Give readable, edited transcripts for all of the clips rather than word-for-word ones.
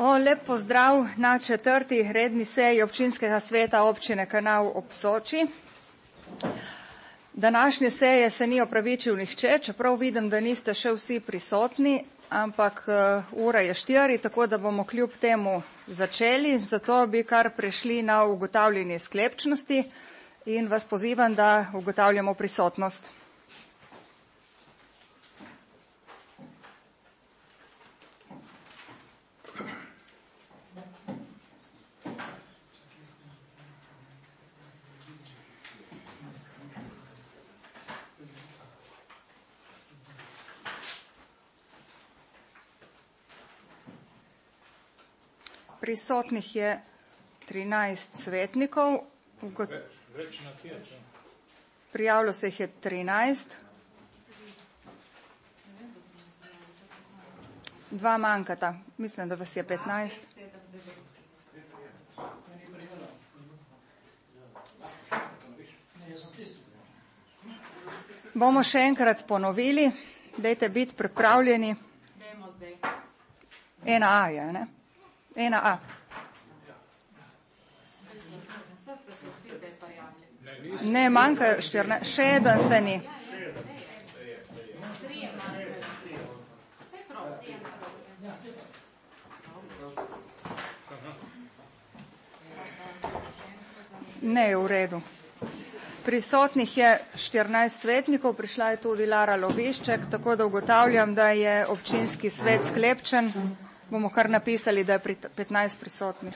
Lep pozdrav na 4. redni seji občinskega sveta občine Kanal ob Soči. Današnje seje se ni opravičil nihče, čeprav vidim, da niste še vsi prisotni, ampak ura je 4, tako da bomo kljub temu začeli. Zato bi kar prešli na ugotavljanje sklepčnosti in vas pozivam, da ugotavljamo prisotnost. Prisotnih je 13 svetnikov. Prijavilo se jih je 13. 2 manjkata. Mislim, da vas je 15. Bomo še enkrat ponovili. Dajte biti pripravljeni. 1A je, ne? 1A. Ne, manjka 14, še eden se ni. Ne, je v redu. Prisotnih je 14 svetnikov, prišla je tudi Lara Lovišček, tako da ugotavljam, da je občinski svet sklepčen. Bomo kar napisali, da je 15 prisotnih.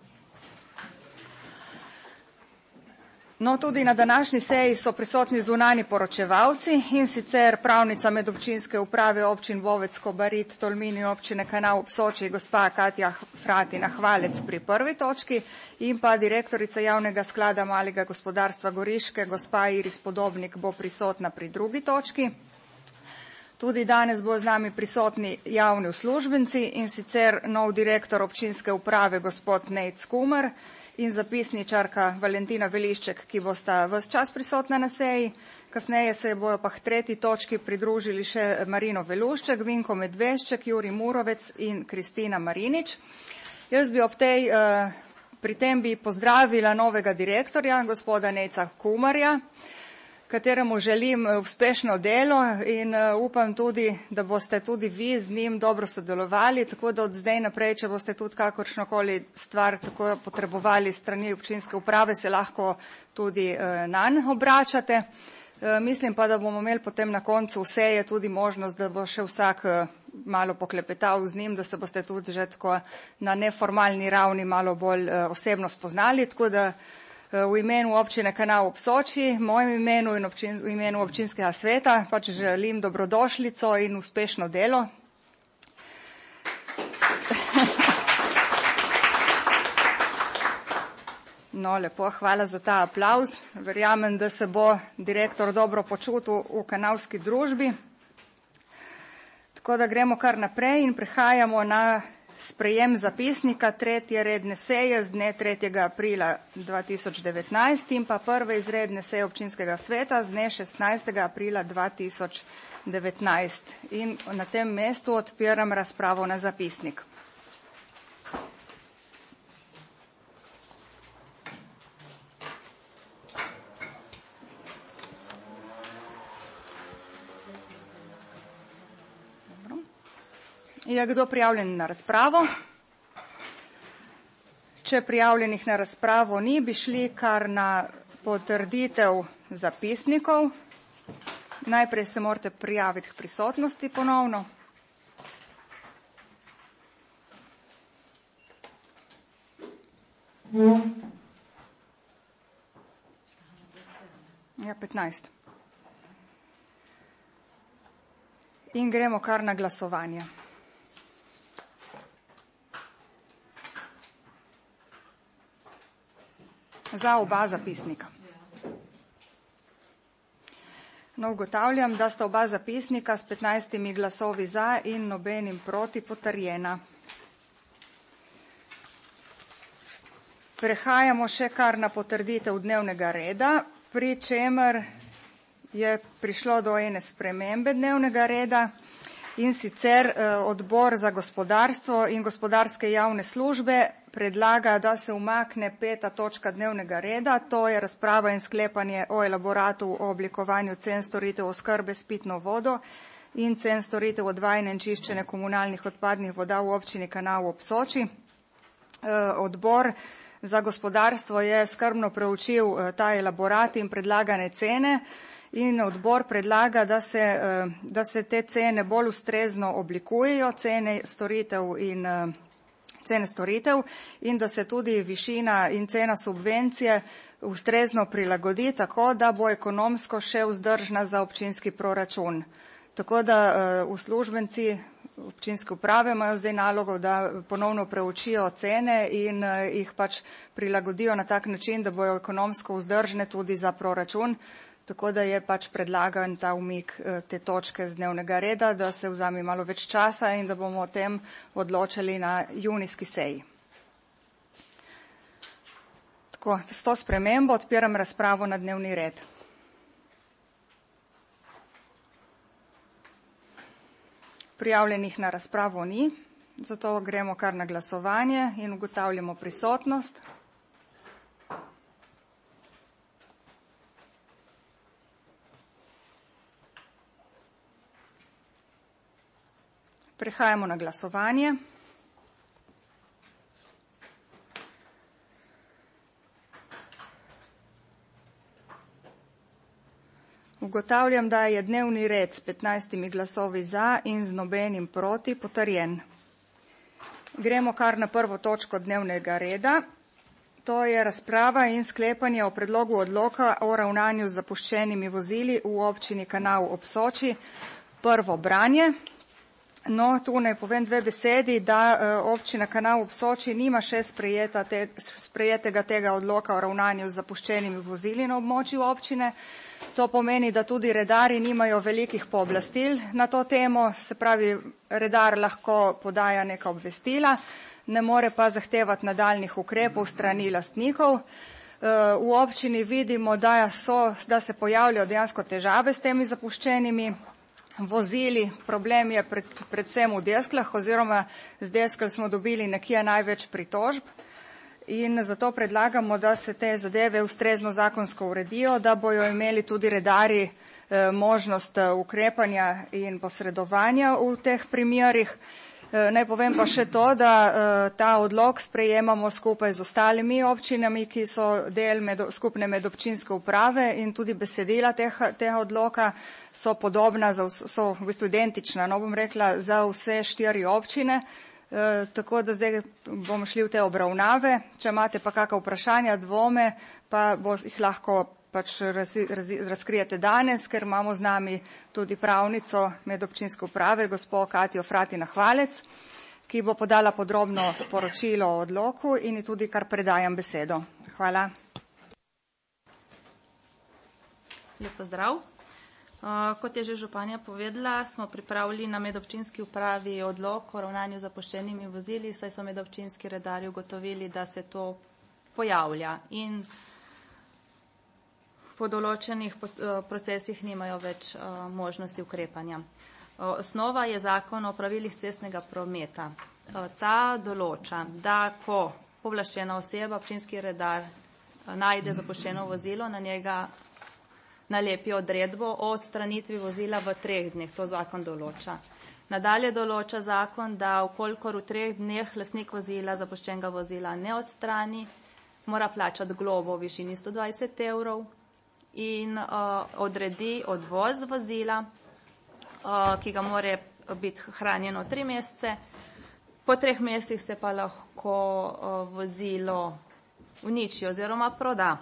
No, tudi na današnji seji so prisotni zunani poročevalci, in sicer pravnica medobčinske uprave občin Bovec, Kobarid, Tolmin in občine Kanal ob Soči, gospa Katja Fratina Hvalec pri 1. točki in pa direktorica javnega sklada malega gospodarstva Goriške, gospa Iris Podobnik, bo prisotna pri 2. točki. Tudi danes bo z nami prisotni javni uslužbenci, in sicer nov direktor občinske uprave gospod Nejc Kumer in zapisničarka Valentina Velišček, ki bosta ves čas prisotna na seji. Kasneje se bojo pa k 3. točki pridružili še Marino Velušček, Vinko Medvešček, Juri Murovec in Kristina Marinič. Jaz bi pri tem bi pozdravila novega direktorja, gospoda Nejca Kumarja, kateremu želim uspešno delo in upam tudi, da boste tudi vi z njim dobro sodelovali, tako da od zdaj naprej, če boste tudi kakršnokoli stvar tako potrebovali strani občinske uprave, se lahko tudi nanj obračate. Mislim pa, da bomo imeli potem na koncu seje tudi možnost, da bo še vsak malo poklepetal z njim, da se boste tudi že tako na neformalni ravni malo bolj osebno spoznali, tako da v imenu občine Kanal ob Soči, mojem imenu in v imenu občinskega sveta pač želim dobrodošlico in uspešno delo. No, lepo, hvala za ta aplavz. Verjamem, da se bo direktor dobro počutil v kanalski družbi. Tako da gremo kar naprej in prehajamo na sprejem zapisnika 3. redne seje z dne 3. aprila 2019 in pa 1. izredne seje občinskega sveta z dne 16. aprila 2019. In na tem mestu odpiram razpravo na zapisnik. Je kdo prijavljen na razpravo? Če prijavljenih na razpravo ni, bi šli kar na potrditev zapisnikov. Najprej se morate prijaviti k prisotnosti ponovno. Ja, 15. In gremo kar na glasovanje. Za oba zapisnika. No, ugotavljam, da sta oba zapisnika s 15 glasovi za in nobenim proti potrjena. Prehajamo še kar na potrditev dnevnega reda, pri čemer je prišlo do ene spremembe dnevnega reda. In sicer odbor za gospodarstvo in gospodarske javne službe predlaga, da se umakne 5. točka dnevnega reda, to je razprava in sklepanje o elaboratu o oblikovanju cen storitev oskrbe s pitno vodo in cen storitev odvajanja in čiščenja komunalnih odpadnih voda v občini Kanal ob Soči. Odbor za gospodarstvo je skrbno preučil ta elaborat in predlagane cene in odbor predlaga, da se te cene bolj ustrezno oblikujejo, cene storitev in da se tudi višina in cena subvencije ustrezno prilagodi tako, da bo ekonomsko še vzdržna za občinski proračun. Tako da uslužbenci občinske uprave imajo zdaj nalogo, da ponovno preučijo cene in jih pač prilagodijo na tak način, da bojo ekonomsko vzdržne tudi za proračun. Tako da je pač predlagan ta umik te točke z dnevnega reda, da se vzame malo več časa in da bomo o tem odločali na junijski seji. Tako, s to spremembo odpiram razpravo na dnevni red. Prijavljenih na razpravo ni, zato gremo kar na glasovanje in ugotavljamo prisotnost. Prehajamo na glasovanje. Ugotavljam, da je dnevni red s 15 glasovi za in z nobenim proti potrjen. Gremo kar na prvo točko dnevnega reda. To je razprava in sklepanje o predlogu odloka o ravnanju z zapuščenimi vozili v občini Kanal ob Soči. Prvo branje. No, tu naj povem dve besedi, da občina Kanal ob Soči nima še sprejetega tega odloka o ravnanju z zapuščenimi vozili na območju občine. To pomeni, da tudi redarji nimajo velikih pooblastil na to temo, se pravi, redar lahko podaja neka obvestila, ne more pa zahtevati nadaljnih ukrepov strani lastnikov. V občini vidimo, da se pojavljajo dejansko težave s temi zapuščenimi vozili. Problem je predvsem v Desklah oziroma z Deskel smo dobili nekje največ pritožb in zato predlagamo, da se te zadeve ustrezno zakonsko uredijo, da bojo imeli tudi redarji možnost ukrepanja in posredovanja v teh primerih. Naj povem pa še to, da ta odlok sprejemamo skupaj z ostalimi občinami, ki so del skupne medobčinske uprave in tudi besedila tega odloka so podobna, so v bistvu identična, no bom rekla, za vse 4 občine. Tako da zdaj bomo šli v te obravnave. Če imate pa kakšna vprašanja, dvome, pa jih lahko pač razkrijete danes, ker imamo z nami tudi pravnico medobčinske uprave, gospo Katjo Fratina Hvalec, ki bo podala podrobno poročilo o odloku in ji tudi kar predajam besedo. Hvala. Lep pozdrav. Kot je že županja povedala, smo pripravili na medobčinski upravi odlok o ravnanju z zapuščenimi vozili, saj so medobčinski redarji ugotovili, da se to pojavlja in po določenih procesih nimajo več možnosti ukrepanja. Osnova je zakon o pravilih cestnega prometa. Ta določa, da ko pooblaščena oseba, občinski redar, najde zapuščeno vozilo, na njega nalepi odredbo o odstranitvi vozila v 3 dneh. To zakon določa. Nadalje določa zakon, da vkolikor v 3 dneh lastnik vozila, zapuščenega vozila ne odstrani, mora plačati globo v višini 120 evrov in odredi odvoz vozila, ki ga mora biti hranjeno 3 mesece. Po 3 mesecih se pa lahko vozilo uniči oziroma proda.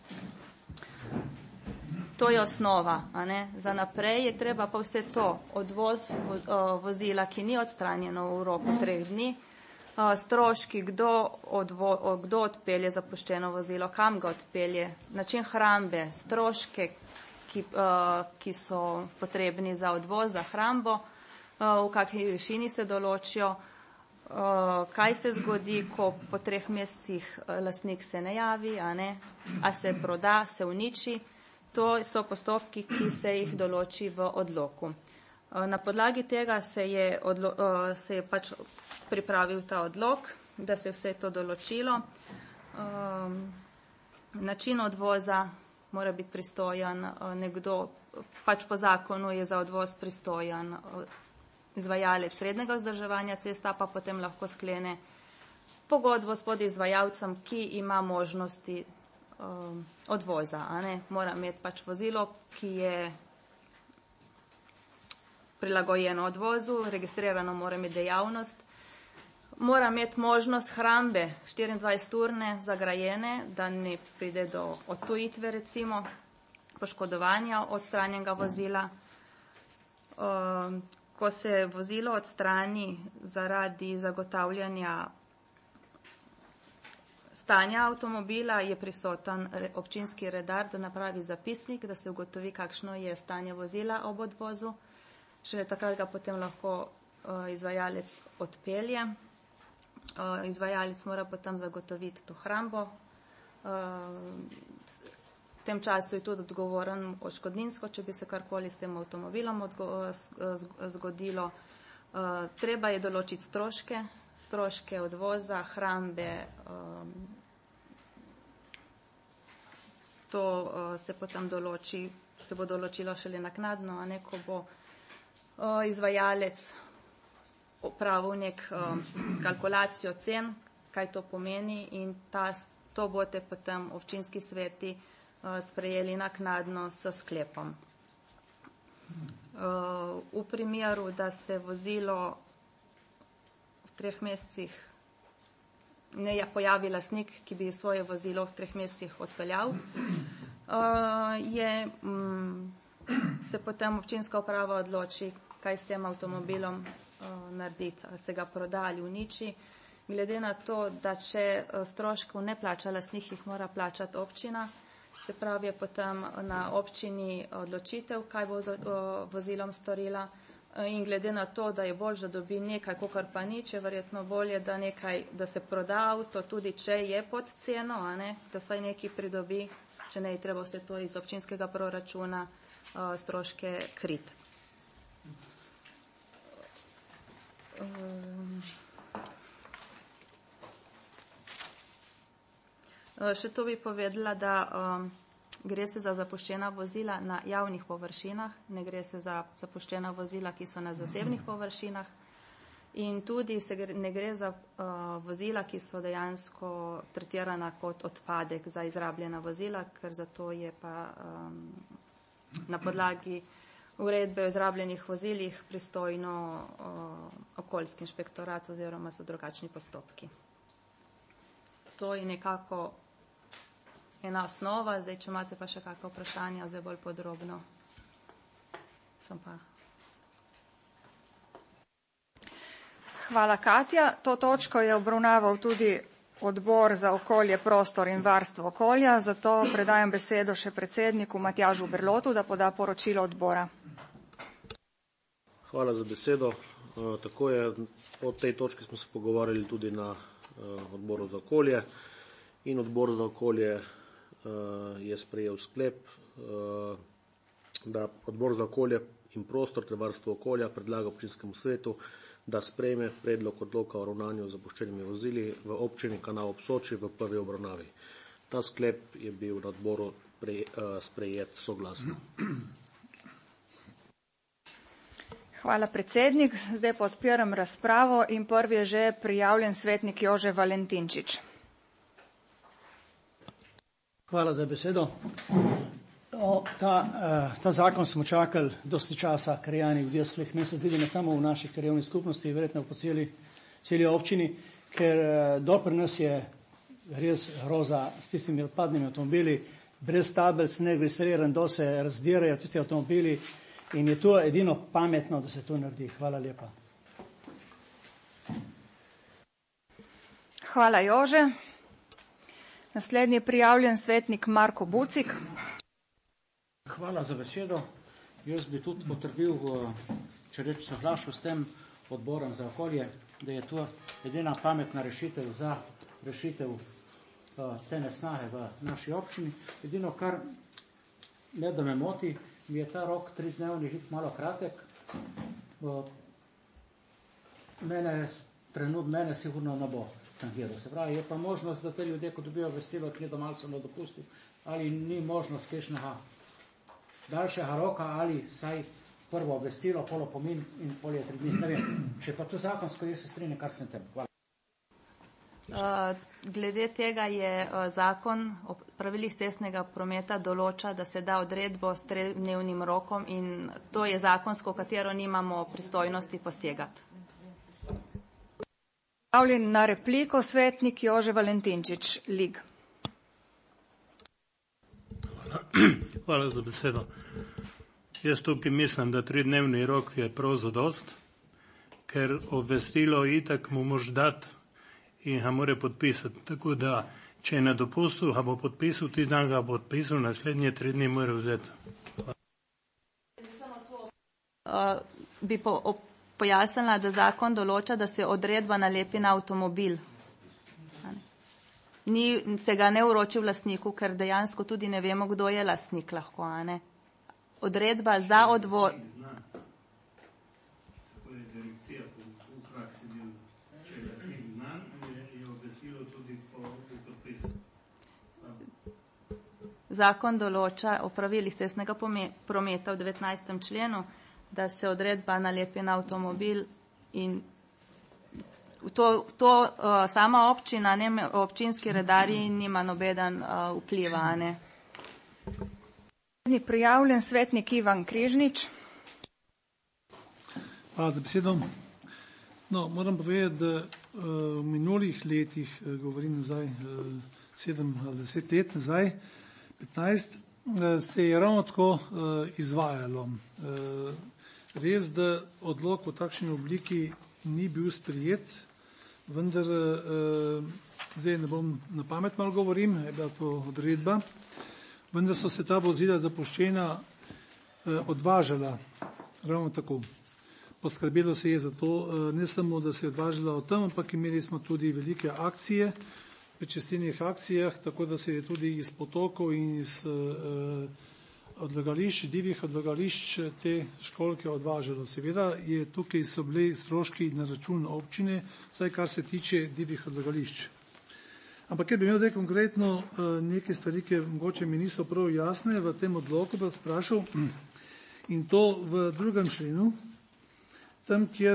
To je osnova. Za naprej je treba pa vse to, odvoz vozila, ki ni odstranjeno v roku 3 dni, stroški, kdo odpelje zapuščeno vozilo, kam ga odpelje, način hrambe, stroške, ki so potrebni za odvoz, za hrambo, v kakšni višini se določijo, kaj se zgodi, ko po 3 mesecih lastnik se ne javi, a se proda, se uniči. To so postopki, ki se jih določi v odloku. Na podlagi tega se je pač pripravil ta odlok, da se vse to določilo. Način odvoza mora biti pristojen nekdo, pač po zakonu je za odvoz pristojen izvajalec rednega vzdrževanja cesta, pa potem lahko sklene pogodbo s podizvajalcem, ki ima možnosti odvoza. Mora imeti pač vozilo, ki je prilagojeno odvozu, registrirano mora imeti dejavnost, mora imeti možnost hrambe 24-urne zagrajene, da ne pride do odtujitve, recimo, poškodovanja odstranjenega vozila. Ko se vozilo odstrani zaradi zagotavljanja stanja avtomobila, je prisoten občinski redar, da napravi zapisnik, da se ugotovi, kakšno je stanje vozila ob odvozu. Šele takrat ga potem lahko izvajalec odpelje. Izvajalec mora potem zagotoviti to hrambo. V tem času je tudi odgovoren odškodninsko, če bi se karkoli s tem avtomobilom zgodilo. Treba je določiti stroške odvoza, hrambe. To se potem se bo določilo šele naknadno, ko bo izvajalec opravil nek kalkulacijo cen, kaj to pomeni, in to boste potem občinski sveti sprejeli naknadno s sklepom. V primeru, da se vozilo v 3 mesecih ne pojavi lastnik, ki bi svoje vozilo v 3 mesecih odpeljal, se potem občinska uprava odloči, kaj s tem avtomobilom narediti, se ga proda ali uniči. Glede na to, da če stroškov ne plača lastnik, jih mora plačati občina, se pravi je potem na občini odločitev, kaj bo z vozilom storila, in glede na to, da je bolj, da dobi nekaj, kakor pa nič, je verjetno bolje, da se proda avto, tudi če je pod ceno, da vsaj nekaj pridobi, če ne je treba vse to iz občinskega proračuna stroške kriti. Še to bi povedala, da gre se za zapuščena vozila na javnih površinah, ne gre se za zapuščena vozila, ki so na zasebnih površinah, in tudi ne gre za vozila, ki so dejansko tretirana kot odpadek za izrabljena vozila, ker zato je pa na podlagi uredbe o izrabljenih vozilih pristojno okoljski inšpektorat oziroma so drugačni postopki. To je nekako ena osnova. Zdaj, če imate pa še kakšno vprašanje, zdaj bolj podrobno. Hvala, Katja. To točko je obravnaval tudi Odbor za okolje, prostor in varstvo okolja, zato predajam besedo še predsedniku Matjažu Berlotu, da poda poročilo odbora. Hvala za besedo. Tako je, o tej točki smo se pogovarjali tudi na odboru za okolje, in odbor za okolje je sprejel sklep, da odbor za okolje in prostor ter varstvo okolja predlaga občinskemu svetu, da sprejme predlog odloka o ravnanju z zapuščenimi vozili v občini Kanal ob Soči v prvi obravnavi. Ta sklep je bil na odboru sprejet soglasno. Hvala, predsednik. Zdaj pa odpiram razpravo in prvi je že prijavljen svetnik Jože Valentinčič. Hvala za besedo. Ta zakon smo čakali dosti časa, krajani v svojih mesec, tudi ne samo v naših krajevnih skupnosti, verjetno po celi občini, ker dol pri nas je res groza s tistimi odpadnimi avtomobili, brez tabelc, neregistriran, dol se razdirajo tisti avtomobili in je to edino pametno, da se to naredi. Hvala lepa. Hvala, Jože. Naslednji je prijavljen svetnik Marko Bucik. Hvala za besedo. Jaz bi tudi potrdil, če reč soglašal s tem odborom za okolje, da je to edina pametna rešitev za rešitev te nesnahe v naši občini. Edino, kar ne da me moti, mi je ta rok 3-dnevni malo kratek, Mene sigurno ne bo tangiral. Se pravi, je pa možnost, da te ljudje, ko dobijo obvestilo, od kje malo so na dopustu, ali ni možnost kakšnega daljšega roka, ali saj prvo obvestilo, pol opomin in pol je 3 dni. Ne vem, če pa to zakonsko je se strinjam, kar sem tem. Hvala. Glede tega je zakon o pravilih cestnega prometa določa, da se da odredbo s 3-dnevnim rokom in to je zakonsko, katero nimamo pristojnosti posegati. Na repliko svetnik Jože Valentinčič, Lig. Hvala za besedo. Jaz tukaj mislim, da 3-dnevni rok je prav zadost, ker obvestilo itak mu moš dati in ga mora podpisati. Tako da, če je na dopustu, ga bo podpisal, ti dan ga bo podpisal, naslednje 3 dni mora vzeti. Bi pojasnila, da zakon določa, da se odredba nalepi na avtomobil. Se ga ne vroči vlastniku, ker dejansko tudi ne vemo, kdo je lastnik lahko. Odredba za odvoz. Zakon določa o pravilih cestnega prometa v 19. členu, da se odredba nalepi na avtomobil in to sama občina, ne občinski redarji nima nobeden vpliva. Prijavljen svetnik Ivan Križnič. Hvala za besedo. No, moram povedati, da v minulih letih, govorim nazaj 7 ali 10 let nazaj, 15, se je ravno tako izvajalo. Res, da odlok v takšni obliki ni bil sprejet, vendar zdaj ne bom na pamet malo govorim, je bila to odredba, vendar so se ta vozila zapuščena odvažala ravno tako. Poskrbelo se je za to, ne samo, da se je odvažala od tam, ampak imeli smo tudi velike akcije, v čistilnih akcijah, tako da se je tudi iz potokov in iz odlagališč, divjih odlagališč te školjke odvažalo. Seveda je tukaj so bili stroški na račun občine, vsaj kar se tiče divjih odlagališč. Ampak ker bi imel zdaj konkretno neke stvari, ki mogoče mi niso prav jasne v tem odloku, bi sprašal, in to v 2. členu, tam, kjer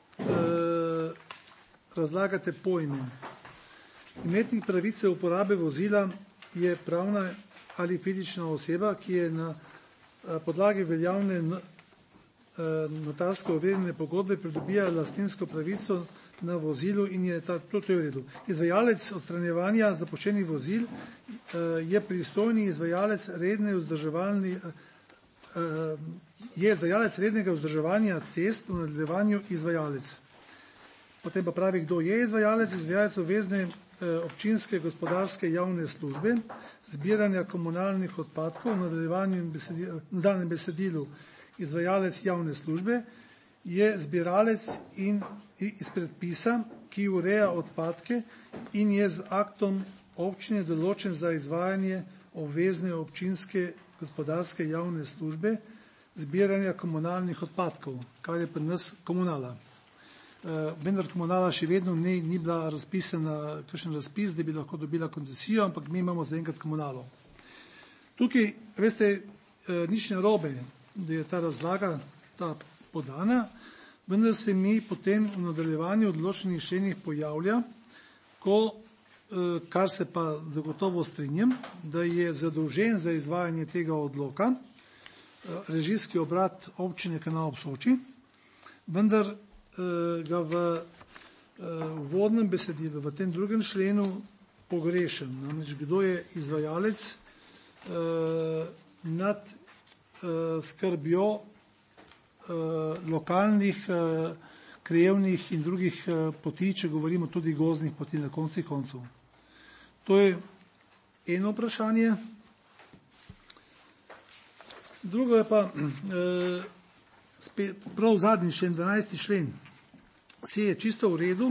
razlagate pojme. Imetnik pravice uporabe vozila je pravna ali fizična oseba, ki je na podlagi veljavne notarsko overjene pogodbe pridobija lastninsko pravico na vozilu in je to je v redu. Izvajalec odstranjevanja zapuščenih vozil je pristojni izvajalec rednega vzdrževanja cest v nadaljevanju izvajalec. Potem pa pravi, kdo je izvajalec. Izvajalec obvezne občinske gospodarske javne službe, zbiranja komunalnih odpadkov v nadaljevanju besedilu izvajalec javne službe je zbiralec in iz predpisa, ki ureja odpadke in je z aktom občine določen za izvajanje obvezne občinske gospodarske javne službe zbiranja komunalnih odpadkov, kar je pri nas komunala. Vendar komunala še vedno ni bila razpisana kakšen razpis, da bi lahko dobila koncesijo, ampak mi imamo zaenkrat komunalo. Tukaj, veste, nič ne robe, da je ta razlaga ta podana, vendar se mi potem v nadaljevanju odločenih členih pojavlja, kar se pa zagotovo strinjam, da je zadolžen za izvajanje tega odloka režijski obrat občine Kanal ob Soči, vendar ga v uvodnem besedilu, v tem 2. členu pogrešam. Namreč, kdo je izvajalec nad skrbjo lokalnih, krajevnih in drugih poti, če govorimo tudi gozdnih poti na konci koncev. To je eno vprašanje. Drugo je pa prav zadnji člen, 12. člen. Vse je čisto v redu,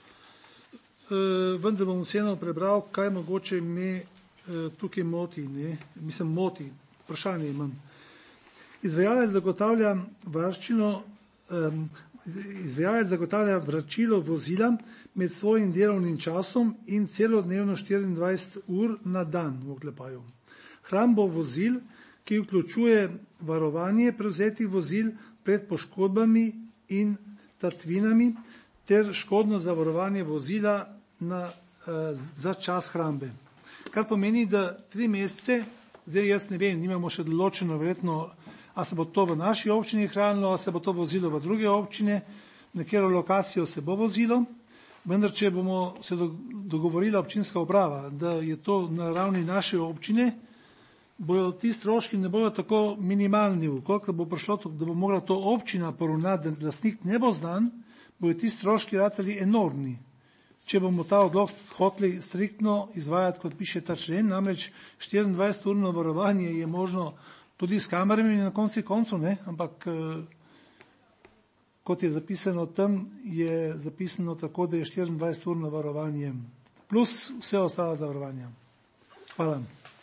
vendar bom vseeno prebral, kaj mogoče me tukaj moti. Moti, vprašanje imam. Izvajalec zagotavlja varščino izvajalec zagotavlja vračilo vozila med svojim delovnim časom in celodnevno 24 ur na dan v oklepaju. Hrambo vozil, ki vključuje varovanje prevzetih vozil pred poškodbami in tatvinami ter škodno zavarovanje vozila za čas hrambe. Kar pomeni, da 3 mesece, zdaj jaz ne vem, nimamo še določeno verjetno, a se bo to v naši občini hranilo, a se bo to vozilo v druge občine, na katero lokacijo se bo vozilo, vendar če bomo se dogovorila občinska uprava, da je to na ravni naše občine, bojo ti stroški ne bojo tako minimalni, koliko bo prišlo, da bo mogla to občina poravnati, da lastnik ne bo znan, bojo ti stroški ratali enormni. Če bomo ta odlok hoteli striktno izvajati, kot piše ta člen, namreč 24-urno varovanje je možno tudi s kamerami na koncu, ne, ampak kot je zapisano tam, je zapisano tako, da je 24-urno varovanje plus vse ostale zavarovanja. Hvala.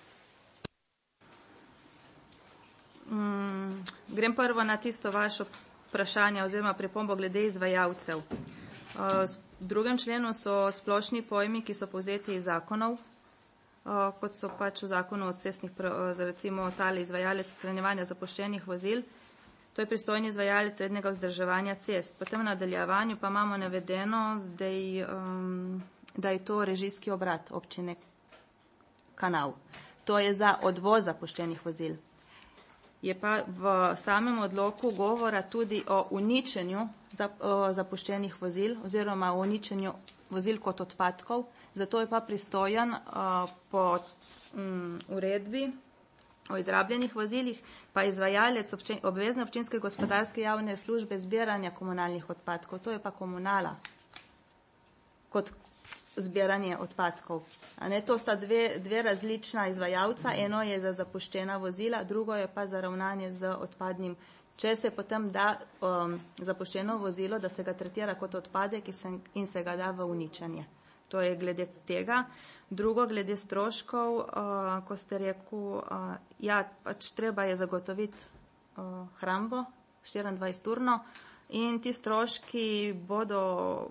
Grem prvo na tisto vaše vprašanje oziroma pripombo glede izvajalcev. V 2. členu so splošni pojmi, ki so povzeti iz zakonov, kot so pač v zakonu o cestnih, recimo tale izvajalec odstranjevanja zapuščenih vozil, to je pristojni izvajalec rednega vzdrževanja cest. Potem v nadaljevanju pa imamo navedeno, da je to režijski obrat občine Kanal. To je za odvoz zapuščenih vozil. Je pa v samem odloku govora tudi o uničenju zapuščenih vozil oziroma o uničenju vozil kot odpadkov. Zato je pa pristojen po uredbi o izrabljenih vozilih, pa izvajalec obvezne občinske gospodarske javne službe zbiranja komunalnih odpadkov. To je pa komunala kot zbiranje odpadkov. A ne, to sta dve različna izvajalca, eno je za zapuščena vozila, drugo je pa za ravnanje z odpadnim. Če se potem da zapuščeno vozilo, da se ga tretira kot odpadek in se ga da v uničenje. To je glede tega. Drugo, glede stroškov, ko ste rekel, ja, pač treba je zagotoviti hrambo 24-urno in ti stroški bodo,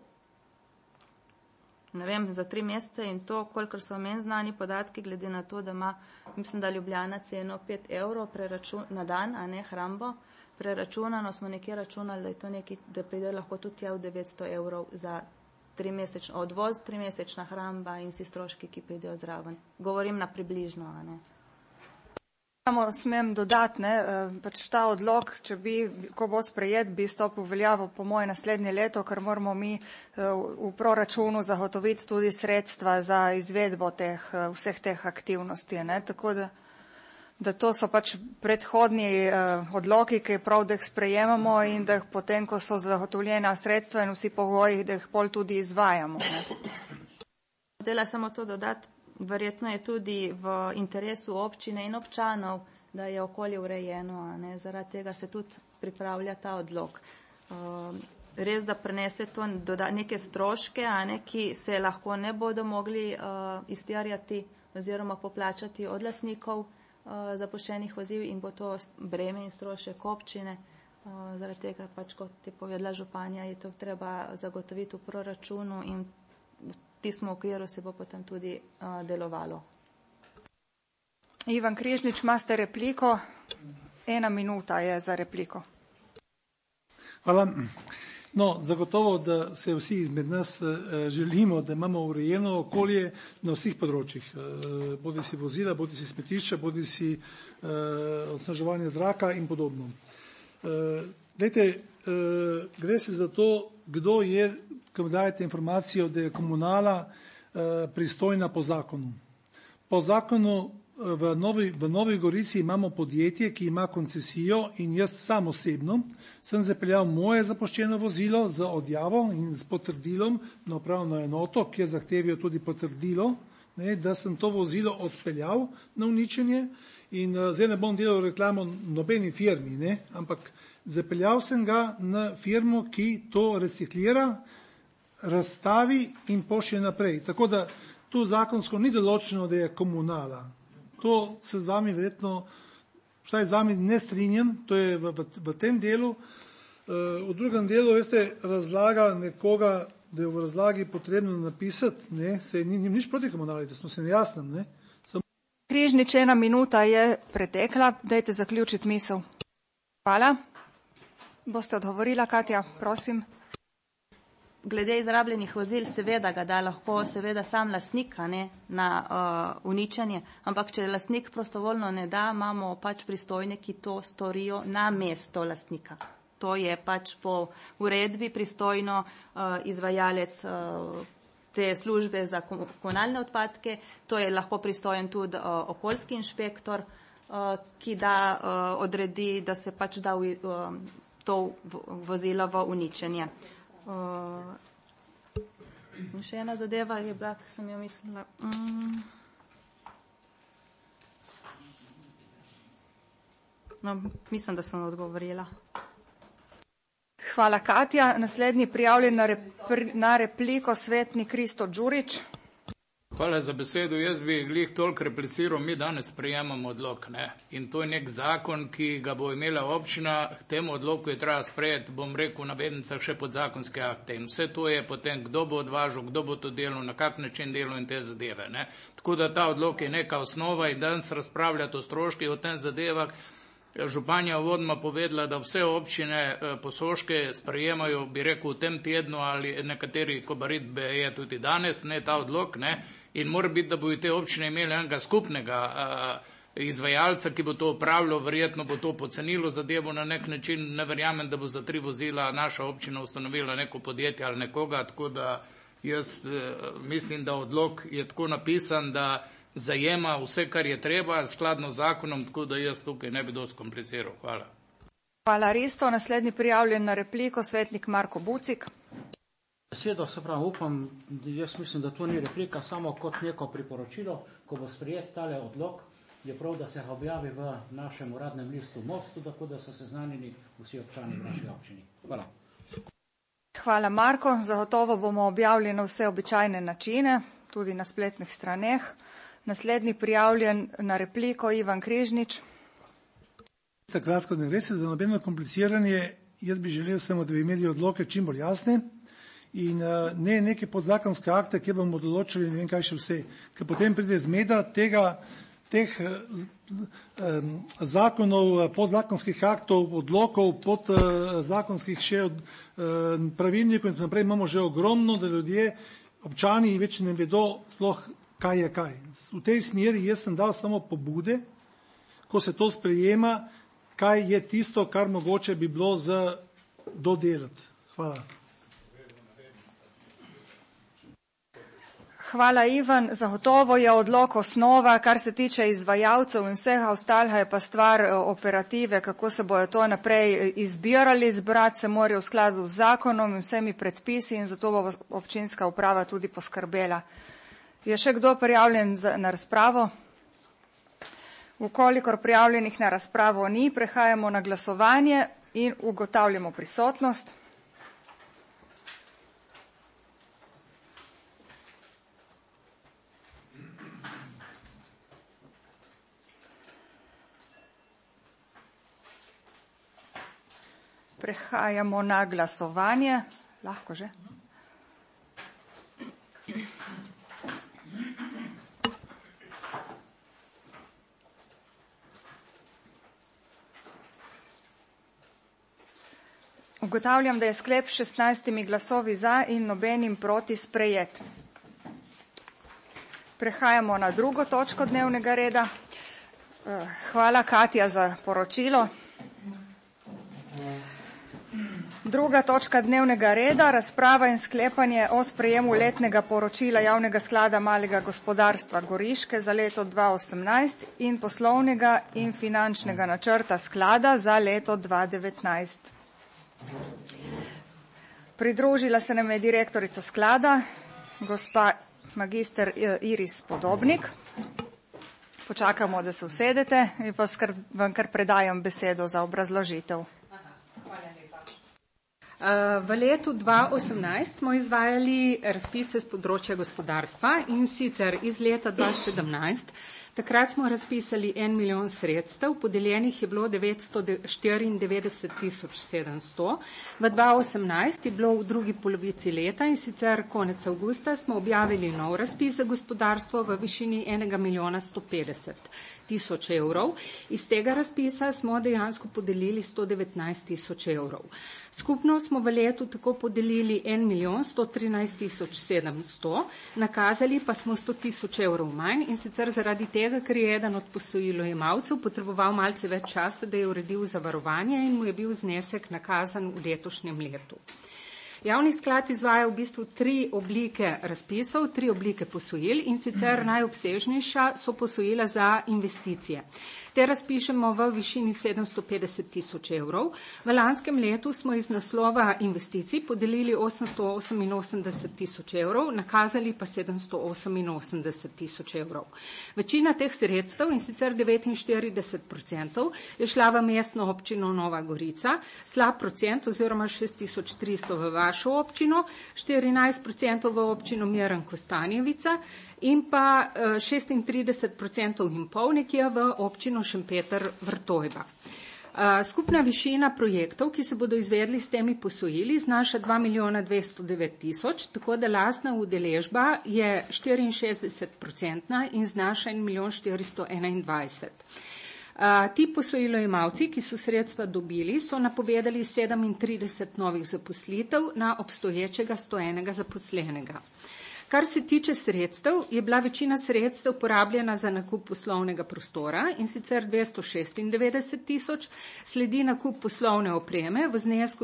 ne vem, za 3 mesece in to, kolikor so meni znani podatki, glede na to, da ima, mislim, da Ljubljana ceno 5 evrov na dan, a ne hrambo, preračunano smo nekje računali, da je to nekaj, da pride lahko tudi tja v 900 evrov za 3-mesečni odvoz, 3-mesečna hramba in vsi stroški, ki pridejo zraven. Govorim na približno, a ne. Samo smem dodati, pač ta odlok, če bi, ko bo sprejet, bi stopil v veljavo po moje naslednje leto, ker moramo mi v proračunu zagotoviti tudi sredstva za izvedbo vseh teh aktivnosti, ne, tako da to so pač predhodni odloki, ki je prav, da jih sprejemamo in da jih potem, ko so zagotovljena sredstva in vsi pogoji, da jih pol tudi izvajamo. Hotela samo to dodati, verjetno je tudi v interesu občine in občanov, da je okolje urejeno, a ne, zaradi tega se tudi pripravlja ta odlok. Res, da prenese to neke stroške, a ne, ki se lahko ne bodo mogli izterjati oziroma poplačati od lastnikov zapuščenih vozil in bo to breme in strošek občine. Zaradi tega pač, kot je povedala županja, je to treba zagotoviti v proračunu in v tistem okviru se bo potem tudi delovalo. Ivan Križnič, imate repliko? 1 minuta je za repliko. Hvala. No, zagotovo, da se vsi izmed nas želimo, da imamo urejeno okolje na vseh področjih. Bodi si vozila, bodi si smetišča, bodi si onesnaževanje zraka in podobno. Glejte, gre se za to, kdo je, ko dajete informacijo, da je komunala pristojna po zakonu. Po zakonu v Novi Gorici imamo podjetje, ki ima koncesijo in jaz sam osebno sem zapeljal moje zapuščeno vozilo z odjavo in s potrdilom na upravno enoto, kjer zahtevajo tudi potrdilo, ne, da sem to vozilo odpeljal na uničenje in zdaj ne bom delal reklamo nobeni firmi, ne, ampak zapeljal sem ga na firmo, ki to reciklira, razstavi in pošlje naprej. Tako da tu zakonsko ni določeno, da je komunala. To se z vami verjetno, vsaj z vami ne strinjam, to je v tem delu. V drugem delu, veste, razlaga nekoga, da je v razlagi potrebno napisati, ne, se ni nič proti komunali, da smo se nejasnem, ne. Križnič, 1 minuta je pretekla, dajte zaključiti misel. Hvala. Boste odgovorila, Katja, prosim. Glede izrabljenih vozil, seveda ga da lahko seveda sam lastnik na uničenje, ampak če lastnik prostovoljno ne da, imamo pač pristojne, ki to storijo na mesto lastnika. To je pač po uredbi pristojno izvajalec te službe za komunalne odpadke, to je lahko pristojen tudi okoljski inšpektor, ki da odredi, da se pač da to vozilo v uničenje. In še ena zadeva je bila, ki sem jo mislila. No, mislim, da sem odgovorila. Hvala, Katja. Naslednji prijavljen na repliko svetnik Kristo Đurić. Hvala za besedo. Jaz bi glih toliko repliciral, mi danes sprejemamo odlok, ne. In to je nek zakon, ki ga bo imela občina, k temu odloku je treba sprejeti, bom rekel, na vednicah še podzakonske akte. In vse to je potem, kdo bo odvažal, kdo bo to delal, na kak način delal in te zadeve, ne. Tako da ta odlok je neka osnova in danes razpravljati o stroških, o tem zadevah. Županja uvodoma povedala, da vse občine Posoške sprejemajo, bi rekel, v tem tednu ali nekateri kobaritbe je tudi danes, ne ta odlok, ne. In mora biti, da bojo te občine imeli enega skupnega izvajalca, ki bo to upravljal, verjetno bo to pocenilo zadevo na nek način, ne verjamem, da bo za 3 vozila naša občina ustanovila neko podjetje ali nekoga, tako da jaz mislim, da odlok je tako napisan, da zajema vse, kar je treba, skladno z zakonom, tako da jaz tukaj ne bi dosti kompliciral. Hvala. Hvala, Risto. Naslednji prijavljen na repliko, svetnik Marko Bucik. Besedo, se pravi, upam, jaz mislim, da to ni replika, samo kot neko priporočilo, ko bo sprejet tale odlok, je prav, da se ga objavi v našem uradnem listu Mostu, tako da so seznanjeni vsi občani v naši občini. Hvala. Hvala, Marko. Zagotovo bomo objavili na vse običajne načine, tudi na spletnih straneh. Naslednji prijavljen na repliko, Ivan Križnič. Kratko, ne gre se za nobeno kompliciranje, jaz bi želel samo, da bi imeli odloke čim bolj jasne in ne neke podzakonske akte, kjer bomo določili ne vem kaj še vse, ker potem pride zmeda teh zakonov, podzakonskih aktov, odlokov, podzakonskih še pravilnikov in tako naprej imamo že ogromno, da ljudje, občani več ne vedo sploh, kaj je kaj. V tej smeri jaz sem dal samo pobude, ko se to sprejema, kaj je tisto, kar mogoče bi bilo za dodelati. Hvala. Hvala, Ivan. Zagotovo je odlok osnova, kar se tiče izvajalcev in vsega ostalega je pa stvar operative, kako se bojo to naprej izbirali, zbrati se morajo v skladu z zakonom in vsemi predpisi in zato bo občinska uprava tudi poskrbela. Je še kdo prijavljen na razpravo? Ukolikor prijavljenih na razpravo ni, prehajamo na glasovanje in ugotavljamo prisotnost. Prehajamo na glasovanje. Lahko že? Ugotavljam, da je sklep s 16 glasovi za in nobenim proti sprejet. Prehajamo na drugo točko dnevnega reda. Hvala, Katja, za poročilo. Druga točka dnevnega reda, razprava in sklepanje o sprejemu letnega poročila Javnega sklada malega gospodarstva Goriške za leto 2018 in poslovnega in finančnega načrta sklada za leto 2019. Pridružila se nam je direktorica sklada, gospa magister Iris Podobnik. Počakamo, da se usedete in pa vam kar predajam besedo za obrazložitev. V letu 2018 smo izvajali razpise z področja gospodarstva in sicer iz leta 2017 Takrat smo razpisali 1 milijon sredstev, podeljenih je bilo 994.700. V 2018 je bilo v drugi polovici leta in sicer konec avgusta smo objavili nov razpis za gospodarstvo v višini 1.150.000 evrov. Iz tega razpisa smo dejansko podelili 119.000 evrov. Skupno smo v letu tako podelili 1.113.700, nakazali pa smo 100.000 evrov manj in sicer zaradi tega, ker je eden od posojilojemalcev potreboval malce več časa, da je uredil zavarovanje in mu je bil znesek nakazan v letošnjem letu. Javni sklad izvaja v bistvu 3 oblike razpisov, 3 oblike posojil in sicer najobsežnejša so posojila za investicije. Te razpišemo v višini 750.000 evrov. V lanskem letu smo iz naslova investicij podelili 888.000 evrov, nakazali pa 788.000 evrov. Večina teh sredstev, in sicer 49%, je šla v mestno občino Nova Gorica, slab procent oziroma 6.300 v vašo občino, 14% v občino Miran Kostanjevica in pa 36,5% nekje v občino Šempeter Vrtojba. Skupna višina projektov, ki se bodo izvedli s temi posojili, znaša 2.209.000, tako da lastna udeležba je 64% in znaša 1.421.000. Ti posojilojemalci, ki so sredstva dobili, so napovedali 37 novih zaposlitev na obstoječega 101 zaposlenega. Kar se tiče sredstev, je bila večina sredstev porabljena za nakup poslovnega prostora in sicer 296.000, sledi nakup poslovne opreme v znesku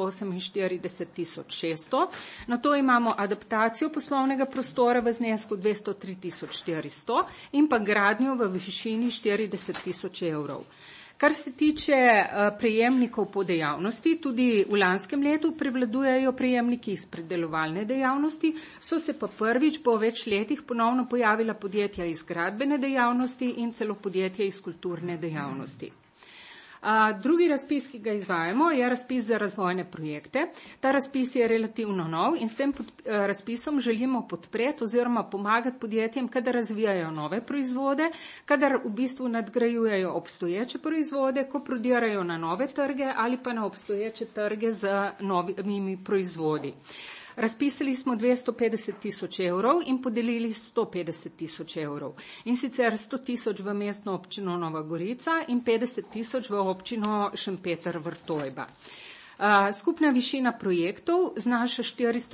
248.600, nato imamo adaptacijo poslovnega prostora v znesku 203.400 in pa gradnjo v višini 40.000 evrov. Kar se tiče prejemnikov po dejavnosti, tudi v lanskem letu prevladujejo prejemniki iz predelovalne dejavnosti, so se pa prvič po več letih ponovno pojavila podjetja iz gradbene dejavnosti in celo podjetja iz kulturne dejavnosti. Drugi razpis, ki ga izvajamo, je razpis za razvojne projekte. Ta razpis je relativno nov in s tem razpisom želimo podpreti oziroma pomagati podjetjem, kadar razvijajo nove proizvode, kadar v bistvu nadgrajujejo obstoječe proizvode, ko prodirajo na nove trge ali pa na obstoječe trge z novimi proizvodi. Razpisali smo 250.000 evrov in podelili 150.000 evrov. In sicer 100.000 v mestno občino Nova Gorica in 50.000 v občino Šempeter Vrtojba. Skupna višina projektov znaša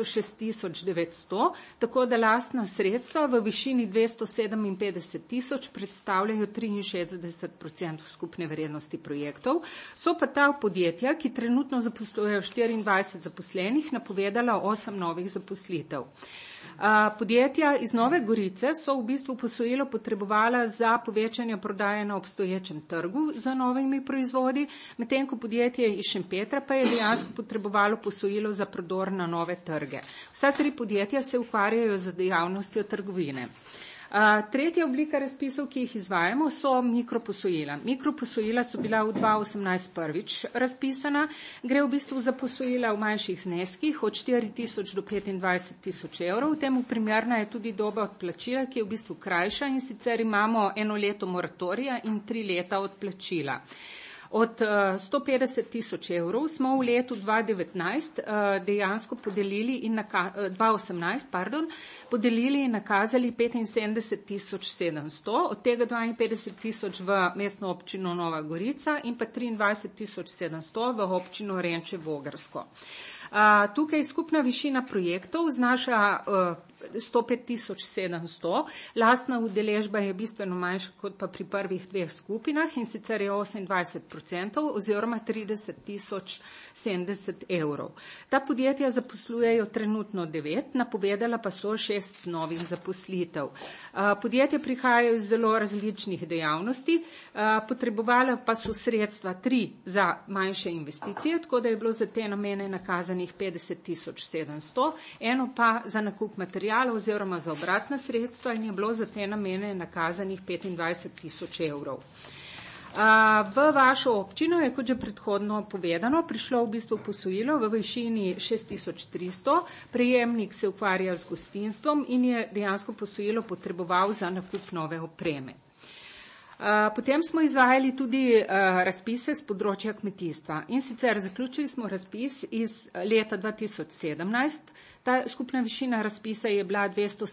406.900, tako da lastna sredstva v višini 257.000 predstavljajo 63% skupne vrednosti projektov. So pa ta podjetja, ki trenutno zaposlujejo 24 zaposlenih, napovedala 8 novih zaposlitev. Podjetja iz Nove Gorice so v bistvu posojilo potrebovala za povečanje prodaje na obstoječem trgu za novimi proizvodi, medtem ko podjetje iz Šempetra pa je dejansko potrebovalo posojilo za prodor na nove trge. Vsa 3 podjetja se ukvarjajo z dejavnostjo trgovine. Tretja oblika razpisov, ki jih izvajamo, so mikroposojila. Mikroposojila so bila v 2018 prvič razpisana. Gre v bistvu za posojila v manjših zneskih od 4.000 do 25.000 evrov. Temu primerna je tudi doba odplačila, ki je v bistvu krajša in sicer imamo 1 leto moratorija in 3 leta odplačila. Od 150.000 evrov smo v letu 2019 dejansko podelili in 2018, podelili in nakazali 75.700, od tega 52.000 v mestno občino Nova Gorica in pa 23.700 v občino Renče Vogrsko. Tukaj skupna višina projektov znaša 105.700, lastna udeležba je bistveno manjša kot pa pri prvih 2 skupinah in sicer je 28% oziroma 30.070 evrov. Ta podjetja zaposlujejo trenutno 9, napovedala pa so 6 novih zaposlitev. Podjetja prihajajo iz zelo različnih dejavnosti, potrebovala pa so sredstva 3 za manjše investicije, tako da je bilo za te namene nakazanih 50.700, eno pa za nakup materijala oziroma za obratna sredstva in je bilo za te namene nakazanih 25.000 evrov. V vašo občino je, kot že predhodno povedano, prišlo v bistvu posojilo v višini 6.300, prejemnik se ukvarja z gostinstvom in je dejansko posojilo potreboval za nakup nove opreme. Potem smo izvajali tudi razpise z področja kmetijstva in sicer zaključili smo razpis iz leta 2017. Ta skupna višina razpisa je bila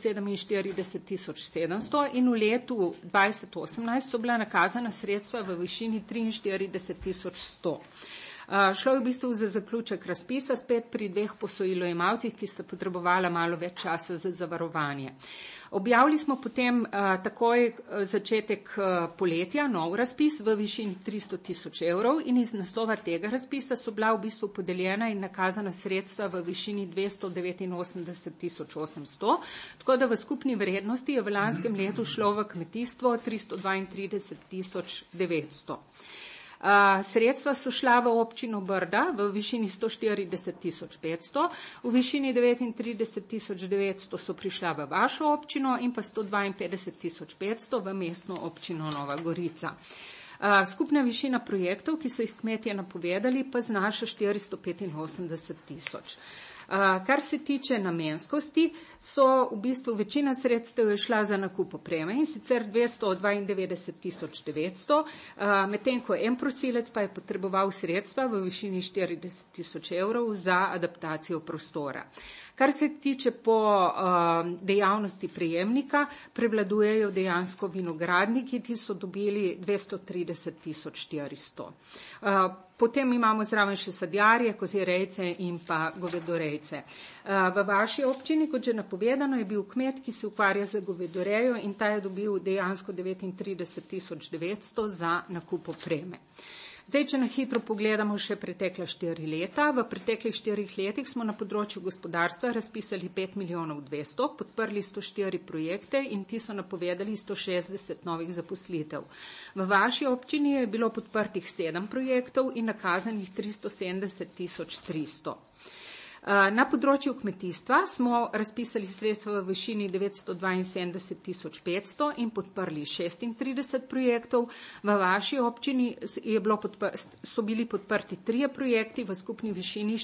247.700 in v letu 2018 so bila nakazana sredstva v višini 43.100. Šlo je v bistvu za zaključek razpisa spet pri 2 posojilojemalcih, ki sta potrebovala malo več časa za zavarovanje. Objavili smo potem takoj začetek poletja nov razpis v višini 300.000 evrov in iz naslova tega razpisa so bila v bistvu podeljena in nakazana sredstva v višini 289.800, tako da v skupni vrednosti je v lanskem letu šlo v kmetijstvo 332.900. Sredstva so šla v občino Brda v višini 140.500, v višini 39.900 so prišla v vašo občino in pa 152.500 v mestno občino Nova Gorica. Skupna višina projektov, ki so jih kmetje napovedali, pa znaša 485.000. Kar se tiče namenskosti, so v bistvu večina sredstev je šla za nakup opreme in sicer 292.900, medtem ko en prosilec pa je potreboval sredstva v višini 40.000 evrov za adaptacijo prostora. Kar se tiče po dejavnosti prejemnika, prevladujejo dejansko vinogradniki, ki so dobili 230.400. Potem imamo zraven še sadjarje, kozjerejce in pa govedorejce. V vaši občini, kot že napovedano, je bil kmet, ki se ukvarja z govedorejo in ta je dobil dejansko 39.900 za nakup opreme. Zdaj, če na hitro pogledamo še pretekla 4 leta, v preteklih 4 letih smo na področju gospodarstva razpisali 5.200.000, podprli 104 projekte in ti so napovedali 160 novih zaposlitev. V vaši občini je bilo podprtih 7 projektov in nakazanih 370.300. Na področju kmetijstva smo razpisali sredstva v višini 972.500 in podprli 36 projektov. V vaši občini so bili podprti 3 projekti v skupni višini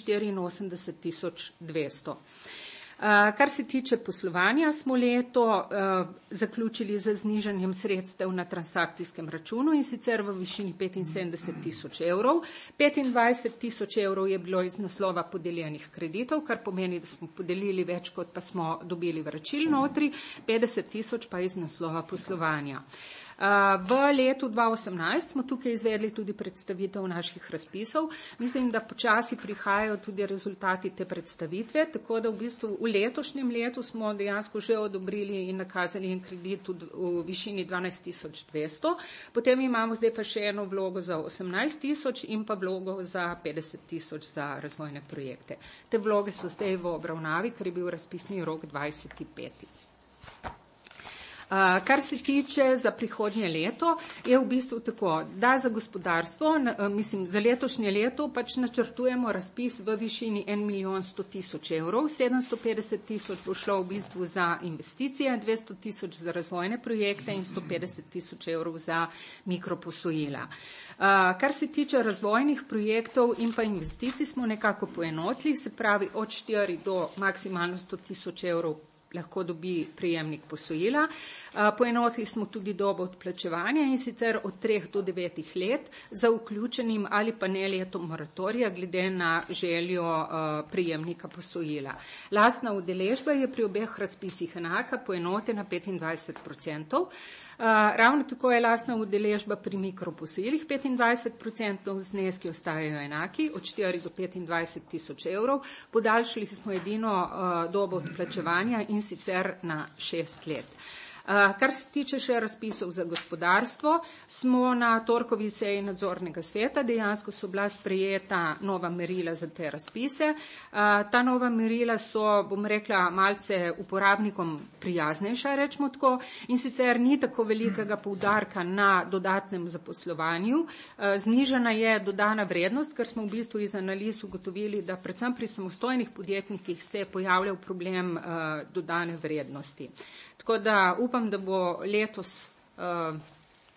84.200. Kar se tiče poslovanja, smo leto zaključili z znižanjem sredstev na transakcijskem računu in sicer v višini 75.000 evrov. 25.000 evrov je bilo iz naslova podeljenih kreditov, kar pomeni, da smo podelili več, kot pa smo dobili vračil notri, 50.000 pa iz naslova poslovanja. V letu 2018 smo tukaj izvedli tudi predstavitev naših razpisov. Mislim, da počasi prihajajo tudi rezultati te predstavitve, tako da v bistvu v letošnjem letu smo dejansko že odobrili in nakazali en kredit v višini 12.200. Potem imamo zdaj pa še eno vlogo za 18.000 in pa vlogo za 50.000 za razvojne projekte. Te vloge so zdaj v obravnavi, ker je bil razpisni rok 25. Kar se tiče za prihodnje leto, je v bistvu tako, da za gospodarstvo, za letošnje leto pač načrtujemo razpis v višini 1.100.000 evrov, 750.000 bo šlo v bistvu za investicije, 200.000 za razvojne projekte in 150.000 evrov za mikroposojila. Kar se tiče razvojnih projektov in pa investicij, smo nekako poenotili, se pravi od 4 do maksimalno 100.000 evrov lahko dobi prejemnik posojila. Poenotili smo tudi dobo odplačevanja in sicer od 3 do 9 let za vključenim ali pa ne letom moratorija glede na željo prejemnika posojila. Lastna udeležba je pri obeh razpisih enaka, poenotena 25%. Ravno tako je lastna udeležba pri mikroposojilih 25%, zneski ostajajo enaki od 4 do 25.000 evrov. Podaljšali smo edino dobo odplačevanja in sicer na 6 let. Kar se tiče še razpisov za gospodarstvo, smo na torkovi seji nadzornega sveta, dejansko so bila sprejeta nova merila za te razpise. Ta nova merila so, bom rekla, malce uporabnikom prijaznejša, rečemo tako, in sicer ni tako velikega poudarka na dodatnem zaposlovanju. Znižana je dodana vrednost, ker smo v bistvu iz analiz ugotovili, da predvsem pri samostojnih podjetnikih se je pojavljal problem dodane vrednosti. Tako da upam, da bo letos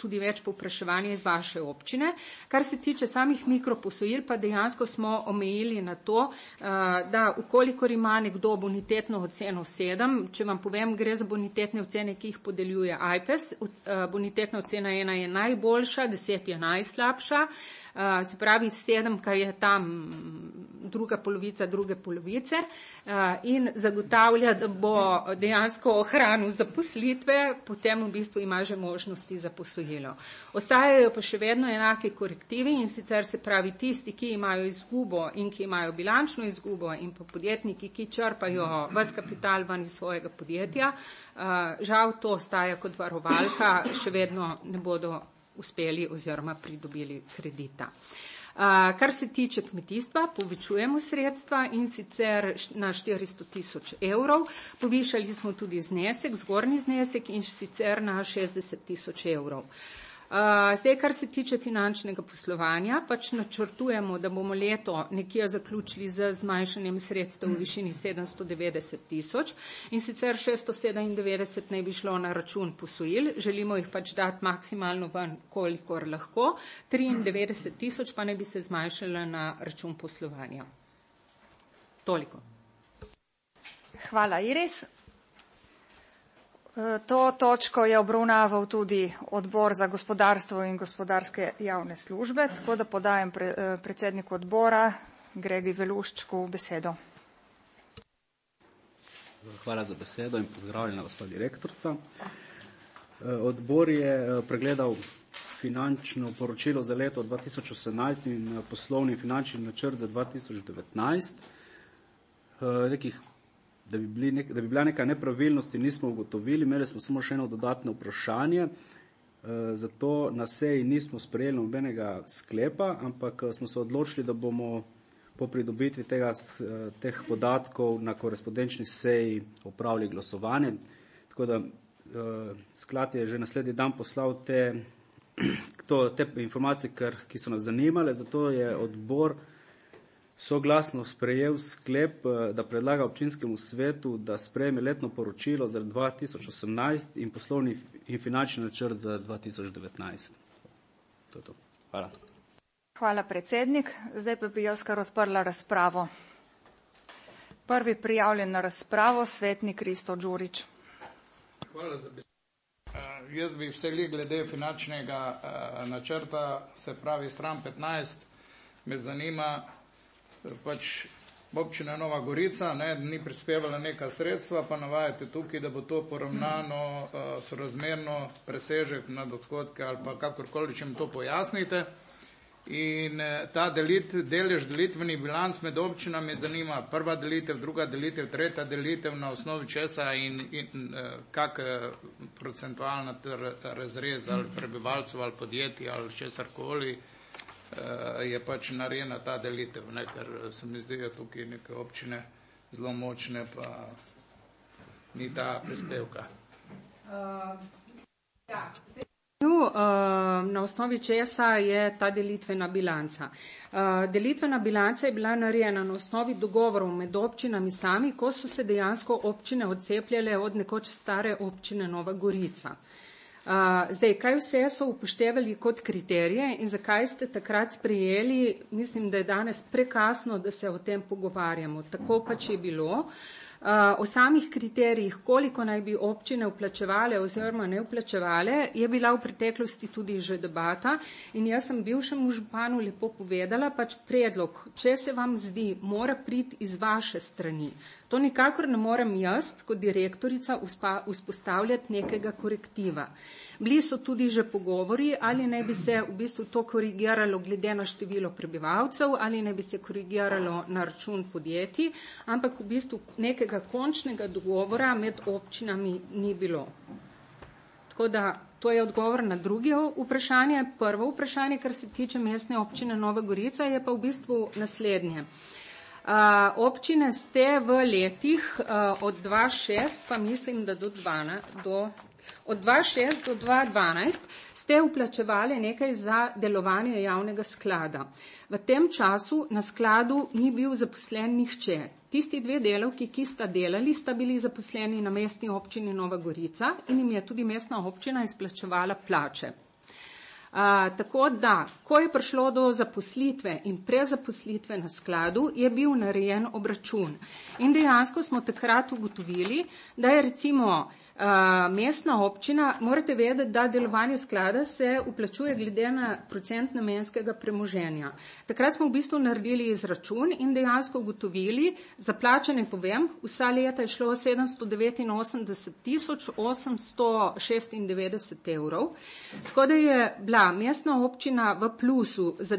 tudi več povpraševanja iz vaše občine. Kar se tiče samih mikroposojil, pa dejansko smo omejili na to, da ukolikor ima nekdo bonitetno oceno 7, če vam povem, gre za bonitetne ocene, ki jih podeljuje IPES, bonitetna ocena 1 je najboljša, 10 je najslabša, se pravi 7, kaj je tam druga polovica druge polovice in zagotavlja, da bo dejansko ohranil zaposlitve, potem v bistvu ima že možnosti za posojilo. Ostajajo pa še vedno enake korektivi in sicer se pravi tisti, ki imajo izgubo in ki imajo bilančno izgubo in pa podjetniki, ki črpajo ves kapital van iz svojega podjetja, žal to ostaja kot varovalka, še vedno ne bodo uspeli oziroma pridobili kredita. Kar se tiče kmetijstva, povečujemo sredstva in sicer na 400 000 evrov. Povišali smo tudi znesek, zgornji znesek in sicer na 60 000 evrov. Zdaj, kar se tiče finančnega poslovanja, pač načrtujemo, da bomo leto nekje zaključili z zmanjšanjem sredstev v višini 790 000 in sicer 697 naj bi šlo na račun posojil, želimo jih pač dati maksimalno ven, kolikor lahko, 93 000 pa naj bi se zmanjšala na račun poslovanja. Toliko. Hvala, Iris. To točko je obravnaval tudi odbor za gospodarstvo in gospodarske javne službe, tako da podajem predsedniku odbora Gregi Veluščku besedo. Hvala za besedo in pozdravljena gospa direktorica. Odbor je pregledal finančno poročilo za leto 2018 in poslovni finančni načrt za 2019. Da bi bila neka nepravilnosti, nismo ugotovili, imeli smo samo še eno dodatno vprašanje, zato na seji nismo sprejeli nobenega sklepa, ampak smo se odločili, da bomo po pridobitvi teh podatkov na korespondenčni seji opravili glasovanje. Tako da sklad je že naslednji dan poslal te informacije, ki so nas zanimale, zato je odbor soglasno sprejel sklep, da predlaga občinskemu svetu, da sprejme letno poročilo za 2018 in poslovni in finančni načrt za 2019. To je to. Hvala. Hvala, predsednik. Zdaj pa bi jaz kar odprla razpravo. Prvi prijavljen na razpravo, svetnik Risto Đurić. Hvala za besedo. Jaz bi vseli glede finančnega načrta, se pravi stran 15, me zanima, pač občina Nova Gorica ni prispevala neka sredstva, pa navajate tukaj, da bo to poravnano sorazmerno presežek nad odhodke ali pa kakorkoli, če mi to pojasnite. In ta delež delitvenih bilanc med občinami zanima prva delitev, druga delitev, tretja delitev, na osnovi česa in kak procentualna razrez ali prebivalcev ali podjetij ali česarkoli je pač narejena ta delitev, ker se mi zdijo tukaj neke občine zelo močne, pa ni ta prispevka. Na osnovi česa je ta delitvena bilanca. Delitvena bilanca je bila narejena na osnovi dogovorov med občinami sami, ko so se dejansko občine odcepljale od nekoč stare občine Nova Gorica. Zdaj, kaj vse so upoštevali kot kriterije in zakaj ste takrat sprejeli, mislim, da je danes prekasno, da se o tem pogovarjamo. Tako pač je bilo. O samih kriterijih, koliko naj bi občine vplačevale oziroma ne vplačevale, je bila v preteklosti tudi že debata in jaz sem bivšemu županu lepo povedala, pač predlog, če se vam zdi, mora priti iz vaše strani. To nikakor ne morem jaz, kot direktorica, vzpostavljati nekega korektiva. Bili so tudi že pogovori, ali naj bi se v bistvu to korigiralo glede na število prebivalcev, ali naj bi se korigiralo na račun podjetij, ampak v bistvu nekega končnega dogovora med občinami ni bilo. Tako da to je odgovor na drugo vprašanje. Prvo vprašanje, kar se tiče mestne občine Nova Gorica, je pa v bistvu naslednje. Občine ste v letih od 2006 pa mislim, da od 2006 do 2012 ste vplačevali nekaj za delovanje javnega sklada. V tem času na skladu ni bil zaposlen nihče. Tisti dve delavki, ki sta delali, sta bili zaposleni na mestni občini Nova Gorica in jim je tudi mestna občina izplačevala plače. Tako da, ko je prišlo do zaposlitve in prezaposlitve na skladu, je bil narejen obračun. In dejansko smo takrat ugotovili, da je recimo mestna občina, morate vedeti, da delovanje sklada se uplačuje glede na procent namenskega premoženja. Takrat smo v bistvu naredili izračun in dejansko ugotovili, za plačane povem, vsa leta je šlo 789.896 evrov, tako da je bila mestna občina v plusu za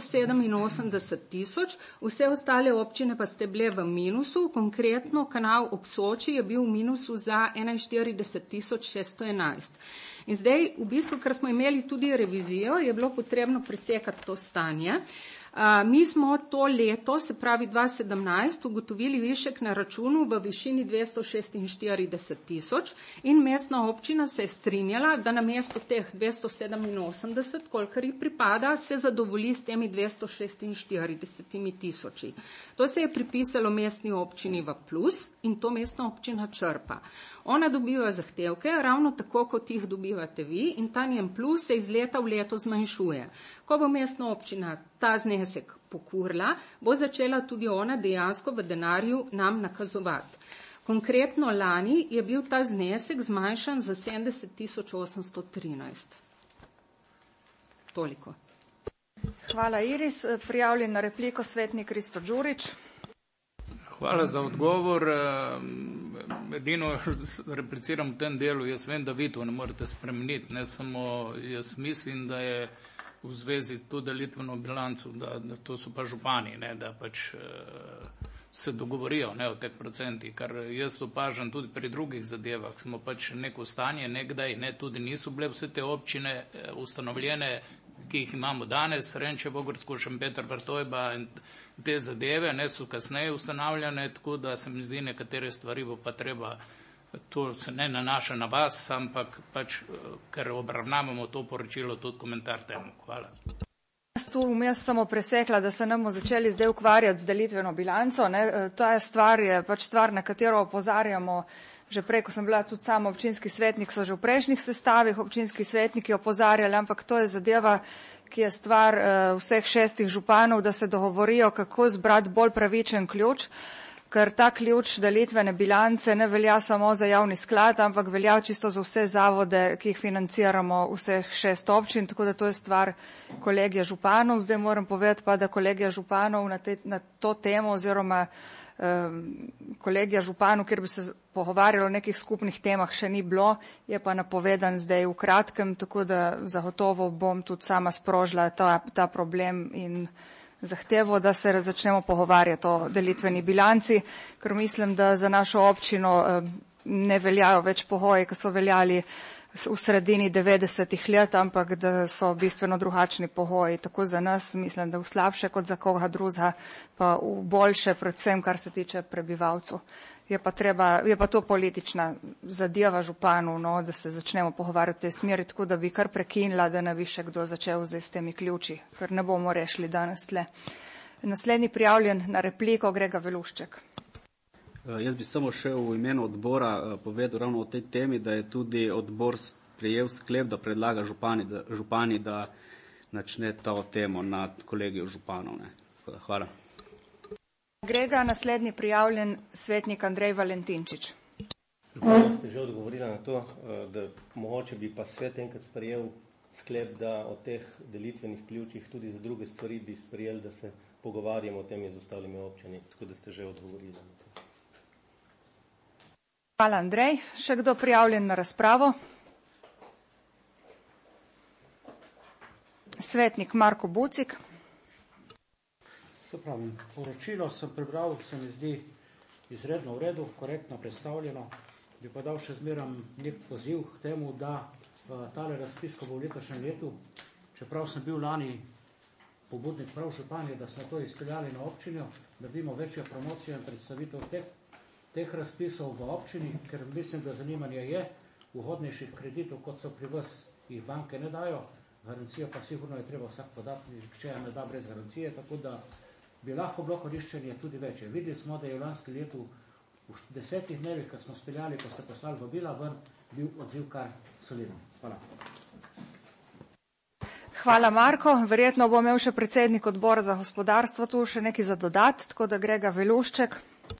287.000, vse ostale občine pa ste bile v minusu, konkretno kanal ob Soči je bil v minusu za 41.611. In zdaj, v bistvu, ker smo imeli tudi revizijo, je bilo potrebno presekati to stanje. Mi smo to leto, se pravi 2017, ugotovili višek na računu v višini 246.000 in mestna občina se je strinjala, da na mesto teh 287, kolikor ji pripada, se zadovolji s temi 246.000. To se je pripisalo mestni občini v plus in to mestna občina črpa. Ona dobiva zahtevke, ravno tako, kot jih dobivate vi, in ta njen plus se iz leta v leto zmanjšuje. Ko bo mestna občina ta znesek pokurila, bo začela tudi ona dejansko v denarju nam nakazovati. Konkretno lani je bil ta znesek zmanjšan za 70.813. Toliko. Hvala, Iris. Prijavljen na repliko svetnik Risto Đurić. Hvala za odgovor. Edino repliciram v tem delu. Jaz vem, da vi to ne morete spremeniti. Ne samo, jaz mislim, da je v zvezi s to delitveno bilanco, da to so pa župani, ne, da pač se dogovorijo, ne, o teh procentih, kar jaz opažam tudi pri drugih zadevah. Smo pač neko stanje, nekdaj, ne, tudi niso bile vse te občine ustanovljene, ki jih imamo danes, Renče, Vogrsko, Šempeter, Vrtojba in te zadeve, ne, so kasneje ustanavljane, tako da se mi zdi, nekatere stvari bo pa treba, to se ne nanaša na vas, ampak pač, ker obravnavamo to poročilo, tudi komentar temu. Hvala. Jaz tu vmes samo presekla, da se nam bomo začeli zdaj ukvarjati z delitveno bilanco. Ne. Ta stvar je pač stvar, na katero opozarjamo. Že prej, ko sem bila tudi sama občinski svetnik, so že v prejšnjih sestavih občinski svetniki opozarjali, ampak to je zadeva, ki je stvar vseh 6 županov, da se dogovorijo, kako zbrati bolj pravičen ključ, ker ta ključ delitvene bilance ne velja samo za javni sklad, ampak velja čisto za vse zavode, ki jih financiramo vseh 6 občin, tako da to je stvar kolegija županov. Zdaj moram povedati pa, da kolegija županov na to temo oziroma kolegija županov, kjer bi se pogovarjalo o nekih skupnih temah, še ni bilo, je pa napovedan zdaj v kratkem, tako da zagotovo bom tudi sama sprožila ta problem in zahtevo, da se začnemo pogovarjati o delitveni bilanci, ker mislim, da za našo občino ne veljajo več pogoji, ki so veljali v sredini 90-ih let, ampak da so bistveno drugačni pogoji. Tako za nas, mislim, da v slabše kot za koga drugega, pa v boljše, predvsem kar se tiče prebivalcev. Je pa to politična zadeva županov, no, da se začnemo pogovarjati v tej smeri, tako da bi kar prekinila, da ne bi še kdo začel zdaj s temi ključi, ker ne bomo rešili danes tle. Naslednji prijavljen na repliko, Grega Velušček. Jaz bi samo še v imenu odbora povedal ravno o tej temi, da je tudi odbor sprejel sklep, da predlaga župani, da načne to temo nad kolegijo županov. Ne. Hvala. Grega, naslednji prijavljen svetnik Andrej Valentinčič. Ste že odgovorili na to, da mogoče bi pa svet enkrat sprejel sklep, da o teh delitvenih ključih tudi za druge stvari bi sprejeli, da se pogovarjamo o tem z ostalimi občini, tako da ste že odgovorili na to. Hvala, Andrej. Še kdo prijavljen na razpravo? Svetnik Marko Bucik. Se pravi, poročilo sem prebral, se mi zdi izredno v redu, korektno predstavljeno. Bi pa dal še zmeram nek poziv k temu, da tale razpis, ko bo v letošnjem letu, čeprav sem bil lani pobudnik prav županje, da smo to izpeljali na občinjo, da bimo večjo promocijo in predstavitev teh razpisov v občini, ker mislim, da zanimanje je ugodnejših kreditov, kot so pri vas, jih banke ne dajo, garancijo pa sigurno je treba vsak podati, če ne da brez garancije, tako da bi lahko bilo koriščenje tudi večje. Videli smo, da je v lanskem letu v 10 dnevih, ko smo speljali, ko ste poslali vabila ven, bil odziv kar soliden. Hvala. Hvala, Marko. Verjetno bo imel še predsednik odbora za gospodarstvo tu še nekaj za dodat, tako da Grega Velušček.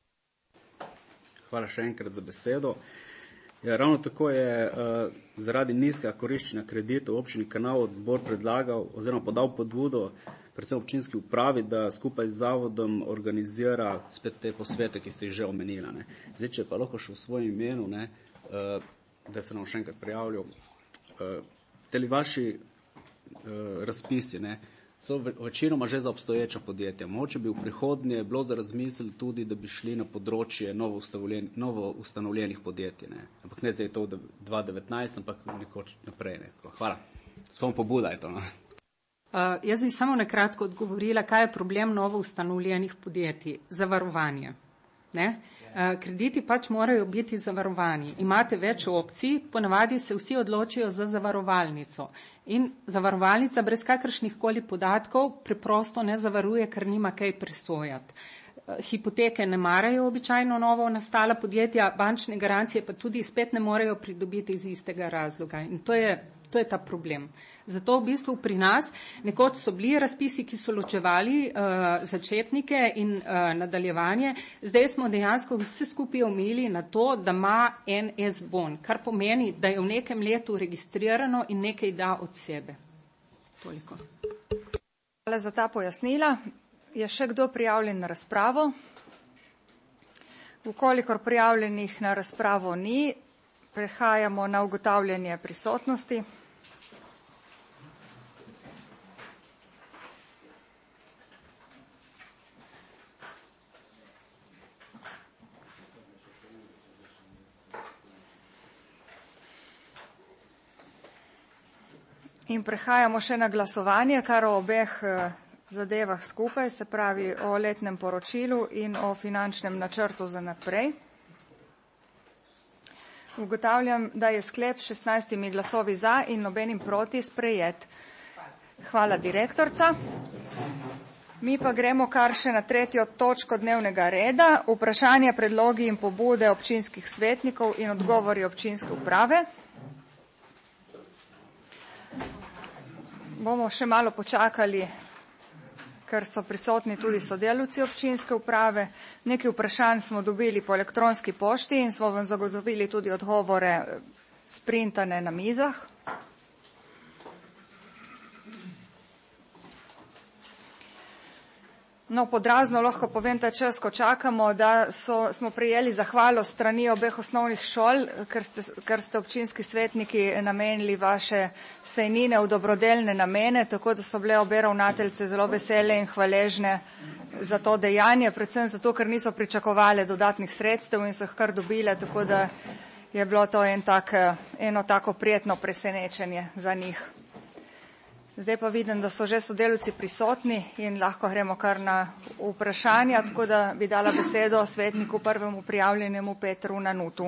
Hvala še enkrat za besedo. Ja, ravno tako je zaradi nizkega koriščenja kreditov občini Kanal odbor predlagal oziroma podal pobudo predvsem občinski upravi, da skupaj z zavodom organizira spet te posvete, ki ste jih že omenila. Ne. Zdaj, če pa lahko še v svojem imenu, ne, da se nam še enkrat prijavljajo, teli vaši razpisi, ne, so večinoma že za obstoječa podjetja. Mogoče bi v prihodnje bilo za razmisel tudi, da bi šli na področje novo ustanovljenih podjetij. Ne. Ampak ne zdaj to 2019, ampak nekoč naprej. Ne. Hvala. Spomn pobuda je to. No. Jaz bi samo nekratko odgovorila, kaj je problem novo ustanovljenih podjetij. Zavarovanje. Ne? Krediti pač morajo biti zavarovani. Imate več opcij, ponavadi se vsi odločijo za zavarovalnico. In zavarovalnica brez kakršnih koli podatkov preprosto ne zavaruje, ker nima kaj presojati. Hipoteke ne marajo običajno novo nastala podjetja, bančne garancije pa tudi spet ne morejo pridobiti iz istega razloga. In to je ta problem. Zato v bistvu pri nas nekoč so bili razpisi, ki so ločevali začetnike in nadaljevanje. Zdaj smo dejansko vse skupaj omejili na to, da ima en S-bon, kar pomeni, da je v nekem letu registrirano in nekaj da od sebe. Toliko. Hvala za ta pojasnila. Je še kdo prijavljen na razpravo? Ukolikor prijavljenih na razpravo ni, prehajamo na ugotavljanje prisotnosti. In prehajamo še na glasovanje, kar o obeh zadevah skupaj, se pravi o letnem poročilu in o finančnem načrtu za naprej. Ugotavljam, da je sklep 16 glasovi za in nobenim proti sprejet. Hvala, direktorca. Mi pa gremo kar še na 3. točko dnevnega reda, vprašanja, predlogi in pobude občinskih svetnikov in odgovori občinske uprave. Bomo še malo počakali, ker so prisotni tudi sodelavci občinske uprave. Nekaj vprašanj smo dobili po elektronski pošti in smo vam zagotovili tudi odgovore sprintane na mizah. No, podrazno lahko povem ta čas, ko čakamo, da smo prejeli zahvalo strani obeh osnovnih šol, ker ste občinski svetniki namenili vaše sejnine v dobrodelne namene, tako da so bile obe ravnateljice zelo vesele in hvaležne za to dejanje, predvsem zato, ker niso pričakovali dodatnih sredstev in so jih kar dobile, tako da je bilo to eno tako prijetno presenečenje za njih. Zdaj pa vidim, da so že sodelavci prisotni in lahko gremo kar na vprašanja, tako da bi dala besedo svetniku prvemu prijavljenemu Petru Nanutu.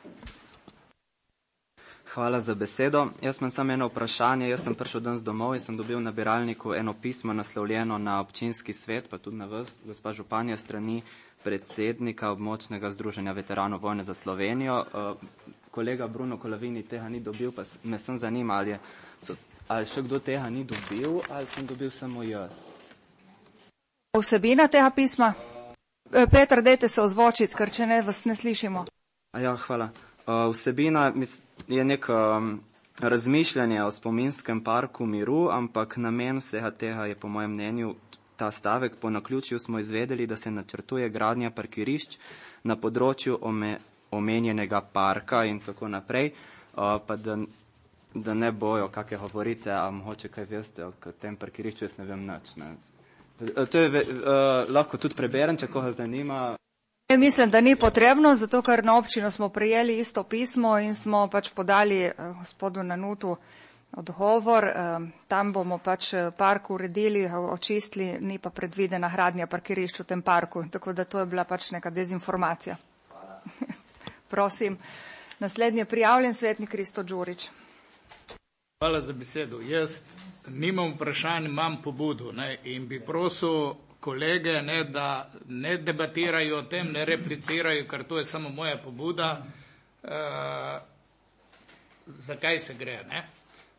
Hvala za besedo. Jaz imam samo eno vprašanje. Jaz sem prišel danes domov in sem dobil na nabiralniku eno pismo naslovljeno na občinski svet, pa tudi na vas, gospa županja, strani predsednika območnega združenja veteranov vojne za Slovenijo. Kolega Bruno Kolavini tega ni dobil, pa me sem zanima, ali še kdo tega ni dobil, ali sem dobil samo jaz. Vsebina tega pisma? Peter, dajte se ozvočiti, ker če ne, vas ne slišimo. Ja, hvala. Vsebina je nek razmišljanje o spominskem parku miru, ampak namen vsega tega je po mojem mnenju ta stavek. Po naključju smo izvedeli, da se načrtuje gradnja parkirišč na področju omenjenega parka in tako naprej, pa da ne bojo kakve govorice, a mogoče kaj veste o tem parkirišču, jaz ne vem nič. Ne. To je lahko tudi preberem, če koga zanima. Mislim, da ni potrebno, zato ker na občino smo prejeli isto pismo in smo pač podali gospodu Nanutu odgovor. Tam bomo pač park uredili, očistili, ni pa predvidena gradnja parkirišč v tem parku, tako da to je bila pač neka dezinformacija. Prosim. Naslednji je prijavljen svetnik Kristo Đurić. Hvala za besedo. Jaz nimam vprašanj, imam pobudo, ne, in bi prosil kolege, ne, da ne debatirajo o tem, ne replicirajo, ker to je samo moja pobuda. Zakaj se gre? Ne?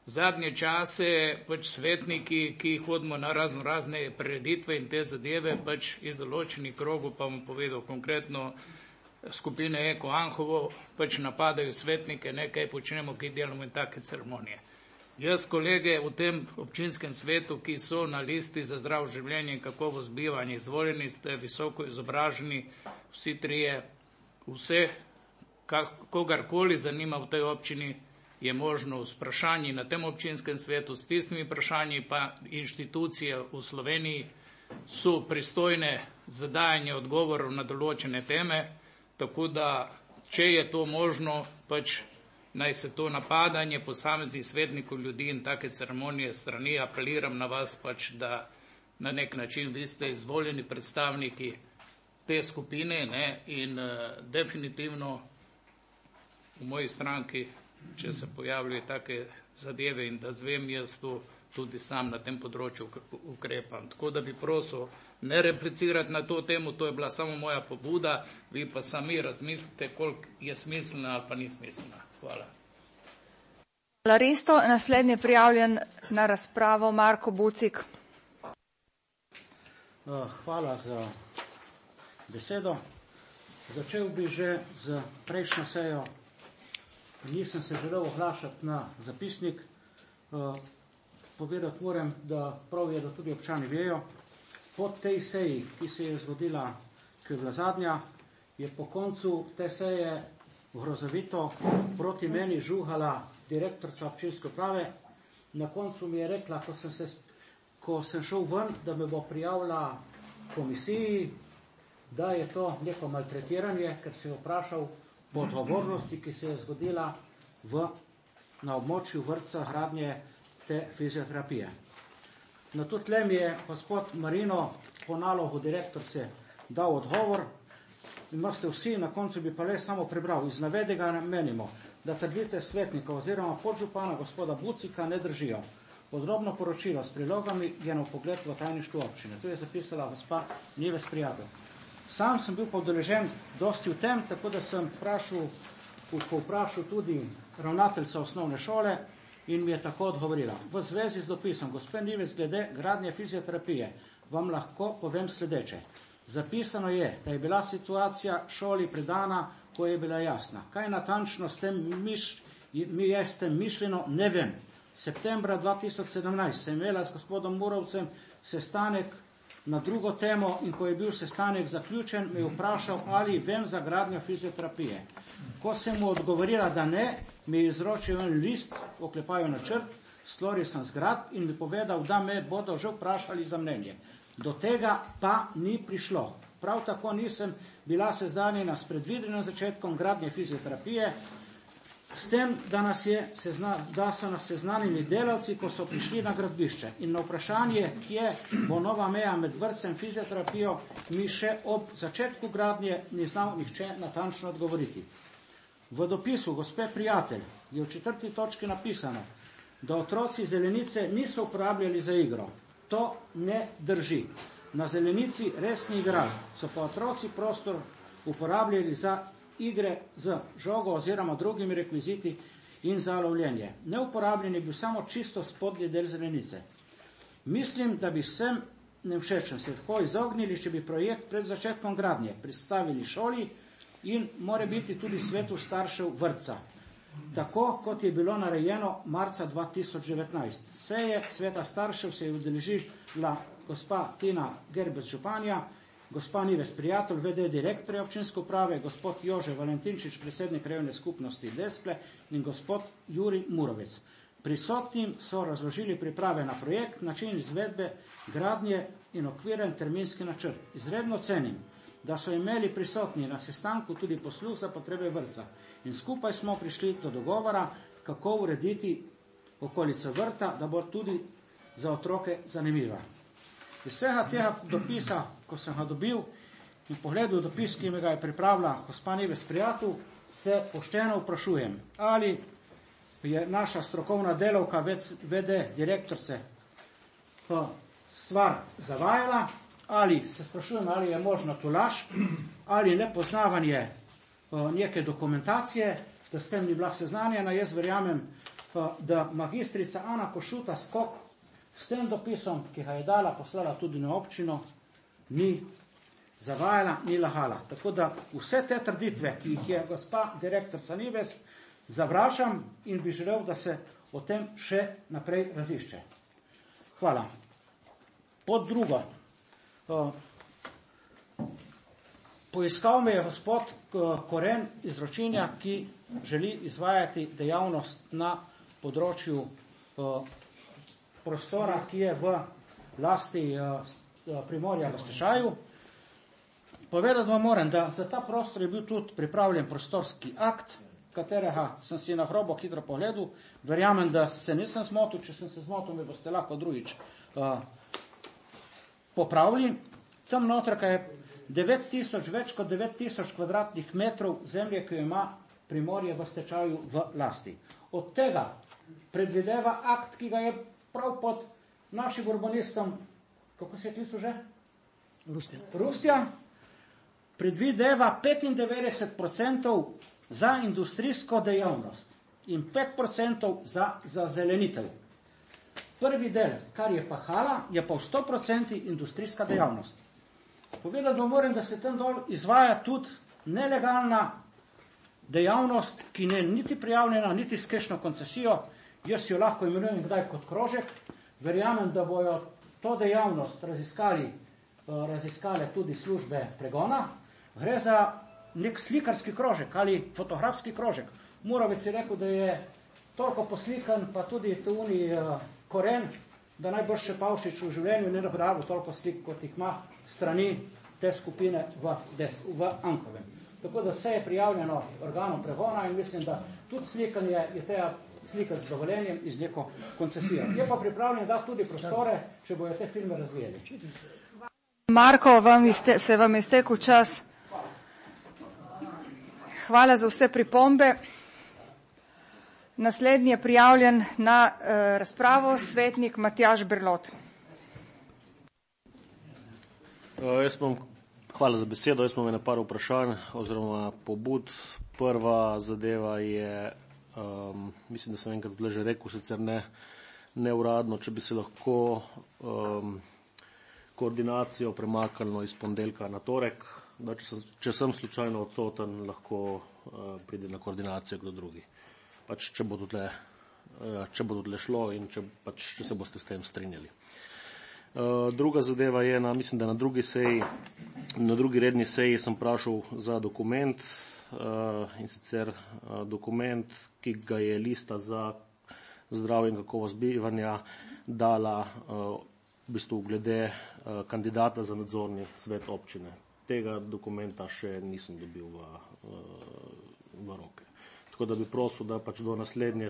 Zadnje čase pač svetniki, ki hodimo na razne prireditve in te zadeve, pač iz določenih krogov, pa bom povedal konkretno, skupine Eko Anhovo pač napadajo svetnike, nekaj počnemo, ki delamo in take ceremonije. Jaz kolege v tem občinskem svetu, ki so na listi za zdravo življenje in kakovost bivanja izvoljeni, ste visoko izobraženi, vsi trije, vse, kogarkoli zanima v tej občini, je možno s vprašanji na tem občinskem svetu, s pisnimi vprašanji, pa inštitucije v Sloveniji so pristojne za dajanje odgovorov na določene teme, tako da, če je to možno, pač naj se to napadanje posameznih svetnikov ljudi in take ceremonije strani, apeliram na vas pač, da na nek način vi ste izvoljeni predstavniki te skupine, ne, in definitivno v moji stranki, če se pojavljajo take zadeve in da zvem, jaz to tudi sam na tem področju ukrepam. Tako da bi prosil ne replicirati na to temo, to je bila samo moja pobuda, vi pa sami razmislite, koliko je smiselna ali pa ni smiselna. Hvala. Hvala Risto. Naslednji je prijavljen na razpravo Marko Bucik. Hvala za besedo. Začel bi že z prejšnjo sejo. Nisem se želel oglašati na zapisnik. Povedati moram, da prav je, da tudi občani vejo. Po tej seji, ki se je zgodila, ki je bila zadnja, je po koncu te seje grozovito proti meni žuhala direktorica občinske uprave. Na koncu mi je rekla, ko sem šel ven, da me bo prijavila komisiji, da je to neko maltretiranje, ker se je vprašal po odgovornosti, ki se je zgodila na območju vrtca gradnje te fizioterapije. Na to tle mi je gospod Marino po nalogu direktorce dal odgovor. Imate vsi, na koncu bi pa le samo prebral. Iz navedega menimo, da trditve svetnika oziroma podžupana gospoda Bucika ne držijo. Podrobno poročilo s prilogami je na vpogled v tajništvu občine. To je zapisala gospa Nives Prijatelj. Sam sem bil podeležen dosti v tem, tako da sem povprašal tudi ravnateljica osnovne šole in mi je tako odgovorila. V zvezi z dopisom gospe Nives glede gradnje fizioterapije vam lahko povem sledeče. Zapisano je, da je bila situacija šoli predana, ko je bila jasna. Kaj natančno s tem mišljeno, ne vem. Septembra 2017 sem imela s gospodom Murovcem sestanek na drugo temo in ko je bil sestanek zaključen, me je vprašal, ali vem za gradnjo fizioterapije. Ko sem mu odgovorila, da ne, mi je izročil en list, oklepaju načrt, Slorisan zgrad in mi povedal, da me bodo že vprašali za mnenje. Do tega pa ni prišlo. Prav tako nisem bila seznanjena s predvidenim začetkom gradnje fizioterapije, s tem, da so nas seznanili delavci, ko so prišli na gradbišče. In na vprašanje, kje bo nova meja med vrtcem in fizioterapijo, mi še ob začetku gradnje ni znal nihče natančno odgovoriti. V dopisu gospe Prijatelj je v 4. točki napisano, da otroci zelenice niso uporabljali za igro. To ne drži. Na zelenici res ni igrali, so pa otroci prostor uporabljali za igre z žogo oziroma drugimi rekviziti in za lovljenje. Neuporabljen je bil samo čisto spodnji del zelenice. Mislim, da bi vsem nevšečen se tako izognili, če bi projekt pred začetkom gradnje predstavili šoli in more biti tudi svetu staršev vrtca. Tako, kot je bilo narejeno marca 2019. Seje sveta staršev se je udeležila gospa Tina Gerbec županja, gospa Nives Prijatelj, VD direktorja občinske uprave, gospod Jože Valentinčič, predsednik krajevne skupnosti Deskle in gospod Juri Murovec. Prisotnim so razložili priprave na projekt, način izvedbe, gradnje in okviren terminski načrt. Izredno cenim, da so imeli prisotni na sestanku tudi posluh za potrebe vrtca in skupaj smo prišli do dogovora, kako urediti okolico vrta, da bo tudi za otroke zanimiva. Iz vsega tega dopisa, ko sem ga dobil in pogledal dopis, ki mi ga je pripravila gospa Nives Prijatelj, se pošteno vprašujem, ali je naša strokovna delavka VD direktorce stvar zavajala, ali se sprašujem, ali je možno to laž, ali nepoznavanje neke dokumentacije, da s tem ni bila seznanjena. Jaz verjamem, da magistrica Ana Košuta Skok s tem dopisom, ki ga je dala, poslala tudi na občino, ni zavajala, ni lagala. Tako da vse te trditve, ki jih je gospa direktorica Nives, zavračam in bi želel, da se o tem še naprej razišče. Hvala. Pod drugo. Poiskal me je gospod Koren iz Ročinja, ki želi izvajati dejavnost na področju prostora, ki je v lasti Primorja v stečaju. Povedati vam moram, da za ta prostor je bil tudi pripravljen prostorski akt, katerega sem si na hrobo hitro pogledal. Verjamem, da se nisem zmotil, če sem se zmotil, me boste lahko drugič popravili. Tam notrka je 9000, več kot 9000 kvadratnih metrov zemlje, ki jo ima Primorje v stečaju v lasti. Od tega predvideva akt, ki ga je prav pod našim urbanistom, kako se je klical že? Rustja. Predvideva 95% za industrijsko dejavnost in 5% za zelenitev. Prvi del, kar je pa hala, je pa v 100% industrijska dejavnost. Povedati vam moram, da se tam dol izvaja tudi nelegalna dejavnost, ki ne niti prijavljena, niti s kakšno koncesijo. Jaz jo lahko imenujem kdaj kot krožek. Verjamem, da bojo to dejavnost raziskale tudi službe pregona. Gre za nek slikarski krožek ali fotografski krožek. Moravec je rekel, da je toliko poslikan, pa tudi tuni Koren, da najbrž še Pavšič v življenju ne napravil toliko slik, kot jih ima strani te skupine v Anhovem. Tako da vse je prijavljeno organom pregona in mislim, da tudi slikanje je treba slikati z dovoljenjem iz neko koncesijo. Je pa pripravljen da tudi prostore, če bojo te filme razvijali. Marko, se vam iztekel čas. Hvala za vse pripombe. Naslednji je prijavljen na razpravo svetnik Matjaž Berlot. Hvala za besedo. Jaz imam par vprašanj oziroma pobud. Prva zadeva je, mislim, da sem enkrat že rekel, sicer ne uradno, če bi se lahko koordinacijo premaknilo iz ponedeljka na torek, da če sem slučajno odsoten, lahko pride na koordinacijo kdo drugi. Pač, če bo tudi šlo in če se boste s tem strinjali. Druga zadeva je, mislim, da na drugi redni seji sem vprašal za dokument, in sicer dokument, ki ga je lista za zdravje in kakovost bivanja dala v bistvu glede kandidata za nadzorni svet občine. Tega dokumenta še nisem dobil v roke. Tako da bi prosil, da do naslednje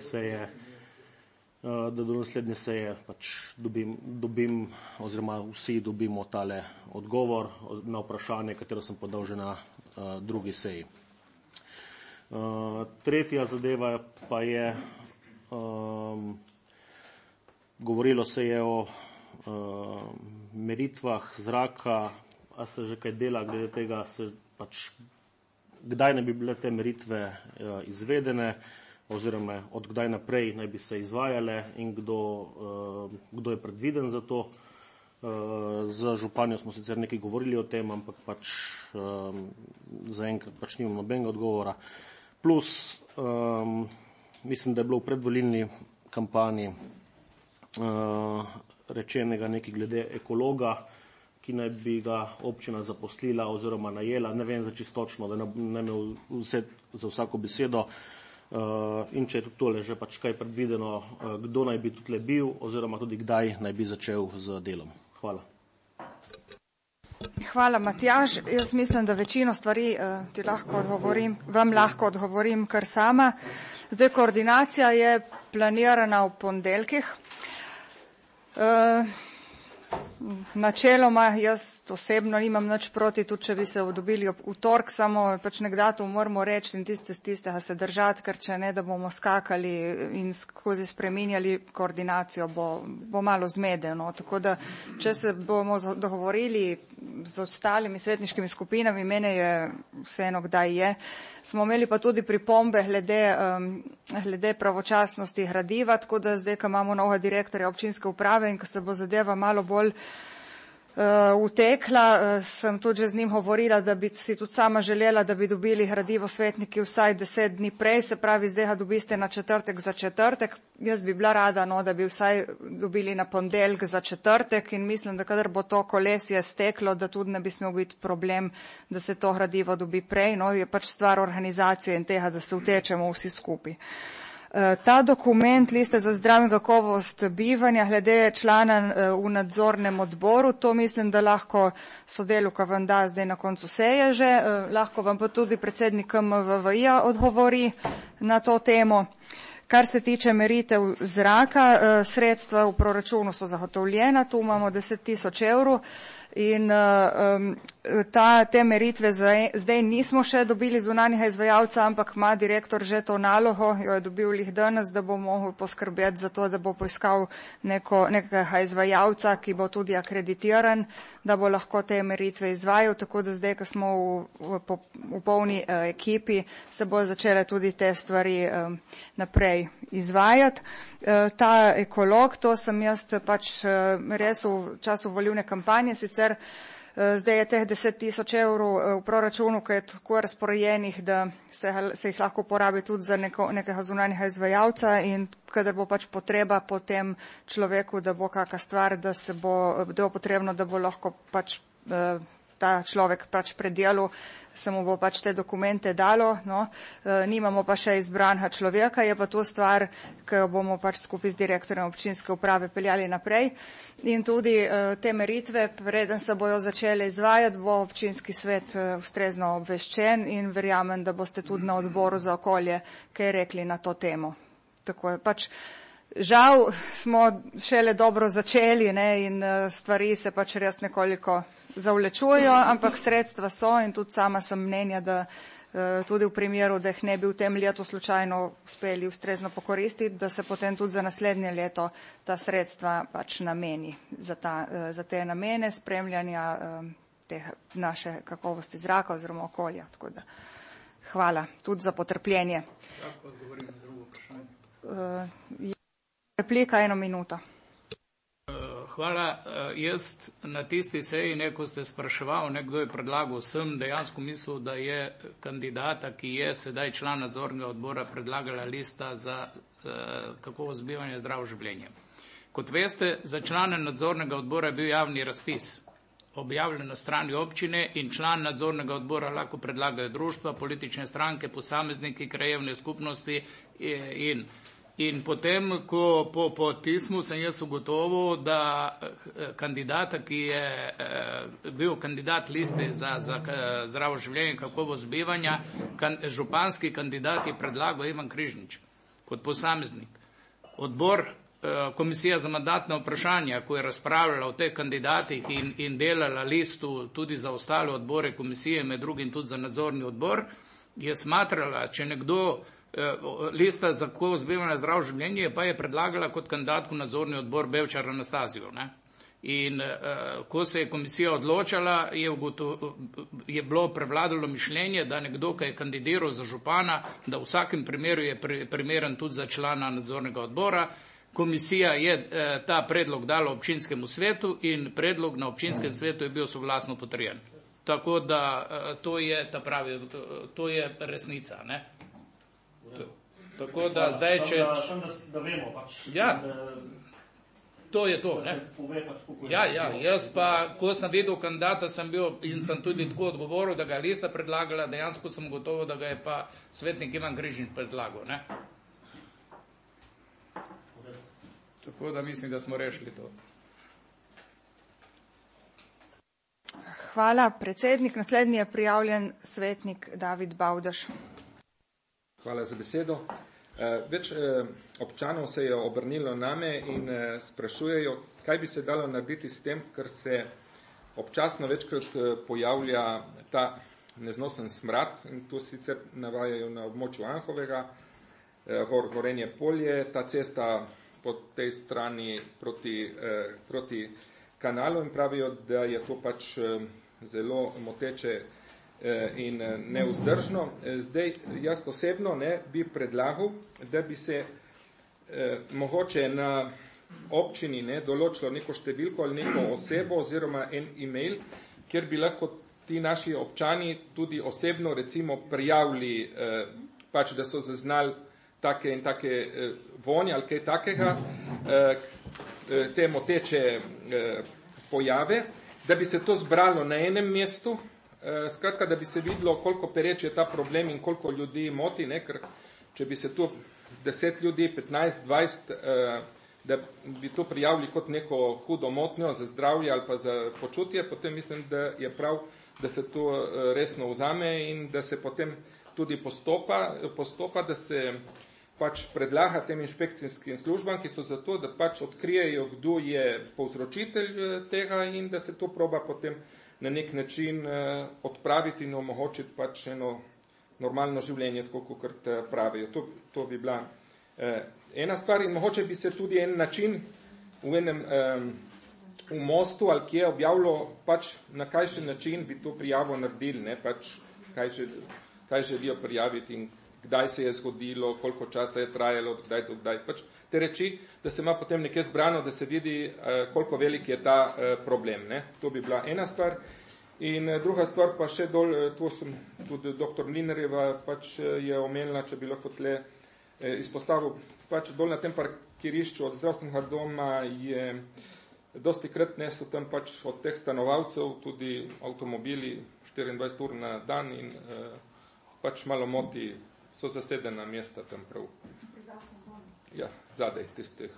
seje dobim oziroma vsi dobimo tale odgovor na vprašanje, katero sem podal že na drugi seji. Tretja zadeva pa je, govorilo se je o meritvah zraka, a se že kaj dela glede tega, kdaj naj bi bile te meritve izvedene oziroma od kdaj naprej naj bi se izvajale in kdo je predviden za to. Z županjo smo sicer nekaj govorili o tem, ampak zaenkrat nimam nobenega odgovora. Plus, mislim, da je bilo v predvolilni kampanji rečenega nekaj glede ekologa, ki naj bi ga občina zaposlila oziroma najela. Ne vem za čisto točno, da ne imel vse za vsako besedo. In če je tudi tole že kaj predvideno, kdo naj bi tudi bil oziroma tudi kdaj naj bi začel z delom. Hvala. Hvala, Matjaž. Jaz mislim, da večino stvari vam lahko odgovorim kar sama. Zdaj, koordinacija je planirana v ponedeljkih. Načeloma jaz osebno nimam nič proti, tudi če bi se dobili v torek, samo nek datum moramo reči in tistega se držati, ker če ne, da bomo skakali in skozi spreminjali koordinacijo, bo malo zmedeno. Tako da, če se bomo dogovorili z ostalimi svetniškimi skupinami, mene je vseeno kdaj je. Smo imeli pa tudi pripombe glede pravočasnosti gradiva, tako da zdaj, ko imamo novega direktorja občinske uprave in ko se bo zadeva malo bolj utekla, sem tudi že z njim govorila, da bi si tudi sama želela, da bi dobili gradivo svetniki vsaj 10 dni prej, se pravi, zdaj ga dobiste na četrtek za četrtek. Jaz bi bila rada, da bi vsaj dobili na ponedeljek za četrtek in mislim, da kadar bo to kolesje steklo, da tudi ne bi smel biti problem, da se to gradivo dobi prej. Je pač stvar organizacije in tega, da se utečemo vsi skupaj. Ta dokument liste za zdrav in kakovost bivanja glede člana v nadzornem odboru, to mislim, da lahko sodelavka vam da zdaj na koncu seje že, lahko vam pa tudi predsednik MVV-ja odgovori na to temo. Kar se tiče meritev zraka, sredstva v proračunu so zagotovljena, tu imamo 10.000 evrov in te meritve zdaj nismo še dobili zunanjega izvajalca, ampak ima direktor že to nalogo, jo je dobil lih danes, da bo mogel poskrbeti za to, da bo poiskal nekega izvajalca, ki bo tudi akreditiran, da bo lahko te meritve izvajal, tako da zdaj, ko smo v polni ekipi, se bo začele tudi te stvari naprej izvajati. Ta ekolog, to sem jaz pač res v času volilne kampanje, sicer zdaj je teh 10.000 evrov v proračunu, ki je tako razporejenih, da se jih lahko porabi tudi za nekega zunanjega izvajalca in kadar bo pač potreba po tem človeku, da bo kakšna stvar, da bo potrebno, da bo lahko pač ta človek pač predelal, se mu bo pač te dokumente dalo, nimamo pa še izbranega človeka, je pa to stvar, ki jo bomo pač skupaj z direktorjem občinske uprave peljali naprej. In tudi te meritve, preden se bojo začele izvajati, bo občinski svet ustrezno obveščen in verjamem, da boste tudi na odboru za okolje kaj rekli na to temo. Tako pač žal smo šele dobro začeli in stvari se pač res nekoliko zavlečujejo, ampak sredstva so in tudi sama sem mnenja, da tudi v primeru, da jih ne bi v tem letu slučajno uspeli ustrezno pokoristiti, da se potem tudi za naslednje leto ta sredstva pač nameni za te namene spremljanja te naše kakovosti zraka oziroma okolja. Tako da hvala tudi za potrpljenje. Lahko odgovorim na drugo vprašanje. Replika 1 minuto. Hvala. Jaz na tisti seji, ko ste spraševal, kdo je predlagal, sem dejansko mislil, da je kandidata, ki je sedaj član nadzornega odbora, predlagala lista za kakovost bivanja zdravo življenje. Kot veste, za člane nadzornega odbora je bil javni razpis, objavljen na strani občine in član nadzornega odbora lahko predlagajo društva, politične stranke, posamezniki, krajevne skupnosti in potem, ko po tismu sem jaz ugotovil, da kandidata, ki je bil kandidat liste za zdravo življenje in kakovost bivanja, županski kandidat je predlagal Ivan Križnič kot posameznik. Odbor, komisija za mandatna vprašanja, ko je razpravljala o teh kandidatih in delala listu tudi za ostale odbore komisije, med drugim tudi za nadzorni odbor, je smatrala, če nekdo lista za kakovost bivanja zdravo življenje pa je predlagala kot kandidatko nadzorni odbor Bevčar Anastazijo. In ko se je komisija odločala, je bilo prevladalo mišljenje, da nekdo, ki je kandidiral za župana, da v vsakem primeru je primeren tudi za člana nadzornega odbora. Komisija je ta predlog dala občinskemu svetu in predlog na občinskem svetu je bil soglasno potrjen. Tako da to je resnica. Tako da zdaj, če... Da vemo pač. Ja, to je to. Ja, jaz pa, ko sem videl kandidata, sem bil in sem tudi tako odgovoril, da ga je lista predlagala, dejansko sem gotovo, da ga je pa svetnik Ivan Križnič predlagal. Tako da mislim, da smo rešili to. Hvala, predsednik. Naslednji je prijavljen svetnik David Bavdaš. Hvala za besedo. Več občanov se je obrnilo name in sprašujejo, kaj bi se dalo narediti s tem, ker se občasno večkrat pojavlja ta neznosen smrad in to sicer navajajo na območju Anhovega, Gorenje polje, ta cesta po tej strani proti kanalu in pravijo, da je to pač zelo moteče in neuzdržno. Zdaj, jaz osebno bi predlagal, da bi se mogoče na občini določilo neko številko ali neko osebo oziroma en e-mail, kjer bi lahko ti naši občani tudi osebno recimo prijavili, pač da so zaznali take in take vonje ali kaj takega, te moteče pojave, da bi se to zbralo na enem mestu, skratka, da bi se videlo, koliko pereč je ta problem in koliko ljudi moti, ker če bi se tu 10 ljudi, 15, 20, da bi to prijavili kot neko hudo motnjo za zdravje ali pa za počutje, potem mislim, da je prav, da se to resno vzame in da se potem tudi postopa, da se pač predlaga tem inšpekcijskim službam, ki so zato, da pač odkrijejo, kdo je povzročitelj tega in da se to proba potem na nek način odpraviti in omogočiti pač eno normalno življenje, tako kot pravijo. To bi bila ena stvar in mogoče bi se tudi en način v Mostu ali kje objavilo, pač na kakšen način bi to prijavo naredili, pač kaj želijo prijaviti in kdaj se je zgodilo, koliko časa je trajalo, kdaj, pač te reči, da se ima potem nekje zbrano, da se vidi, koliko velik je ta problem. To bi bila ena stvar. In druga stvar pa še dol, to sem tudi dr. Mlinerjeva pač je omenila, če bi lahko tle izpostavil, pač dol na tem parkirišču od zdravstvenega doma je dosti krat so tam pač od teh stanovalcev tudi avtomobili 24 ur na dan in pač malo moti, so zasedena mesta tam prav. Ja, zadaj tistih.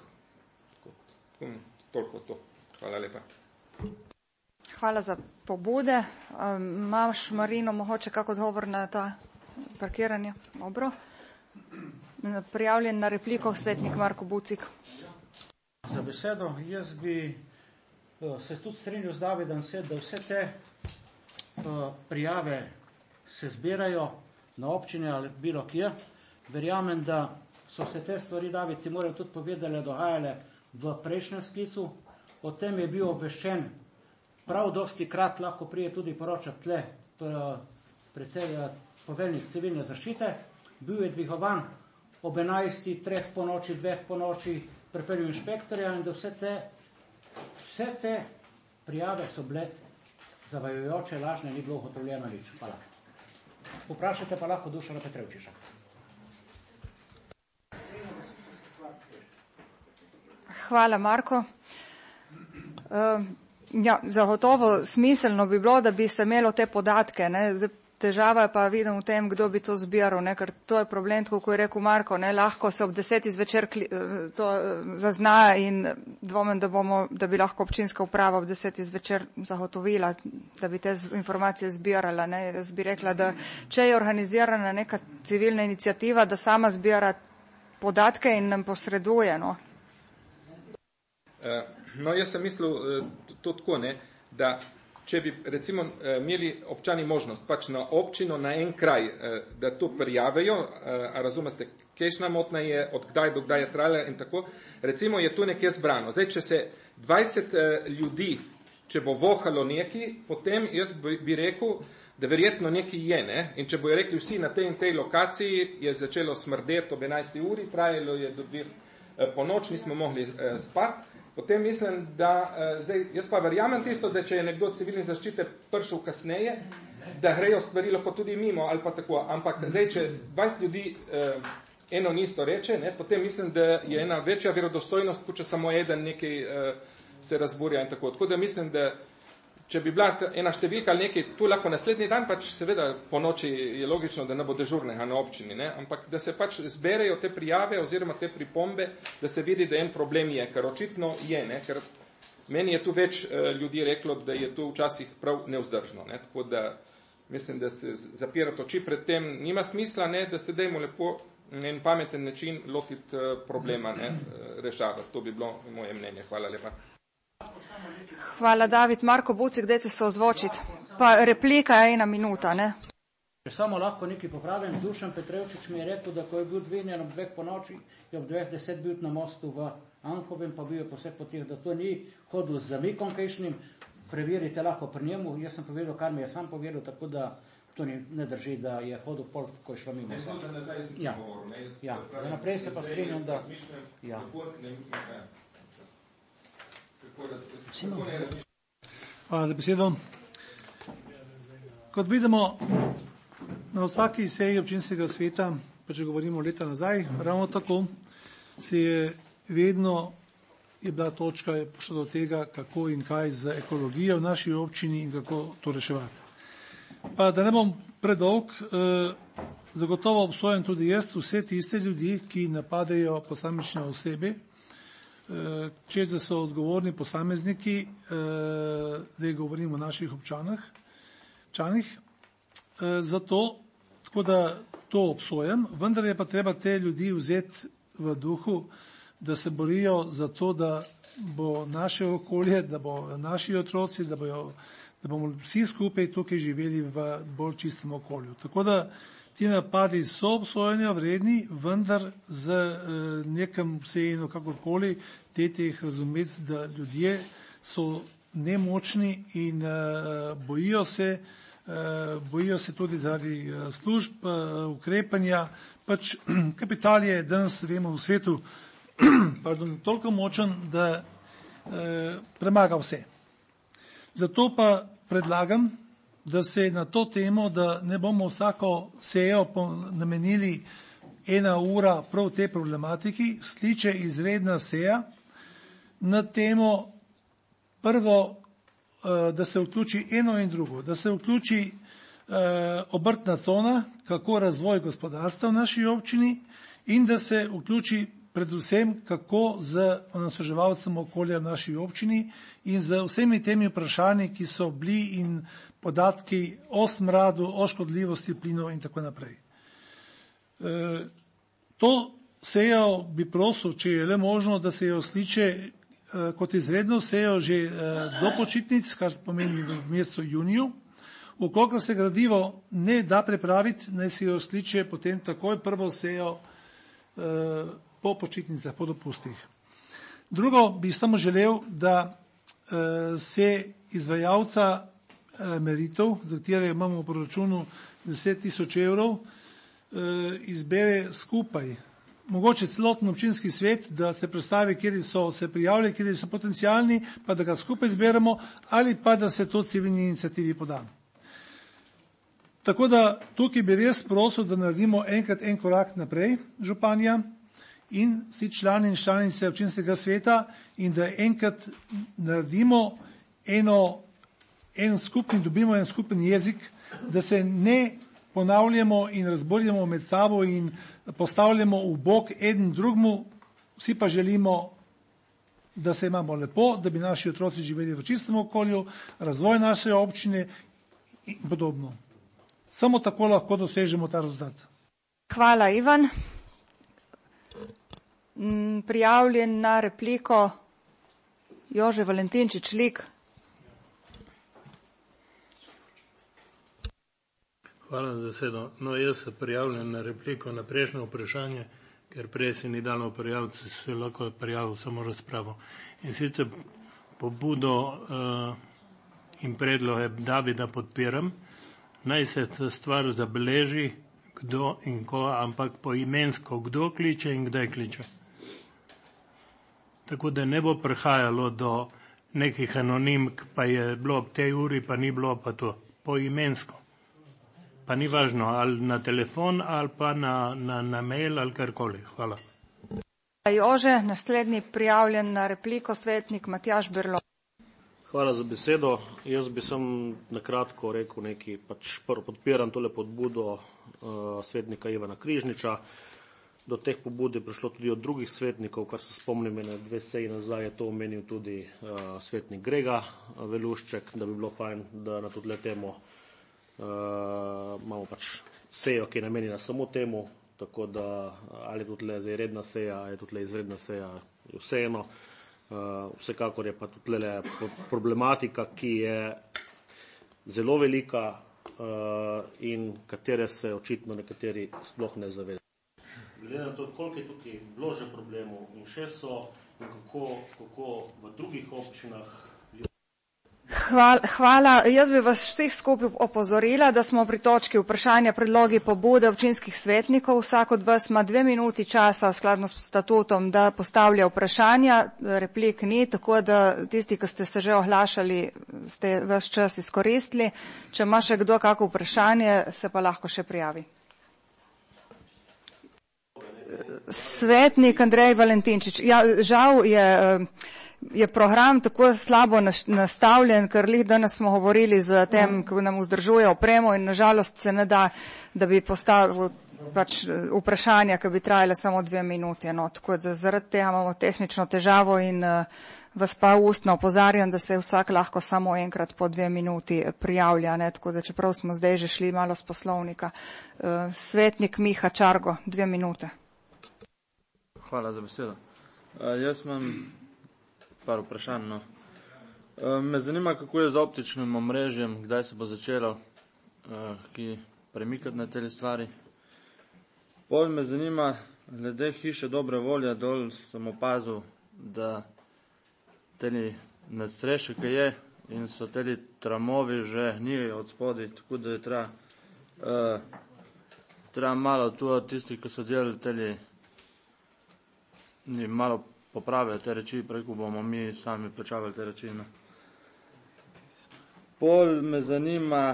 Toliko to. Hvala lepa. Hvala za pobude. Imaš, Marino, mogoče kak odgovor na ta parkiranje? Dobro. Prijavljen na repliko svetnik Marko Bucik. Za besedo. Jaz bi se tudi strinjal z Davidom, da vse te prijave se zbirajo na občine ali bilo kje. Verjamem, da so se te stvari, David, ti moram tudi povedali, dogajale v prejšnjem sklicu. O tem je bil obveščen prav dosti krat, lahko prije tudi poročati tle predsej poveljnik civilne zaščite. Bil je dvigovan ob 11, 3 po noči, 2 po noči, pripeljal inšpektorja in da vse te prijave so bile zavajajoče, lažne, ni bilo ugotovljeno nič. Hvala. Vprašajte pa lahko Dušana Petrevčiča. Hvala, Marko. Ja, zagotovo smiselno bi bilo, da bi se imelo te podatke. Težava je pa vidim v tem, kdo bi to zbiral, ker to je problem, tako kot je rekel Marko, lahko se ob 10 zvečer to zazna in dvomim, da bi lahko občinska uprava ob 10 zvečer zagotovila, da bi te informacije zbirala. Jaz bi rekla, da če je organizirana neka civilna inicijativa, da sama zbira podatke in nam posreduje. No, jaz sem mislil to tako, da če bi recimo imeli občani možnost pač na občino, na en kraj, da to prijavijo, a razumete, kejšna motna je, od kdaj do kdaj je trajala in tako, recimo je tu nekje zbrano. Zdaj, če se 20 ljudi, če bo vohalo neki, potem jaz bi rekel, da verjetno neki je, in če bojo rekli vsi na tej in tej lokaciji, je začelo smrdeti ob 11. uri, trajalo je do 2 po noč, nismo mogli spati, potem mislim, da, zdaj, jaz pa verjamem tisto, da če je nekdo civilne zaščite prišel kasneje, da grejo stvari lahko tudi mimo ali pa tako, ampak zdaj, če 20 ljudi eno nisto reče, potem mislim, da je ena večja verodostojnost, kot če samo eden nekaj se razburja in tako. Tako da mislim, da če bi bila ena številka ali nekaj, tu lahko naslednji dan, pač seveda po noči je logično, da ne bo dežurnega na občini, ampak da se pač zberejo te prijave oziroma te pripombe, da se vidi, da en problem je, ker očitno je, ker meni je tu več ljudi reklo, da je tu včasih prav nevzdržno, tako da mislim, da se zapirati oči pred tem nima smisla, da se dajmo lepo na en pameten način lotiti problema, rešavati. To bi bilo moje mnenje. Hvala lepa. Hvala, David. Marko Bucik, dajte se ozvočiti. Pa replika je 1 minuta, Če samo lahko nekaj popravim, Dušan Petrevčič mi je rekel, da ko je bil dvignjen ob 2 po noči, je ob 2:10 bil na mostu v Anhovem, pa bil je po vseh poteh, da to ni hodil z zamikom kajšnim, preverite lahko pri njemu. Jaz sem povedal, kar mi je sam povedal, tako da to ne drži, da je hodil pol, ko je šlo mimo. Ne, za nazaj sem se govoril. Ja, za naprej se pa strinjam, da... Ja. Hvala za besedo. Kot vidimo, na vsaki seji občinskega sveta, pa če govorimo leta nazaj, ravno tako je bila točka prišla do tega, kako in kaj z ekologijo v naši občini in kako to reševati. Pa da ne bom predolg, zagotovo obsojam tudi jaz vse tiste ljudi, ki napadajo posamične osebe, čez da so odgovorni posamezniki, zdaj govorimo o naših občanih, zato, tako da to obsojam, vendar je pa treba te ljudi vzeti v duhu, da se borijo za to, da bo naše okolje, da bo naši otroci, da bomo vsi skupaj tukaj živeli v bolj čistem okolju. Tako da ti napadi so obsojanja vredni, vendar z nekem vseeno kakorkoli, dajte jih razumeti, da ljudje so nemočni in bojijo se tudi zaradi služb, ukrepanja. Pač kapital je danes, vemo, v svetu toliko močen, da premaga vse. Zato pa predlagam, da se na to temo, da ne bomo vsako sejo namenili 1 ura prav te problematiki, skliče izredna seja na temo prvo, da se vključi eno in drugo, da se vključi obrtna cona, kako razvoj gospodarstva v naši občini in da se vključi predvsem kako z onesnaževalcem okolja v naši občini in z vsemi temi vprašanji, ki so bili in podatki o smradu, o škodljivosti plinov in tako naprej. To sejo bi prosil, če je le možno, da se jo skliče kot izredno sejo že do počitnic, kar pomeni v mesecu juniju. Ukolikor se gradivo ne da pripraviti, naj se jo skliče potem takoj prvo sejo po počitnicah, po dopustih. Drugo bi samo želel, da se izvajalca meritev, za katere imamo v proračunu 10.000 evrov, izbere skupaj. Mogoče celoten občinski svet, da se predstavi, kjer so se prijavili, kjer so potencialni, pa da ga skupaj zberemo, ali pa da se to civilni iniciativi poda. Tako da tukaj bi res prosil, da naredimo enkrat en korak naprej, županja in vsi člani in članice občinskega sveta, in da enkrat naredimo dobimo en skupen jezik, da se ne ponavljamo in razborjamo med sabo in postavljamo v bok eden drugmu, vsi pa želimo, da se imamo lepo, da bi naši otroci živeli v čistem okolju, razvoj naše občine in podobno. Samo tako lahko dosežemo ta rezultat. Hvala, Ivan. Prijavljen na repliko Jože Valentinčič Lik. Hvala za besedo. No, jaz se prijavljam na repliko na prejšnje vprašanje, ker prej se ni dalo prijaviti, se lahko prijavil samo razpravo. In sicer pobudo in predloge Davida podpiram. Naj se ta stvar zabeleži, kdo in ko, ampak poimensko, kdo kliče in kdaj kliče. Tako da ne bo prihajalo do nekih anonimk, pa je bilo ob tej uri, pa ni bilo, pa to. Poimensko. Pa ni važno, ali na telefon, ali pa na mail, ali karkoli. Hvala. Jože, naslednji prijavljen na repliko, svetnik Matjaž Berlo. Hvala za besedo. Jaz bi sem nakratko rekel nekaj, prvo podpiram tole podbudo svetnika Ivana Križniča. Do teh pobud je prišlo tudi od drugih svetnikov, kar se spomnim, na 2 seji nazaj je to omenil tudi svetnik Grega Velušček, da bi bilo fajn, da na tudi temo imamo sejo, ki je namenjena samo temu, tako da ali je tudi zdaj redna seja, ali je tudi izredna seja, vseeno. Vsekakor je pa tudi problematika, ki je zelo velika in katere se očitno nekateri sploh ne zavedajo. Glede na to, koliko je tukaj bilo že problemov in še so, in kako v drugih občinah Hvala. Jaz bi vas vseh skupaj opozorila, da smo pri točki vprašanja predlogi pobude občinskih svetnikov. Vsak od vas ima 2 minuti časa skladno s statutom, da postavlja vprašanja. Replik ni, tako da tisti, ki ste se že ohlašali, ste vaš čas izkoristili. Če ima še kdo kako vprašanje, se pa lahko še prijavi. Svetnik Andrej Valentinčič. Ja, žal je program tako slabo nastavljen, ker lih danes smo govorili z tem, ko nam vzdržuje opremo in nažalost se ne da, da bi postavil pač vprašanja, ki bi trajale samo 2 minuti. No, tako da zaradi tega imamo tehnično težavo in vas pa ustno opozarjam, da se vsak lahko samo enkrat po 2 minuti prijavlja, ne, tako da čeprav smo zdaj že šli malo z poslovnika. Svetnik Miha Čargo, 2 minute. Hvala za besedo. Jaz imam par vprašanj. No. Me zanima, kako je z optičnim omrežjem, kdaj se bo začelo ki premikati na te stvari. Pol me zanima, glede hiše dobre volje, dol sem opazil, da teli nadstreše, ki je, in so teli tramovi že nijo od spodaj, tako da je treba malo tu od tistih, ki so delali teli malo popravijo te reči, preko bomo mi sami plačavali te reči. No. Pol me zanima,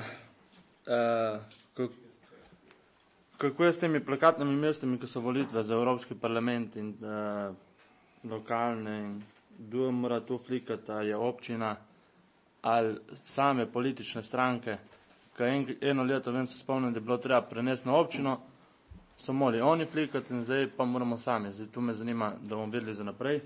kako je s temi plakatnimi mestami, ki so volitve za Evropski parlament in lokalne, in kdo mora tu flikati, a je občina ali same politične stranke, ker eno leto, vem se spomnim, da je bilo treba prenesti na občino, so morali oni flikati in zdaj pa moramo sami. Zdaj tu me zanima, da bomo vedeli za naprej.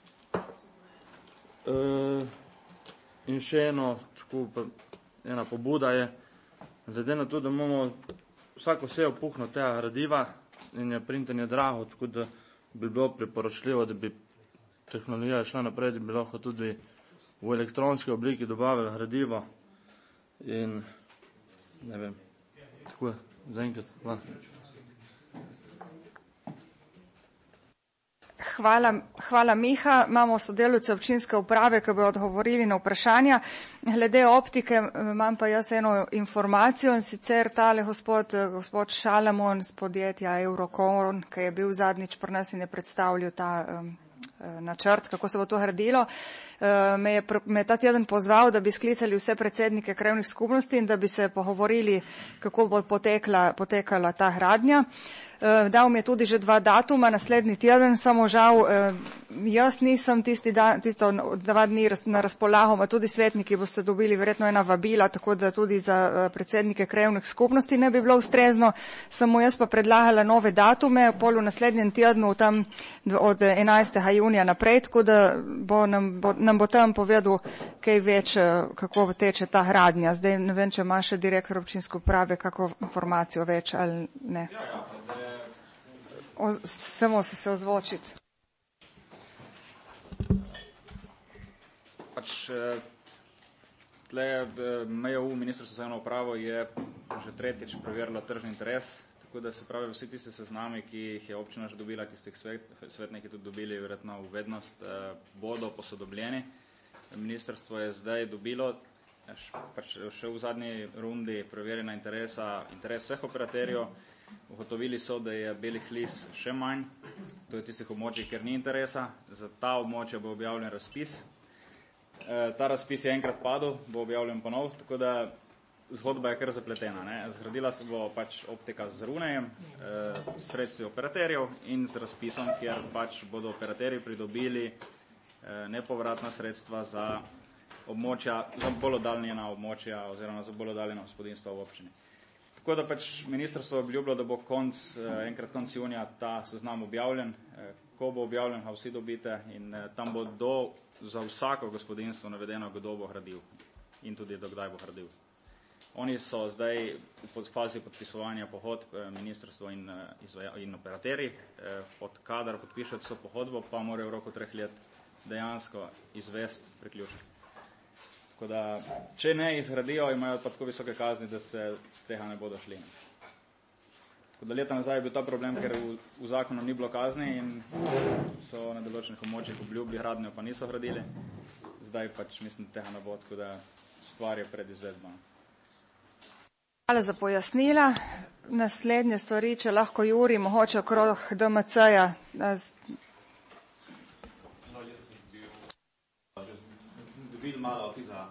In še ena pobuda je, glede na to, da imamo vsako sejo puhno tega gradiva in je printanje drago, tako da bi bilo priporočljivo, da bi tehnologija šla naprej, da bi lahko tudi v elektronski obliki dobavili gradivo in ne vem, tako je, zaenkrat. Hvala Miha. Imamo sodelavce občinske uprave, ki bi odgovorili na vprašanja. Glede optike imam pa jaz eno informacijo, in sicer tale gospod Šalamon z podjetja Eurokorn, ki je bil zadnjič pri nas in je predstavljal ta načrt, kako se bo to gradilo, me je ta teden pozval, da bi sklicali vse predsednike krajevnih skupnosti in da bi se pogovorili, kako bo potekala ta gradnja. Dal mi je tudi že 2 datuma, naslednji teden, samo žal jaz nisem tisto 2 dni na razpolago, pa tudi svetniki boste dobili verjetno ena vabila, tako da tudi za predsednike krajevnih skupnosti ne bi bilo ustrezno, samo jaz pa predlagala nove datume, pol v naslednjem tednu tam od 11. junija naprej, tako da nam bo tam povedal kaj več, kako teče ta gradnja. Zdaj ne vem, če ima še direktor občinske uprave kako informacijo več ali ne. Samo se ozvočiti. Tle MJU, Ministrstvo za javno upravo, je že 3. preverilo tržni interes, tako da se pravi vsi tisti seznami, ki jih je občina že dobila, ki ste jih svetniki tudi dobili verjetno v vednost, bodo posodobljeni. Ministrstvo je zdaj dobilo še v zadnji rundi preverjena interes vseh operaterjev. Ugotovili so, da je belih lis še manj, to je tistih območij, kjer ni interesa. Za ta območja bo objavljen razpis. Ta razpis je enkrat padel, bo objavljen ponov, tako da zgodba je kar zapletena. Ne? Zgradila se bo pač optika z runejem, sredstvi operaterjev in z razpisom, kjer pač bodo operaterji pridobili nepovratna sredstva za območja, za bolj oddaljena območja oziroma za bolj oddaljena gospodinjstva v občini. Tako da pač ministrstvo obljublja, da bo enkrat konc junija ta seznam objavljen. Ko bo objavljen, ga vsi dobite in tam bo za vsako gospodinjstvo navedeno, kdo bo gradil in tudi dokdaj bo gradil. Oni so zdaj v fazi podpisovanja pogodb ministrstvo in operaterji. Od kadar podpišete so pogodbo, pa morajo v roku 3 let dejansko izvesti priključek. Tako da, če ne izgradijo, imajo pa tako visoke kazni, da se tega ne bodo šli. Tako da leta nazaj je bil ta problem, ker v zakonu ni bilo kazni in so na določenih območjih obljubili gradnjo, pa niso gradili. Zdaj pač mislim, tega ne bo, tako da stvar je pred izvedbo. Hvala za pojasnila. Naslednje stvari, če lahko Juri, mogoče okrog DMC-ja. Dobil malo za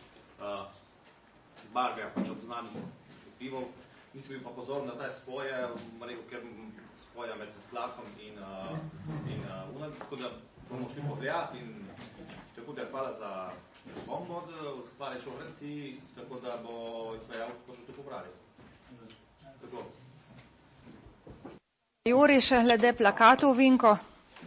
barve, pač od znanih vplivov. Nisem bil pa pozorn na taj spoje, ker spoja med tlakom in unem, tako da bomo šli pogledati in tako da hvala za bombo od stvari šovrenci, tako da bo izvajalec pošel to popravil. Tako. Juri, še glede plakatov, Vinko.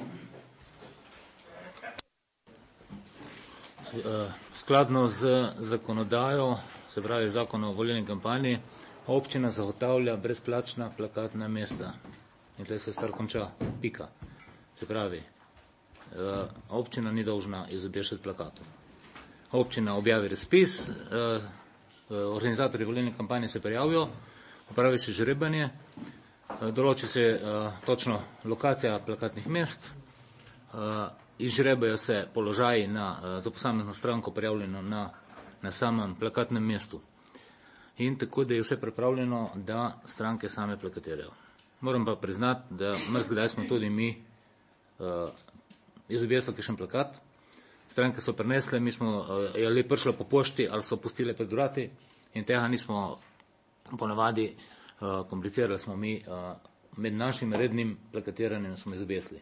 Skladno z zakonodajo, se pravi zakon o volilni kampanji, občina zagotavlja brezplačna plakatna mesta. In tle se stvar konča, pika. Se pravi, občina ni dolžna izobešati plakatov. Občina objavi razpis, organizatorji volilne kampanje se prijavijo, opravi se žrebanje, določi se točno lokacija plakatnih mest, izžrebajo se položaji za posamezno stranko prijavljeno na samem plakatnem mestu. In tako, da je vse pripravljeno, da stranke same plakatirajo. Moram pa priznati, da marsikdaj smo tudi mi izobjesli kakšen plakat. Stranke so prinesle, mi smo ali prišli po pošti ali so pustile pred vrati in tega nismo ponavadi komplicirali smo mi med našim rednim plakatiranjem smo izobjesli.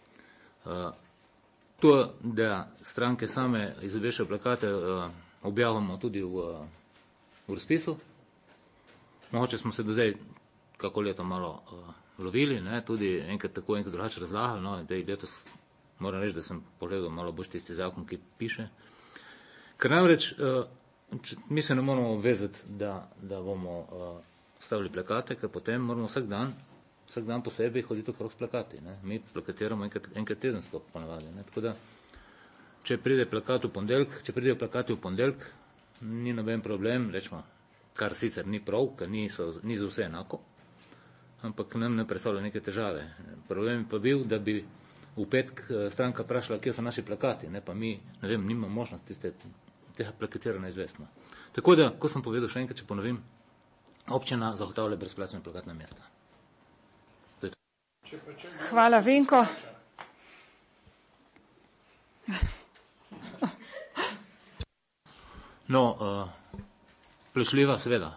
To, da stranke same izobešajo plakate, objavljamo tudi v razpisu. Mogoče smo se do zdaj kako leto malo lovili, ne, tudi enkrat tako, enkrat drugače razlagali, no, da letos moram reči, da sem pogledal malo boš tisti zakon, ki piše. Ker namreč mi se ne moramo obvezati, da bomo stavili plakate, ker potem moramo vsak dan posebej hoditi okrog s plakati. Ne. Mi plakatiramo enkrat tedensko ponavadi. Ne. Tako da, če pridejo plakati v ponedeljek, ni noben problem, rečemo, kar sicer ni prav, ker ni za vse enako, ampak nam ne predstavlja neke težave. Problem je pa bil, da bi v petek stranka vprašala, kje so naši plakati, ne, pa mi, ne vem, nimamo možnosti tega plakatiranja izvestno. Tako da, ko sem povedal še enkrat, če ponovim, občina zagotavlja brezplačna plakatna mesta. Hvala, Vinko. No, plačljiva, seveda.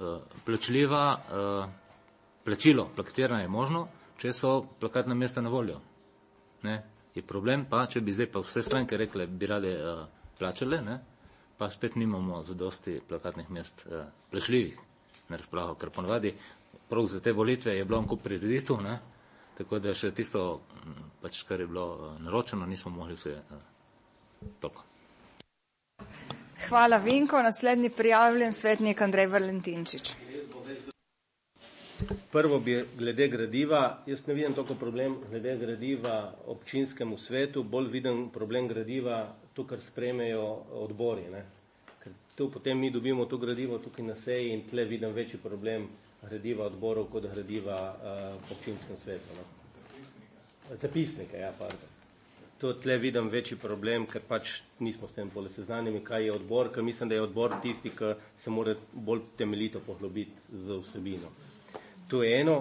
Plačilo plakatiranja je možno, če so plakatna mesta na voljo. Ne? Je problem pa, če bi zdaj pa vse stranke rekle, bi rade plačale, ne? Pa spet nimamo zadosti plakatnih mest plačljivih na razpolago, ker ponavadi prav za te volitve je bilo kup prireditev, ne? Tako da še tisto, pač, kar je bilo naročeno, nismo mogli vse toliko. Hvala, Vinko. Naslednji prijavljen svetnik Andrej Valentinčič. Prvo bi glede gradiva, jaz ne vidim toliko problem glede gradiva občinskemu svetu, bolj vidim problem gradiva to, kar sprejmejo odbori. Ne? Ker tu potem mi dobimo to gradivo tukaj na seji in tle vidim večji problem gradiva odborov kot gradiva občinskem svetu. No? Zapisnike, ja, pardon. To tle vidim večji problem, ker pač nismo s tem bolj seznanjeni, kaj je odbor, ker mislim, da je odbor tisti, ki se mora bolj temeljito poglobiti z vsebino. To je eno.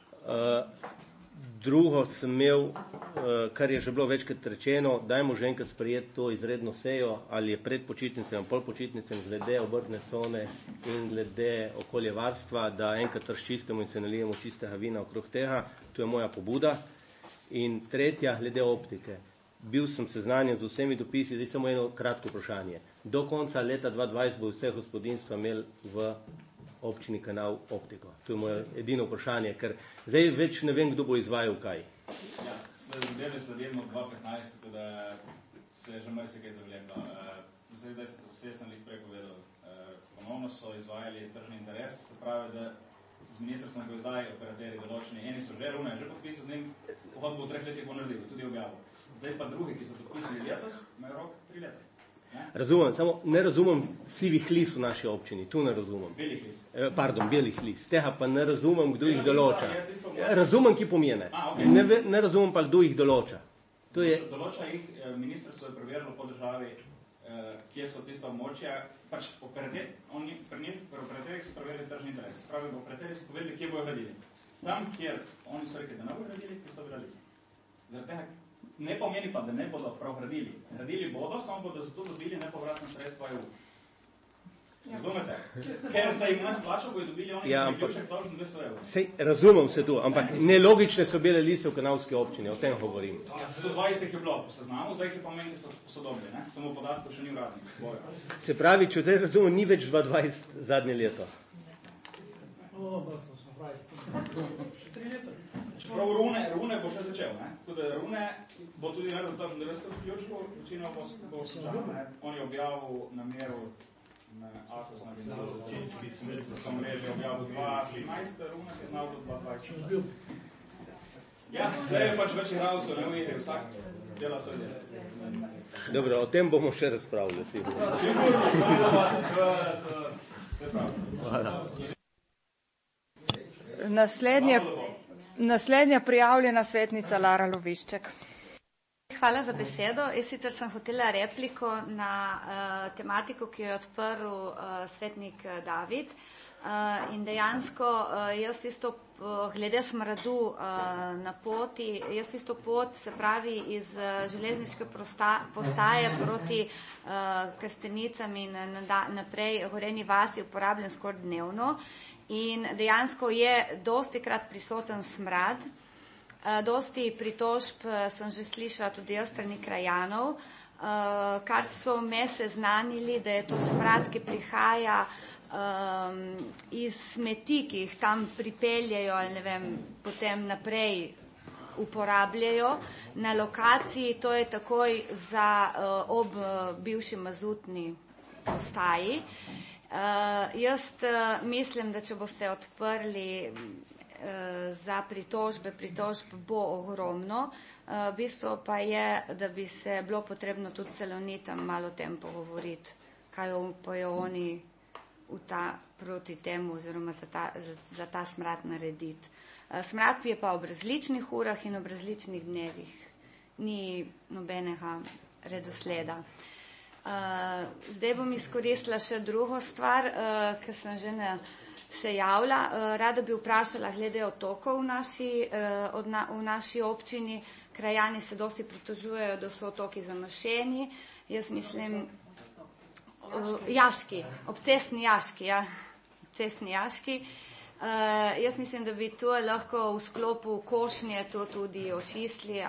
Drugo sem imel, kar je že bilo večkrat rečeno, dajmo že enkrat sprejeti to izredno sejo, ali je pred počitnicami ali pol počitnicami glede obrtne cone in glede okoljevarstva, da enkrat razčistimo in se nalijemo čistega vina okrog tega. To je moja pobuda. In tretja, glede optike. Bil sem seznanjen z vsemi dopisi, zdaj samo eno kratko vprašanje. Do konca leta 2020 bo vse gospodinstva imeli v občini Kanal optiko. To je moje edino vprašanje, ker zdaj več ne vem, kdo bo izvajal kaj. Ja, sledimo 2015, tako da se je že marsikaj zavleklo. Zdaj sem jih prej povedal. Ponovno so izvajali tržni interes, se pravi, da z ministrstvom, ko zdaj operaterji določeni, eni so že rume, že podpisali z njim, pohodbo v 3 letih bo naredil, tudi objavil. Zdaj pa drugi, ki so podpisali letos, imajo rok 3 leta. Razumem, samo ne razumem sivih lis v naši občini, tu ne razumem. Belih lis. Belih lis. Tega pa ne razumem, kdo jih določa. Razumem, ki pomene. Ne razumem pa, kdo jih določa. Določa jih, ministrstvo je preverilo po državi kje so tista območja, pač pri operaterjih so preverili tržni interes. Pravi, operaterji so povedali, kje bojo gradili. Tam, kjer oni so rekli, da ne bojo gradili, pristopila lista. Zaradi tega ne pomeni pa, da ne bodo prav gradili. Gradili bodo, samo bodo zato dobili nepovratna sredstva EU. Razumete? Ker se jim nas plača, bojo dobili oni priključek tožno 200 evrov. Sej, razumem se tu, ampak nelogične so bile liste v Kanalski občini, o tem govorim. Ja, 120 je bilo po seznamu, zdaj jih pomeni, da so posodobili, ne? Samo podatkov še ni uradnih. Se pravi, če te razumem, ni več 2020 zadnje leto. Prav Rune bo še začel, ne? Tako da Rune bo tudi naredil tam 90 ključkov, večino bo vsega, ne? On je objavil namero na Atos, na so mreže objavil 2013, Rune je znal do 2020. Ja, zdaj je pač več igralcev, ne ujete, vsak dela svoj del. Dobro, o tem bomo še razpravljali. Hvala. Naslednja prijavljena svetnica Lara Lovišček. Hvala za besedo. Jaz sicer sem hotela repliko na tematiko, ki jo je odprl svetnik David. In dejansko jaz isto glede smradu na poti, jaz isto pot, se pravi iz železniške postaje proti Krstenicam in naprej Gorenji vasi uporabljam skoraj dnevno. In dejansko je dostikrat prisoten smrad. Dosti pritožb sem že slišala tudi jaz strani krajanov, kar so me seznanili, da je to smrad, ki prihaja iz smeti, ki jih tam pripeljejo ali ne vem, potem naprej uporabljajo. Na lokaciji to je takoj ob bivši mazutni postaji. Jaz mislim, da če boste odprli za pritožbe, pritožb bo ogromno. Bistvo pa je, da bi se bilo potrebno tudi Salonitam malo o tem pogovoriti, kaj bojo oni proti temu oziroma za ta smrad narediti. Smrad je pa ob različnih urah in ob različnih dnevih. Ni nobenega redosleda. Zdaj bom izkoristila še drugo stvar, ker sem že se javila. Rada bi vprašala glede otokov v naši občini. Krajani se dosti pritožujejo, da so otoki zamašeni. Jaz mislim, jaški, obcestni jaški, ja. Obcestni jaški. Jaz mislim, da bi to lahko v sklopu košnje to tudi očistili.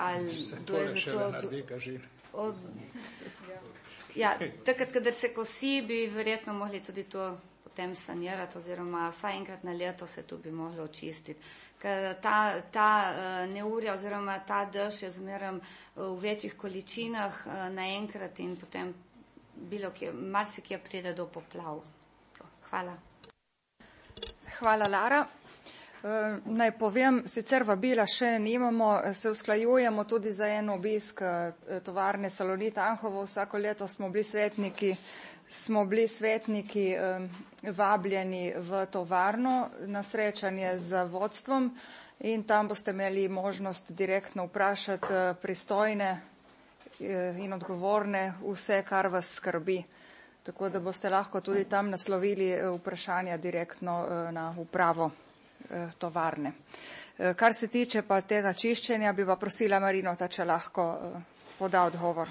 Ja, takrat, kadar se kosi, bi verjetno mogli tudi to potem sanirati oziroma vsaj enkrat na leto se to bi moglo očistiti. Ker ta neurja oziroma ta dež je zmeraj v večjih količinah naenkrat in potem marsikje pride do poplav. Hvala. Hvala, Lara. Naj povem, sicer vabila še nimamo, se usklajujemo tudi za en obisk tovarne Salonit Anhovo. Vsako leto smo bili svetniki vabljeni v tovarno na srečanje z vodstvom in tam boste imeli možnost direktno vprašati pristojne in odgovorne vse, kar vas skrbi. Tako da boste lahko tudi tam naslovili vprašanja direktno na upravo tovarne. Kar se tiče pa tega čiščenja, bi pa prosila Marinota, če lahko poda odgovor.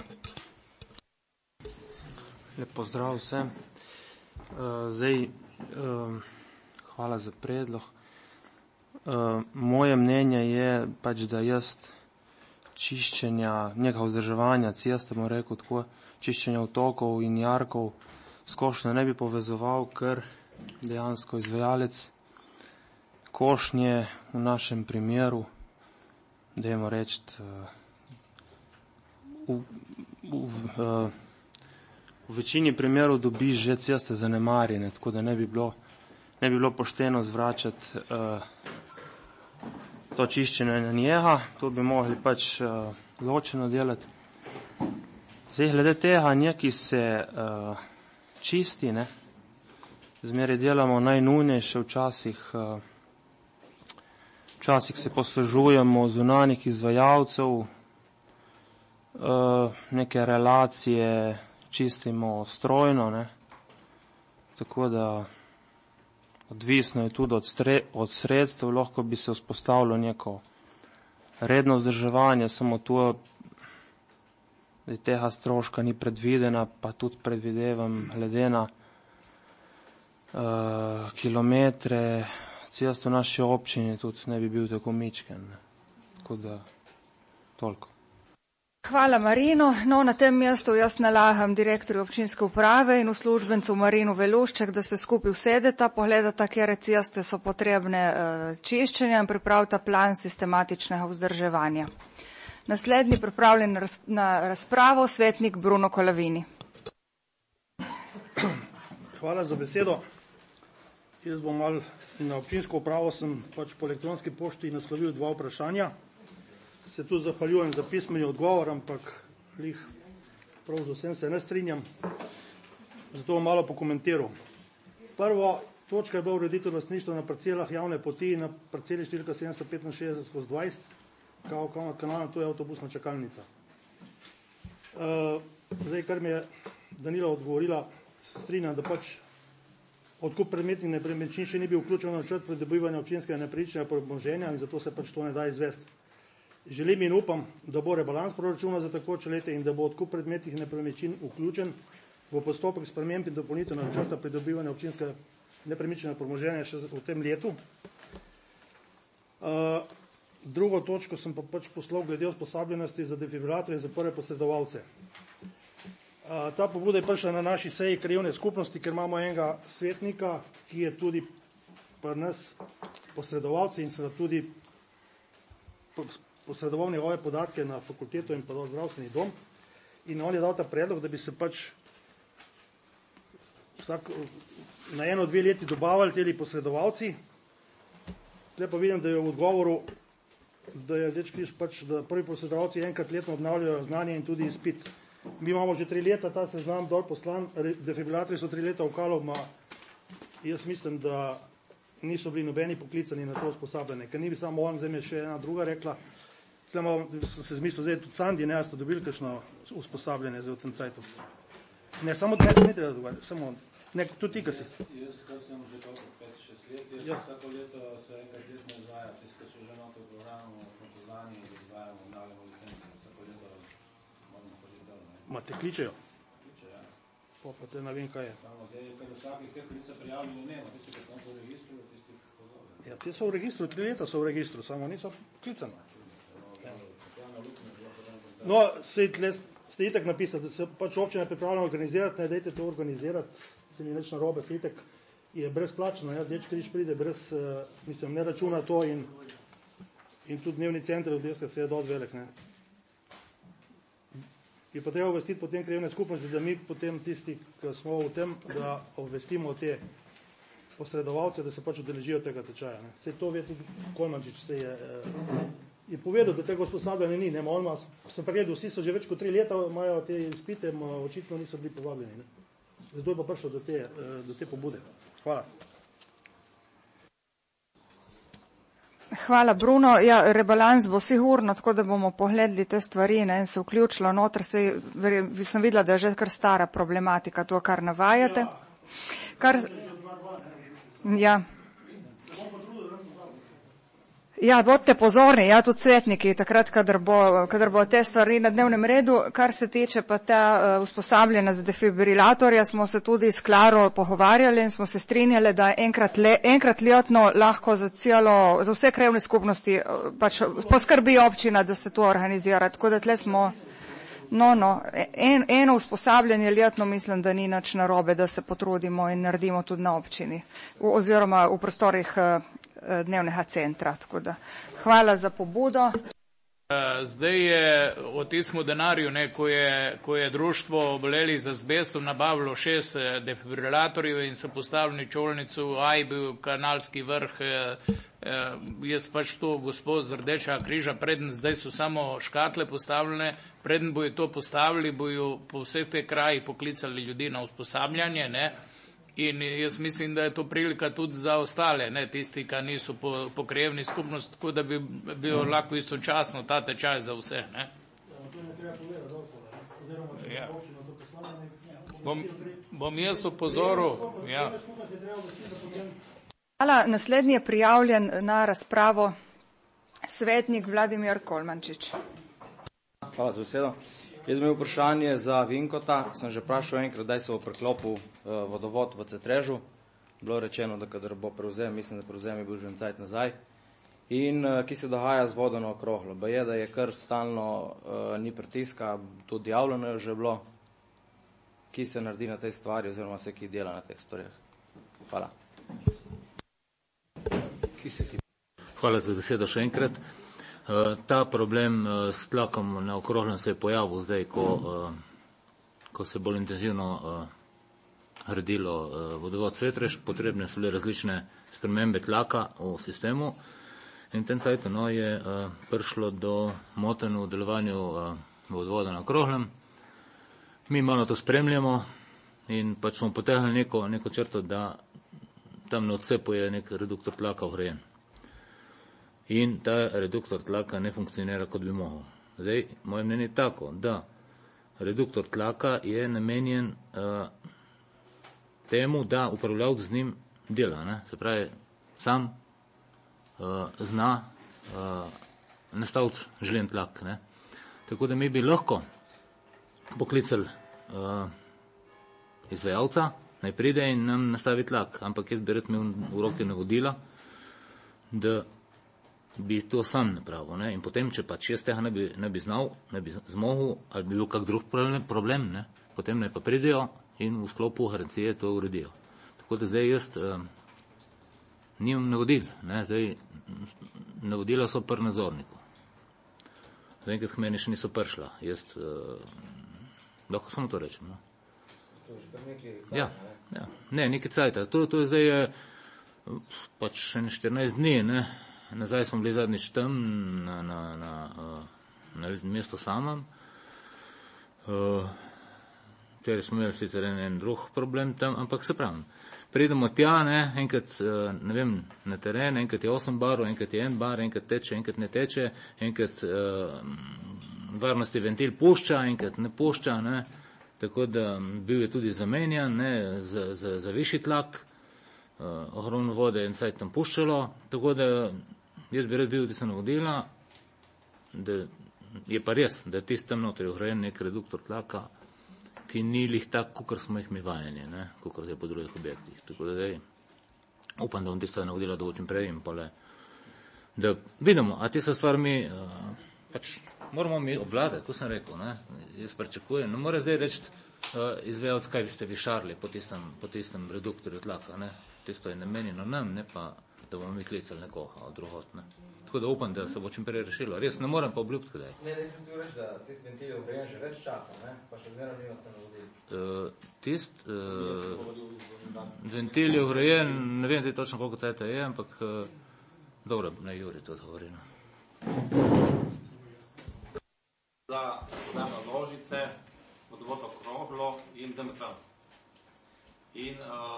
Lep pozdrav vsem. Hvala za predlog. Moje mnenje je pač, da jaz čiščenja, nekaj vzdrževanja ceste, bomo rekel tako, čiščenja otokov in jarkov skošno ne bi povezoval, ker dejansko izvajalec košnje v našem primeru, dajmo reči, v večini primerov dobi že ceste zanemarjene, tako da ne bi bilo pošteno zvračati to čiščenje na njega, to bi mogli pač ločeno delati. Zdaj, glede tega, neki se čisti, ne, zmeraj delamo najnujnejše, včasih se poslužujemo zunanjih izvajalcev, neke relacije čistimo strojno, ne. Tako da odvisno je tudi od sredstev, lahko bi se vzpostavilo neko redno vzdrževanje, samo to, da tega stroška ni predvidena, pa tudi predvidevam glede na kilometre cest v naši občini tudi ne bi bil tako mičken. Tako da toliko. Hvala Marino. No, na tem mestu jaz nalagam direktorju občinske uprave in uslužbencu Marinu Velušček, da se skupaj usedeta, pogledata, kje ceste so potrebne čiščenja in pripravita plan sistematičnega vzdrževanja. Naslednji pripravljen na razpravo svetnik Bruno Kolavini. Hvala za besedo. Jaz bom malo na občinsko upravo sem pač po elektronski pošti naslovil 2 vprašanja. Se tudi zahvaljujem za pismeni odgovor, ampak prav z vsem se ne strinjam. Zato bom malo pokomentiral. Prva točka je bila ureditev lastništva na parcelah javne poti na parceli številka 765/20, kanalna, to je avtobusna čakalnica. Zdaj, kar mi je Danila odgovorila, se strinjam, da pač odkup predmetnih nepremičnin še ni bil vključen v načrt pridobivanja občinskega nepremičnega premoženja in zato se pač to ne da izvesti. Želim in upam, da bo rebalans proračuna za tekoče leto in da bo odkup predmetnih nepremičnin vključen v postopek sprememb in dopolnitev načrta pridobivanja občinskega nepremičnega premoženja še v tem letu. Drugo točko sem pa pač poslal glede usposobljenosti za defibrilatorje za prve posredovalce. Ta pobuda je prišla na naši seji krajevne skupnosti, ker imamo enega svetnika, ki je tudi pri nas posredovalci in seveda tudi posredoval njegove podatke na fakulteto in pa do zdravstveni dom. In on je dal ta predlog, da bi se pač na 1-2 leti dobavali teli posredovalci. Tukaj pa vidim, da je v odgovoru, da je Rdeči križ pač, da prvi posredovalci enkrat letno obnavljajo znanje in tudi izpit. Mi imamo že 3 leta ta seznam dol poslan, defibrilatorji so 3 leta v Kalov, jaz mislim, da niso bili nobeni poklicani na to usposabljanje, ker ni bi samo on, zdaj mi je še ena druga rekla, sem se zmislil, zdaj tudi Sandi, ne, ste dobili kakšno usposabljanje zdaj v tem cajtu. Ne, samo ne se ne treba dogovarjati, samo, ne, tudi ti, kaj si. Jaz, kaj sem že toliko 5-6 let, jaz vsako leto se enkrat tesno izvaja, tisto, ki so že noto v programu, prepoznanje, da izvajamo, obnavljamo licenco, vsako leto moramo hoditi dol. Ma te kličejo? Kličejo, ja. Pa te ne vem, kaj je. Zdaj, kad vsakih teh, ki se prijavili, ne, tisti, ki smo v registru, tisti, ki pozorni. Ja, ti so v registru, 3 leta so v registru, samo niso klicani. No, ste itak napisali, da se pač občina pripravljena organizirati, ne dajte to organizirati, se ni nič narobe, se itak je brezplačno, ja, Rdeči križ pride brez, mislim, ne računa to in tudi dnevni center od deska se je dosti velik, ne. Je pa treba obvestiti potem krajevne skupnosti, da mi potem tisti, ki smo v tem, da obvestimo te posredovalce, da se pač udeležijo tega tečaja, ne. Sej to ve tudi Kolmančič, se je povedal, da tega usposabljanja ni, ne, on ima, sem pregledal, vsi so že več kot 3 leta, imajo te izpite, očitno niso bili povabljeni, ne. Zato je pa prišlo do te pobude. Hvala. Hvala, Bruno. Ja, rebalans bo sigurno, tako da bomo pogledali te stvari, ne, in se vključilo noter, sem videla, da je že kar stara problematika, to, kar navajate. Ja, bodite pozorni, ja, tudi svetniki, takrat, kadar bo te stvari na dnevnem redu. Kar se tiče pa ta usposabljanja za defibrilatorja, smo se tudi s Klaro pogovarjali in smo se strinjali, da enkrat letno lahko za vse krajevne skupnosti pač poskrbi občina, da se to organizira. Tako da tle smo, eno usposabljanje letno mislim, da ni nič narobe, da se potrudimo in naredimo tudi na občini oziroma v prostorih dnevnega centra. Tako da hvala za pobudo. Zdaj je o tistem denarju, ko je društvo obolelih z azbestom nabavilo 6 defibrilatorjev in so postavljeni čolnico v Ajbi, Kanalski vrh, jaz pač to gospod z Rdečega križa, zdaj so samo škatle postavljene, preden bojo to postavili, bojo po vseh teh krajih poklicali ljudi na usposabljanje, ne. In jaz mislim, da je to prilika tudi za ostale, ne, tisti, ki niso po krajevni skupnosti, tako da bi bil lahko istočasno ta tečaj za vse, ne. Bom jaz opozoril. Ja. Hvala. Naslednji je prijavljen na razpravo svetnik Vladimir Kolmančič. Hvala za besedo. Jaz imel vprašanje za Vinkota. Sem že vprašal enkrat, daj se bo preklopil vodovod v Cetrežu. Bilo rečeno, da kadar bo prevzem, mislim, da prevzem je bil že en cajt nazaj. In ki se dohaja z vodo na okrohlo. Pa je, da je kar stalno ni pritiska, tudi javljeno je že bilo, ki se naredi na tej stvari oziroma se ki dela na teh stvarih. Hvala. Hvala za besedo še enkrat. Ta problem s tlakom na okrohlem se je pojavil zdaj, ko se bolj intenzivno gradilo vodovod Cetrež. Potrebne so bile različne spremembe tlaka v sistemu in tem cajtu je prišlo do motenj v delovanju vodovoda na okrohlem. Mi malo to spremljamo in pač smo potegnili neko črto, da tam na odcepu je nek reduktor tlaka vgrajen. In ta reduktor tlaka ne funkcionira, kot bi mogel. Zdaj, moje mnenje je tako, da reduktor tlaka je namenjen temu, da upravljavec z njim dela. Ne? Se pravi, sam zna nastaviti želen tlak. Ne? Tako da mi bi lahko poklicali izvajalca, naj pride in nam nastavi tlak, ampak jaz bi rad imel v roki navodila, da bi to sam napravil. Ne? In potem, če pač jaz tega ne bi znal, ne bi zmogel, ali bi bil kak drug problem, ne? Potem naj pa pridejo in v sklopu garancije to uredijo. Tako da zdaj jaz nimam navodil. Ne? Zdaj, navodila so pri nadzorniku. Zdaj, enkrat k meni še niso prišla. Jaz lahko samo to rečem. No? To je že kar nekaj cajta, ja. Ne, nekaj cajta. To je zdaj pač še 14 dni, ne? Nazaj smo bili zadnjič tam na mestu samem. Včeraj smo imeli sicer en drug problem tam, ampak se pravim, pridemo tja, ne, enkrat, ne vem, na teren, enkrat je 8 barov, enkrat je 1 bar, enkrat teče, enkrat ne teče, enkrat varnostni ventil pušča, enkrat ne pušča, ne, tako da bil je tudi zamenjan, ne, za višji tlak, ogromno vode je en cajt tam puščalo, tako da jaz bi rad bil tista navodila, da je pa res, da je tist tam notri vgrajen nek reduktor tlaka, ki ni lih tak, kakor smo jih mi vajeni, ne, kakor je po drugih objektih. Tako da zdaj upam, da bom tista navodila dovočim prej in pole, da vidimo, a tista stvar mi pač moramo mi obvladati, to sem rekel, ne, jaz pričakujem, ne more zdaj reči izvajalec, kaj ste vi šarli po tistem reduktorju tlaka, ne, tisto je namenjeno nam, ne pa da bomo mi klicali nekoga od drugot. Ne. Tako da upam, da se bo čim prej rešilo. Res ne morem pa obljubiti, kdaj. Ne sem ti reči, da tist ventil je vgrajen že več časa, ne? Pa še zmeraj nima ste navodili. Ventil je vgrajen, ne vem točno koliko cajta je, ampak dobro, naj Juri to odgovori. Za podajno ložice, vodovod okroglo in DMC. In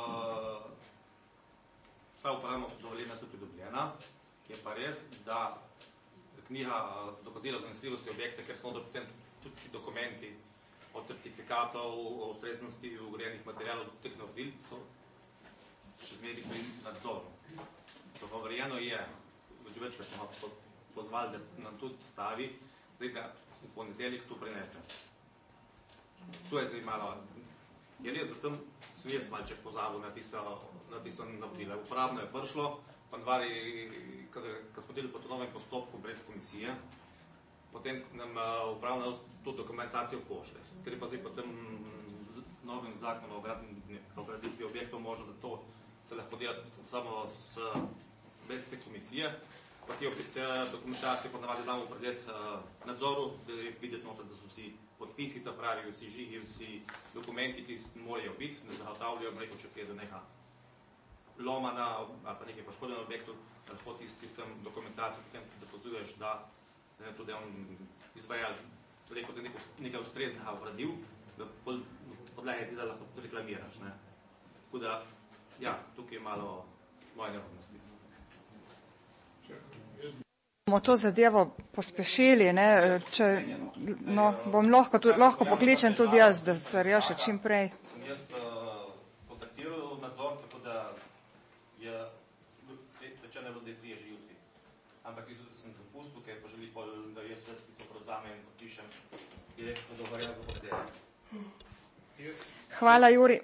vsa uporabna dovoljenja so pridobljena, je pa res, da knjiga dokazila zanesljivosti objekta, ker so potem tudi dokumenti od certifikatov, o ustreznosti vgrajenih materialov do teh navodil so še zmeri pri nadzoru. Dogovorjeno je, že večkrat smo pozvali, da nam tudi stavi, zdaj da v ponedeljih to prinese. To je zdaj malo. Je res, da tam sem jaz malček pozabil na tisto navodila. Uporabno je prišlo, pa ko smo delili po to novem postopku brez komisije, potem nam upravno to dokumentacijo pošle. Ker je pa zdaj po tem novem zakonu o graditvi objektov možno, da to se lahko dela samo brez te komisije, pa te dokumentacije ponavadi damo pregled nadzoru, da je videti noter, da so vsi podpisi, ta pravi, vsi žigi, vsi dokumenti, ki morajo biti, ne zagotavljajo, rekel, če prije do neka loma ali pa nekaj poškodeno objektu, lahko tistem dokumentacijo potem dokazuješ, da tudi on izvajalec rekel, da nekaj ustreznega vgradil, da podlage tega lahko reklamiraš. Ne. Tako da, ja, tukaj je malo moje nerodnosti. Bomo to zadevo pospešili, ne? Bom lahko pokličem tudi jaz, da se reši čim prej. Sem jaz kontaktiral nadzor, tako da je rečeno bilo, da je prije že jutri. Ampak jutri sem dopustil, ker pa želi, da jaz tisto prevzamem in podpišem direktno dogovorjeno za podelek. Hvala, Juri.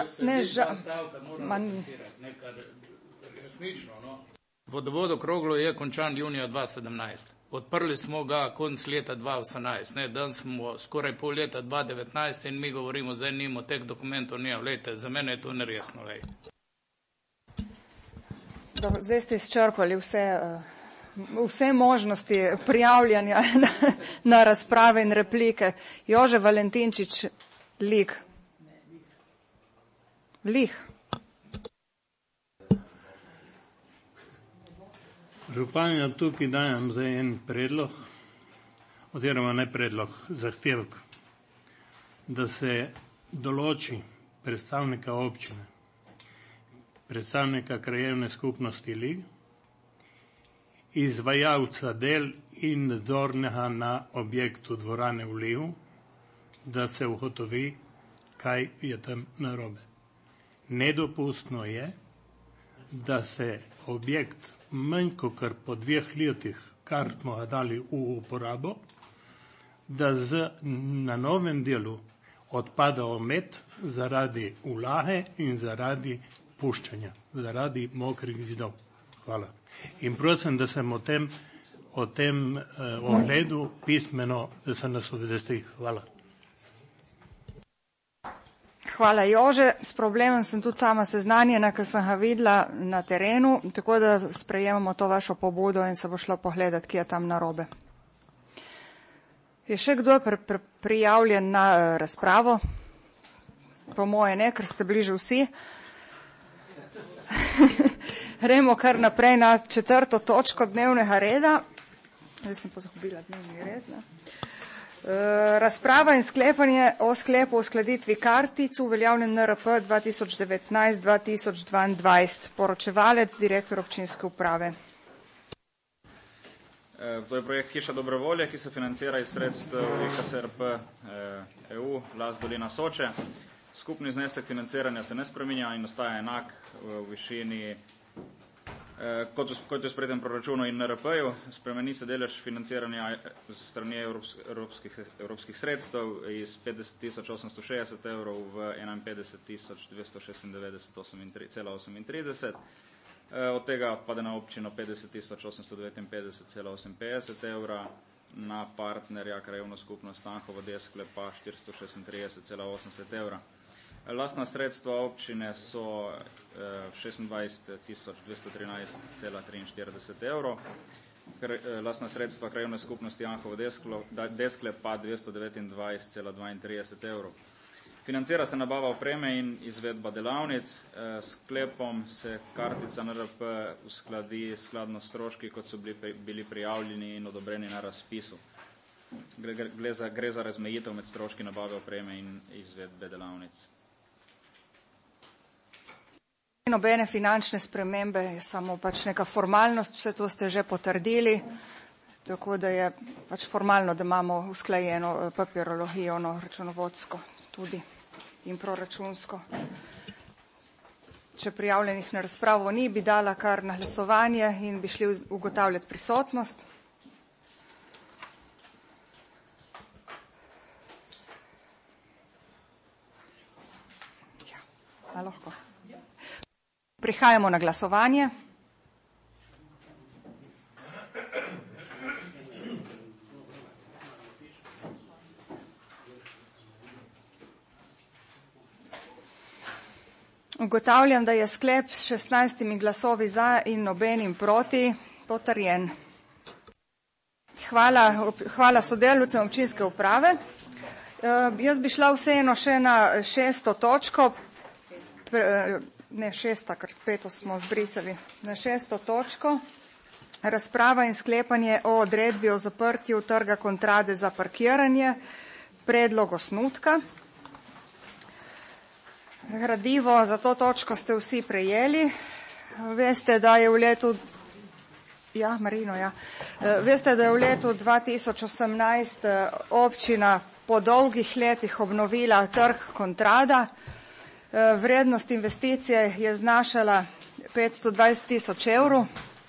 Resnično, no. Vodovod Okroglo je končan junija 2017. Odprli smo ga konc leta 2018. Dan smo skoraj pol leta 2019 in mi govorimo, zdaj nimo teh dokumentov, lejte, za mene je to neresno, lej. Dobro, zdaj ste izčrpali vse možnosti prijavljanja na razprave in replike. Jože Valentinčič, Lih. Županja, tukaj dajem zdaj en predlog, oziroma ne predlog, zahtevek, da se določi predstavnika občine, predstavnika krajevne skupnosti Lig, izvajalca del in nadzornega na objektu dvorane v Ligu, da se ugotovi, kaj je tam narobe. Nedopustno je, da se objekt manj kot po 2 letih, kar smo ga dali v uporabo, da na novem delu odpada omet zaradi vlage in zaradi puščanja, zaradi mokrih zidov. Hvala. In prosim, da sem o tem ogledu pismeno, da se nas obvesti. Hvala. Hvala, Jože. S problemom sem tudi sama seznanjena, ker sem ga videla na terenu, tako da sprejemamo to vašo pobudo in se bo šlo pogledati, kje je tam narobe. Je še kdo prijavljen na razpravo? Po moje ne, ker ste bili že vsi. Gremo kar naprej na 4. točko dnevnega reda. Zdaj sem pozabila dnevni red, ne? Razprava in sklepanje o sklepu o uskladitvi kartic uveljavljen NRP 2019-2022. Poročevalec, direktor občinske uprave. To je projekt Hiša dobrovolje, ki se financira iz sredstev KSRP EU, Las Dolina Soče. Skupni znesek financiranja se ne spreminja in ostaja enak v višini kot je v sprejetem proračunu in NRP-ju. Spremeni se delež financiranja strani evropskih sredstev iz 50.860 evrov v 51.296,38. Od tega odpade na občino 50.859,58 evra, na partnerja krajevno skupnost Anhovo Deskle pa 436,80 evra. Lastna sredstva občine so 26.213,43 evrov, lastna sredstva krajevne skupnosti Anhovo Deskle pa 229,32 evrov. Financira se nabava opreme in izvedba delavnic. Sklepom se kartica NRP uskladi skladno s stroški, kot so bili prijavljeni in odobreni na razpisu. Gre za razmejitev med stroški nabave opreme in izvedbe delavnic. Nobene finančne spremembe, je samo pač neka formalnost, vse to ste že potrdili, tako da je pač formalno, da imamo usklajeno papirologijo, računovodsko tudi in proračunsko. Če prijavljenih na razpravo ni, bi dala kar na glasovanje in bi šli ugotavljati prisotnost. Ja, lahko. Prihajamo na glasovanje. Ugotavljam, da je sklep s 16 glasovi za in nobenim proti potrjen. Hvala sodelavcem občinske uprave. Jaz bi šla vseeno še na 6. točko. Ne 6, ker 5 smo zbrisali. Na 6. točko. Razprava in sklepanje o odredbi o zaprtju trga Kontrade za parkiranje. Predlog osnutka. Gradivo za to točko ste vsi prejeli. Veste, da je v letu Ja, Marino, ja. Veste, da je v letu 2018 občina po dolgih letih obnovila trg Kontrada. Vrednost investicije je znašala 520 000 evrov.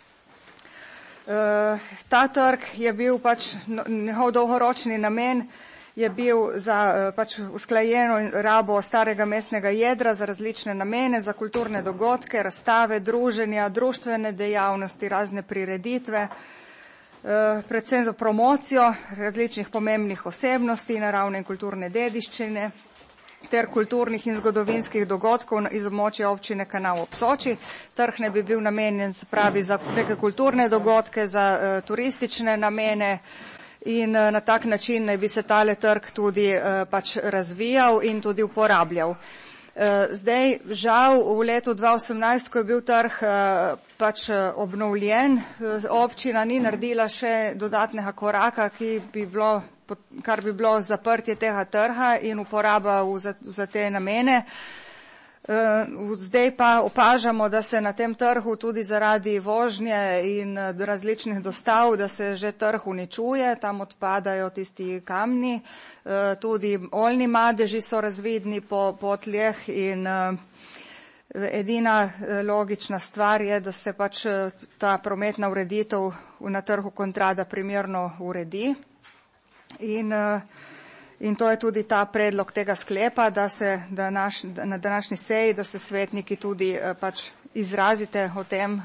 Ta trg je bil pač, njegov dolgoročni namen je bil za pač usklajeno rabo starega mestnega jedra za različne namene, za kulturne dogodke, razstave, druženja, društvene dejavnosti, razne prireditve, predvsem za promocijo različnih pomembnih osebnosti, naravne in kulturne dediščine ter kulturnih in zgodovinskih dogodkov iz območja občine Kanal ob Soči. Trg ne bi bil namenjen, se pravi, za neke kulturne dogodke, za turistične namene in na tak način naj bi se tale trg tudi pač razvijal in tudi uporabljal. Zdaj, žal, v letu 2018, ko je bil trg pač obnovljen, občina ni naredila še dodatnega koraka, kar bi bilo zaprtje tega trga in uporaba za te namene. Zdaj pa opažamo, da se na tem trgu tudi zaradi vožnje in različnih dostav, da se že trg uničuje, tam odpadajo tisti kamni, tudi oljni madeži so razvidni po tleh in edina logična stvar je, da se pač ta prometna ureditev na trgu Kontrada primerno uredi. In to je tudi ta predlog tega sklepa, da na današnji seji, da se svetniki tudi pač izrazite o tem,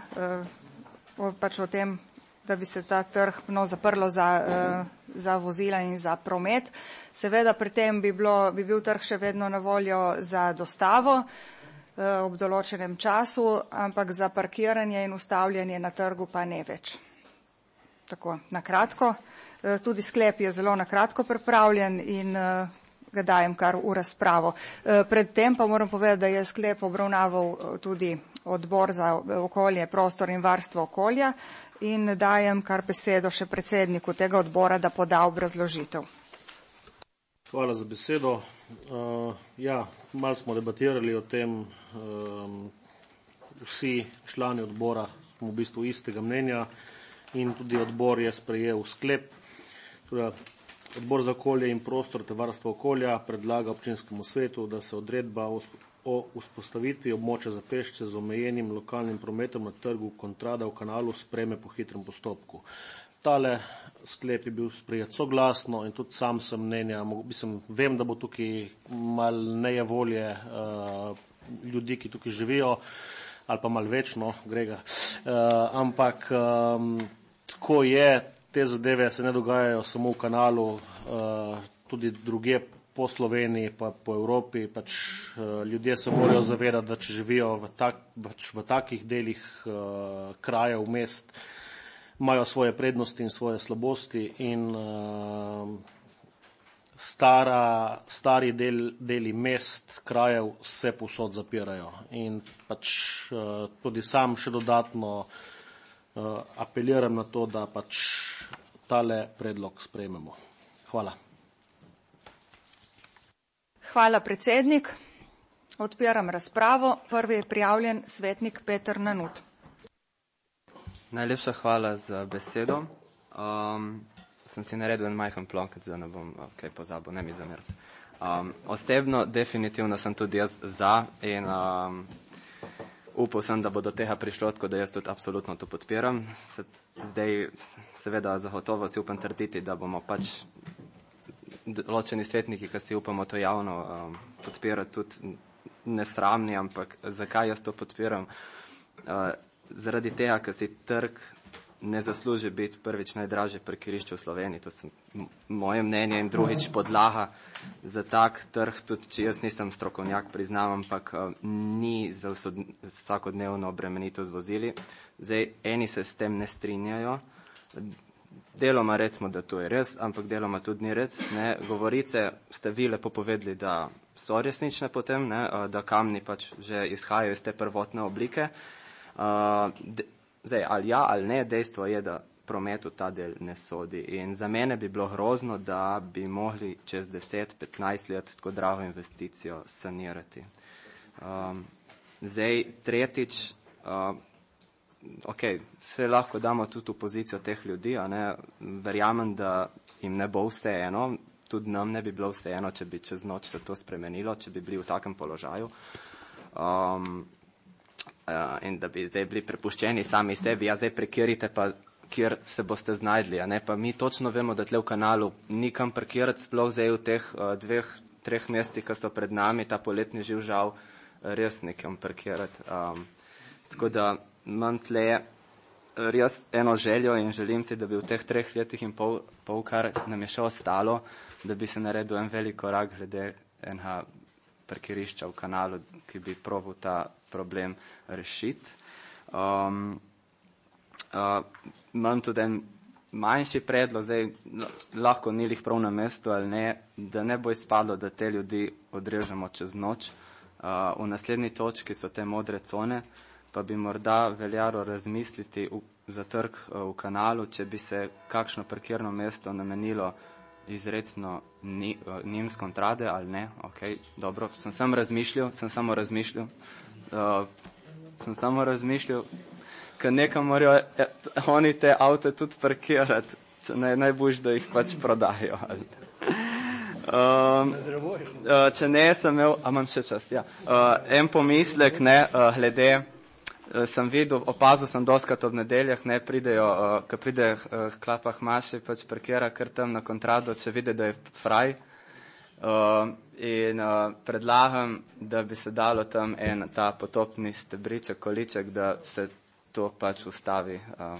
da bi se ta trg zaprlo za vozila in za promet. Seveda pri tem bi bil trg še vedno na voljo za dostavo ob določenem času, ampak za parkiranje in ustavljanje na trgu pa ne več. Tako, na kratko. Tudi sklep je zelo na kratko pripravljen in ga dajem kar v razpravo. Predtem pa moram povedati, da je sklep obravnaval tudi odbor za okolje, prostor in varstvo okolja in dajem kar besedo še predsedniku tega odbora, da poda obrazložitev. Hvala za besedo. Malo smo debatirali o tem, vsi člani odbora smo v bistvu istega mnenja in tudi odbor je sprejel sklep. Odbor za okolje in prostor ter varstvo okolja predlaga občinskemu svetu, da se odredba o vzpostavitvi območja za pešce z omejenim lokalnim prometom na trgu Kontrada v Kanalu sprejme po hitrem postopku. Tale sklep je bil sprejet soglasno in tudi sam sem mnenja, vem, da bo tukaj malo nejevolje ljudi, ki tukaj živijo, ali pa malo večno, Grega, ampak tako je. Te zadeve se ne dogajajo samo v Kanalu, tudi drugje po Sloveniji, pa po Evropi. Ljudje se morajo zavedati, da če živijo v takih delih krajev, mest, imajo svoje prednosti in svoje slabosti in stari deli mest, krajev se povsod zapirajo. In tudi sam še dodatno apeliram na to, da tale predlog sprejmemo. Hvala. Hvala, predsednik. Odpiram razpravo. Prvi je prijavljen svetnik Peter Nanut. Najlepša hvala za besedo. Sem si naredil en majhen plonket, da ne bom kaj pozabil, ne mi zameriti. Osebno definitivno sem tudi jaz za in upal sem, da bo do tega prišlo, tako da jaz tudi absolutno to podpiram. Zdaj seveda zagotovo si upam trditi, da bomo ločeni svetniki, ki si upamo to javno podpirati, tudi nesramni, ampak zakaj jaz to podpiram? Zaradi tega, ker si trg ne zasluži biti prvič najdražje parkirišče v Sloveniji, to je moje mnenje, in drugič podlaga za tak trg, tudi če jaz nisem strokovnjak, priznam, ampak ni za vsakodnevno obremenitev z vozili. Zdaj, eni se s tem ne strinjajo, deloma recimo, da to je res, ampak deloma tudi ni res. Govorice ste vi lepo povedali, da so resnične potem, da kamni že izhajajo iz te prvotne oblike. Zdaj, ali ja ali ne, dejstvo je, da prometu ta del ne sodi. In za mene bi bilo grozno, da bi mogli čez 10-15 let tako drago investicijo sanirati. Zdaj, tretjič, se lahko damo tudi v pozicijo teh ljudi, a ne, verjamem, da jim ne bo vseeno, tudi nam ne bi bilo vseeno, če bi čez noč se to spremenilo, če bi bili v takem položaju. In da bi zdaj bili prepuščeni sami sebi, zdaj prekirite pa, kjer se boste znajdli, a ne, pa mi točno vemo, da tle v kanalu nikam parkirati, sploh zdaj v teh 2-3 mesecih, ki so pred nami, ta poletni živ žal, res nekam parkirati. Tako da imam tle res eno željo in želim si, da bi v teh 3 letih in pol, kar nam je še ostalo, da bi se naredil en velik korak glede enega parkirišča v kanalu, ki bi probal ta problem rešiti. Imam tudi en manjši predlog, zdaj lahko ni lih prav na mestu ali ne, da ne bo izpadlo, da te ljudi odrežemo čez noč. V naslednji točki so te modre cone, pa bi morda veljalo razmisliti za trg v kanalu, če bi se kakšno parkirno mesto namenilo izrecno njim s kontrade ali ne. Dobro, sem samo razmišljal, ker nekam morajo oni te avte tudi parkirati, najboljš, da jih pač prodajo. Če ne, sem imel, imam še čas, ja. En pomislek, glede, sem videl, opazil sem doskrat ob nedeljah, ko pridejo k Klapah Maši, pač parkira kar tam na kontrado, če vidi, da je fraj. In predlagam, da bi se dalo tam en ta potopni stebriček, količek, da se to pač ustavi.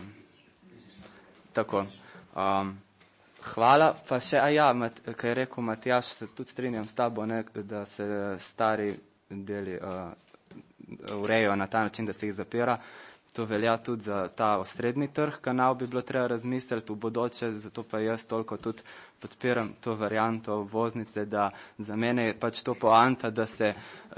Tako. Hvala, pa še, kaj je rekel Matjaž, se tudi strinjam s tabo, da se stari deli urejo na ta način, da se jih zapira. To velja tudi za ta osrednji trg, kanal bi bilo treba razmisliti v bodoče, zato pa jaz toliko tudi podpiram to varianto voznice, da za mene je pač to poanta, da se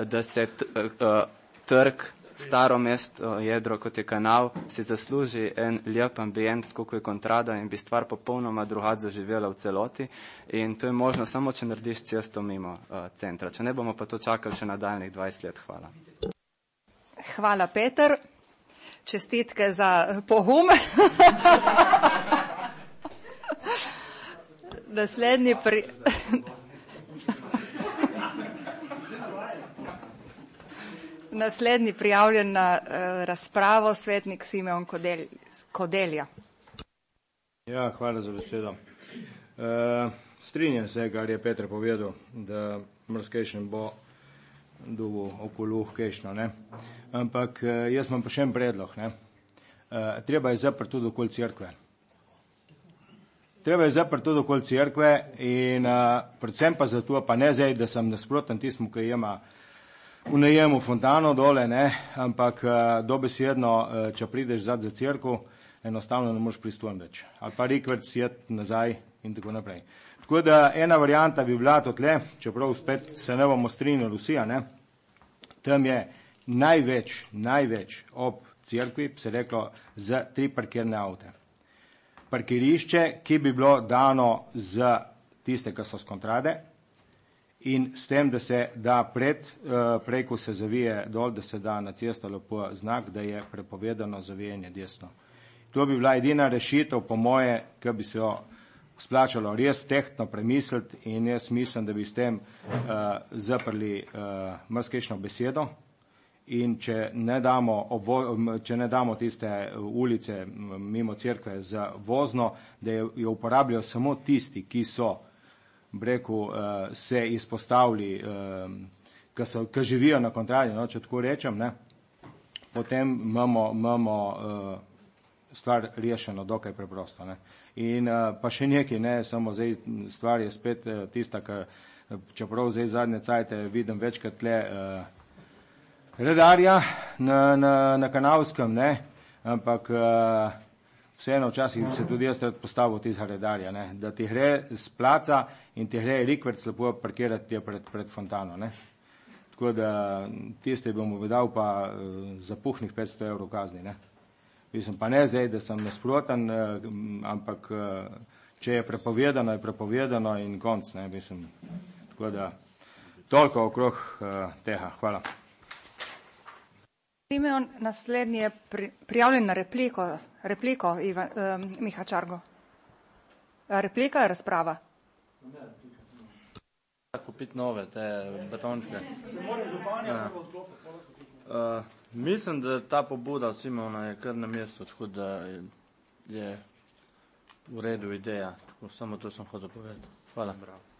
trg, staro mesto, jedro, kot je kanal, si zasluži en lep ambient, tako kot je kontrada in bi stvar popolnoma drugače zaživela v celoti. In to je možno samo, če narediš cesto mimo centra. Če ne, bomo pa to čakali še nadaljnih 20 let. Hvala. Hvala, Peter. Čestitke za pogum. Naslednji prijavljen na razpravo, svetnik Simeon Kodelja. Ja, hvala za besedo. Strinjam se, kar je Peter povedal, da marsikajšen bo dobil okoluh kejšno, ne. Ampak jaz imam pa še en predlog, ne. Treba je zaprti tudi okoli cerkve. In predvsem pa zato, pa ne zdaj, da sem nasproten tistmu, ki ima v najemu fontano dole, ne, ampak dobesedno, če prideš za cerkev, enostavno ne moreš pristojn več. Ali pa rikvrt sjet nazaj in tako naprej. Tako da ena varianta bi bila to tle, čeprav spet se ne bomo strinjali vsi, ne, tam je največ ob cerkvi, bi se reklo, za 3 parkirne avte. Parkirišče, ki bi bilo dano za tiste, ki so s kontrade, in s tem, da se da prej, ko se zavije dol, da se da na cesto lepo znak, da je prepovedano zavijanje desno. To bi bila edina rešitev, po moje, ki bi se jo splačalo res tehtno premisliti, in jaz mislim, da bi s tem zaprli marsikajšno besedo. In če ne damo tiste ulice mimo cerkve za vozno, da jo uporabljajo samo tisti, ki so, se izpostavili, ki živijo na kontradi, no, če tako rečem, ne, potem imamo stvar rešeno dokaj preprosto, ne. In pa še nekaj, ne, samo zdaj stvar je spet tista, čeprav zdaj zadnje cajte vidim večkrat tle redarja na Kanalskem, ne, ampak vseeno včasih se tudi jaz rad postavil tistega redarja, ne, da ti gre z placa in ti gre rikverc lepo parkirati pred fontano, ne. Tako da tiste bomo dal pa zapuhnih 500 evrov kazni, ne. Mislim pa ne zdaj, da sem nasproten, ampak če je prepovedano in konc, ne, mislim. Tako da toliko okrog tega. Hvala. Simeon, naslednji je prijavljen na repliko Miha Čargo. Replika je razprava. Kupiti nove te betončke. Mislim, da ta pobuda od Simona je kar na mestu, tako da je v redu ideja. Samo to sem hotel povedati. Hvala.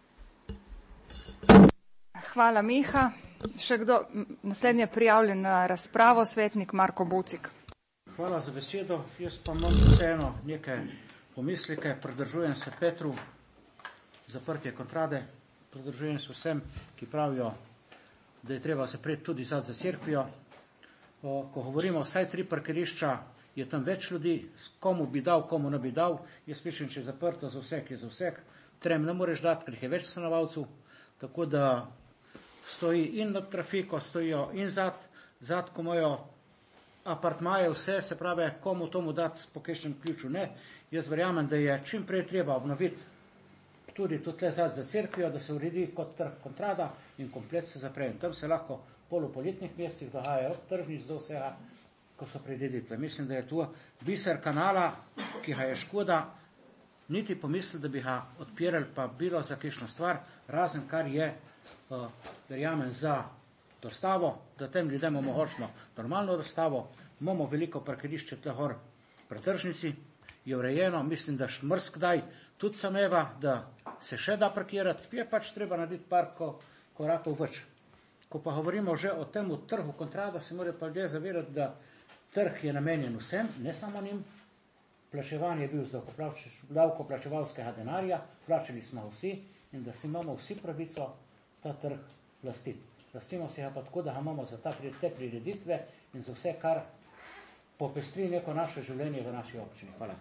Hvala, Miha. Še kdo? Naslednji je prijavljen na razpravo, svetnik Marko Bucik. Hvala za besedo. Jaz pa imam vseeno nekaj pomisleke. Pridržujem se Petru, zaprtje kontrade. Pridržujem se vsem, ki pravijo, da je treba se prijeti tudi za cerkvijo. Ko govorimo vsaj 3 parkirišča, je tam več ljudi, komu bi dal, komu ne bi dal. Jaz mislim, če je zaprto za vseh, je za vseh. 3 ne moreš dati, ker jih je več stanovalcev. Tako da stoji in nad trafiko, stojijo in zad, ko imajo apartmaje, vse, se pravi, komu tomu dati po kakšnem ključu, ne. Jaz verjamem, da je čim prej treba obnoviti tudi tle zad za cerkvijo, da se uredi kot trg kontrada in komplet se zapre. In tam se lahko v poletnih mesecih dogajajo tržnic do vsega, ko so prireditve. Mislim, da je tu biser kanala, ki ga je škoda, niti pomisli, da bi ga odpirali pa bilo za kakšno stvar, razen kar je, verjamem, za dostavo, da tem ljudem omogočimo normalno dostavo. Imamo veliko parkirišče tle gor pri tržnici, je urejeno, mislim, da mrskdaj tudi sameva, da se še da parkirati, je pač treba narediti par korakov več. Ko pa govorimo že o tem trgu kontrada, se morajo pa ljudje zavedati, da trg je namenjen vsem, ne samo njim. Plačevanje je bil z davkoplačevalskega denarja, plačali smo vsi in da si imamo vsi pravico ta trg lastiti. Lastimo se ga pa tako, da ga imamo za te prireditve in za vse, kar popestri neko naše življenje v naši občini. Hvala.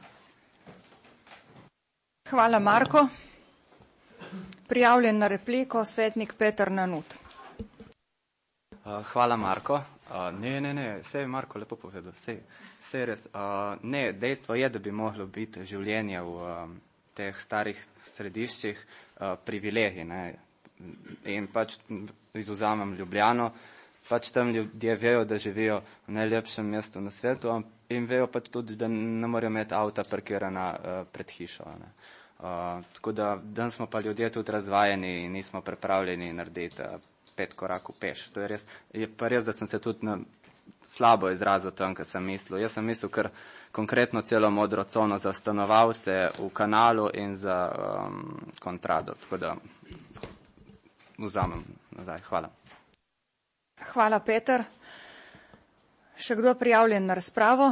Hvala, Marko. Prijavljen na repliko svetnik Peter Nanut. Hvala, Marko. Ne, vse je Marko lepo povedal, vse je res. Ne, dejstvo je, da bi moglo biti življenje v teh starih središčih privilegij, ne. In pač izvzamem Ljubljano, pač tam ljudje vejo, da živijo v najlepšem mestu na svetu in vejo pač tudi, da ne morejo imeti avta parkirana pred hišo, ne. Tako da danes smo pa ljudje tudi razvajeni in nismo pripravljeni narediti 5 korakov peš. To je res, je pa res, da sem se tudi slabo izrazil tam, kar sem mislil. Jaz sem mislil kar konkretno celo modro cono za stanovalce v kanalu in za kontrado. Tako da vzamem nazaj. Hvala. Hvala, Peter. Še kdo prijavljen na razpravo?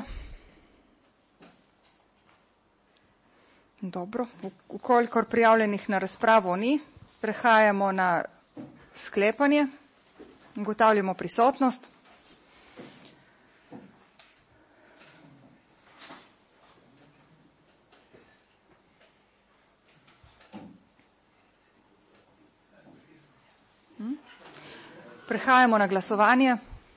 Dobro, ukolikor prijavljenih na razpravo ni, prehajamo na sklepanje. Ugotavljamo prisotnost. Prehajamo na glasovanje.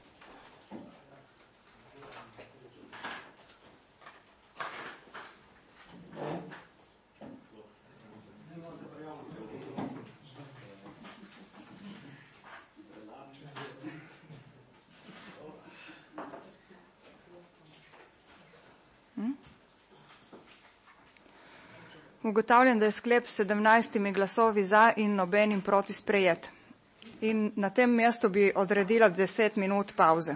Ugotavljam, da je sklep s 17 glasovi za in nobenim proti sprejet. In na tem mestu bi odredila 10 minut pauze.